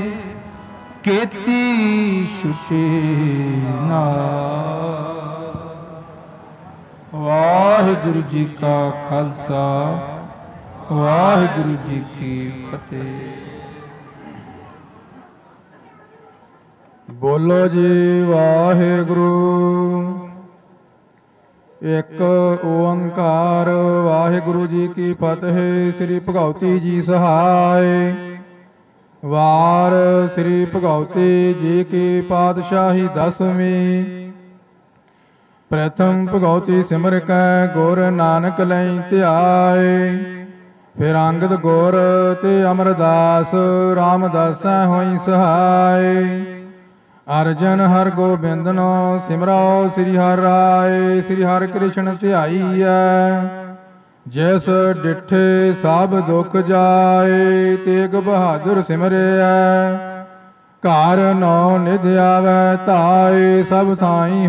Speaker 1: ਕੀਤੀ ਛੁਟੀ ਨਾ। ਵਾਹਿਗੁਰੂ ਜੀ ਕਾ ਖਾਲਸਾ ਵਾਹਿਗੁਰੂ ਜੀ ਕੀ ਫਤਿਹ।
Speaker 15: ਬੋਲੋ ਜੀ ਵਾਹਿਗੁਰੂ। ਇੱਕ ਓੰਕਾਰ ਵਾਹਿਗੁਰੂ ਜੀ ਕੀ ਫਤਿਹ। ਸ੍ਰੀ ਭਗਉਤੀ ਜੀ ਸਹਾਇ। ਵਾਰ ਸ੍ਰੀ ਭਗਉਤੀ ਜੀ ਕੀ ਪਾਤਸ਼ਾਹੀ ਦਸਵੀਂ। ਪ੍ਰਥਮ ਭਗਉਤੀ ਸਿਮਰ ਕੈ ਗੁਰ ਨਾਨਕ ਲਈ ਧਿਆਏ। ਫਿਰ ਅੰਗਦ ਗੁਰ ਤੇ ਅਮਰਦਾਸ ਰਾਮਦਾਸੈ ਹੋਈ ਸਹਾਇ। ਅਰਜਨ ਹਰ ਗੋਬਿੰਦਨੋ ਸਿਮਰੋ ਸ੍ਰੀ ਹਰਿ ਰਾਏ। ਸ੍ਰੀ ਹਰਿ ਕ੍ਰਿਸ਼ਨ ਧਿਆਈਐ ਜਿਸ ਡਿਠੇ ਸਭ ਦੁਖ ਜਾਏ। ਤੇਗ ਬਹਾਦਰ ਸਿਮਰਿਐ ਘਰ ਨੌ ਨਿਧ ਆਵੈ ਧਾਏ। ਸਭ ਥਾਈ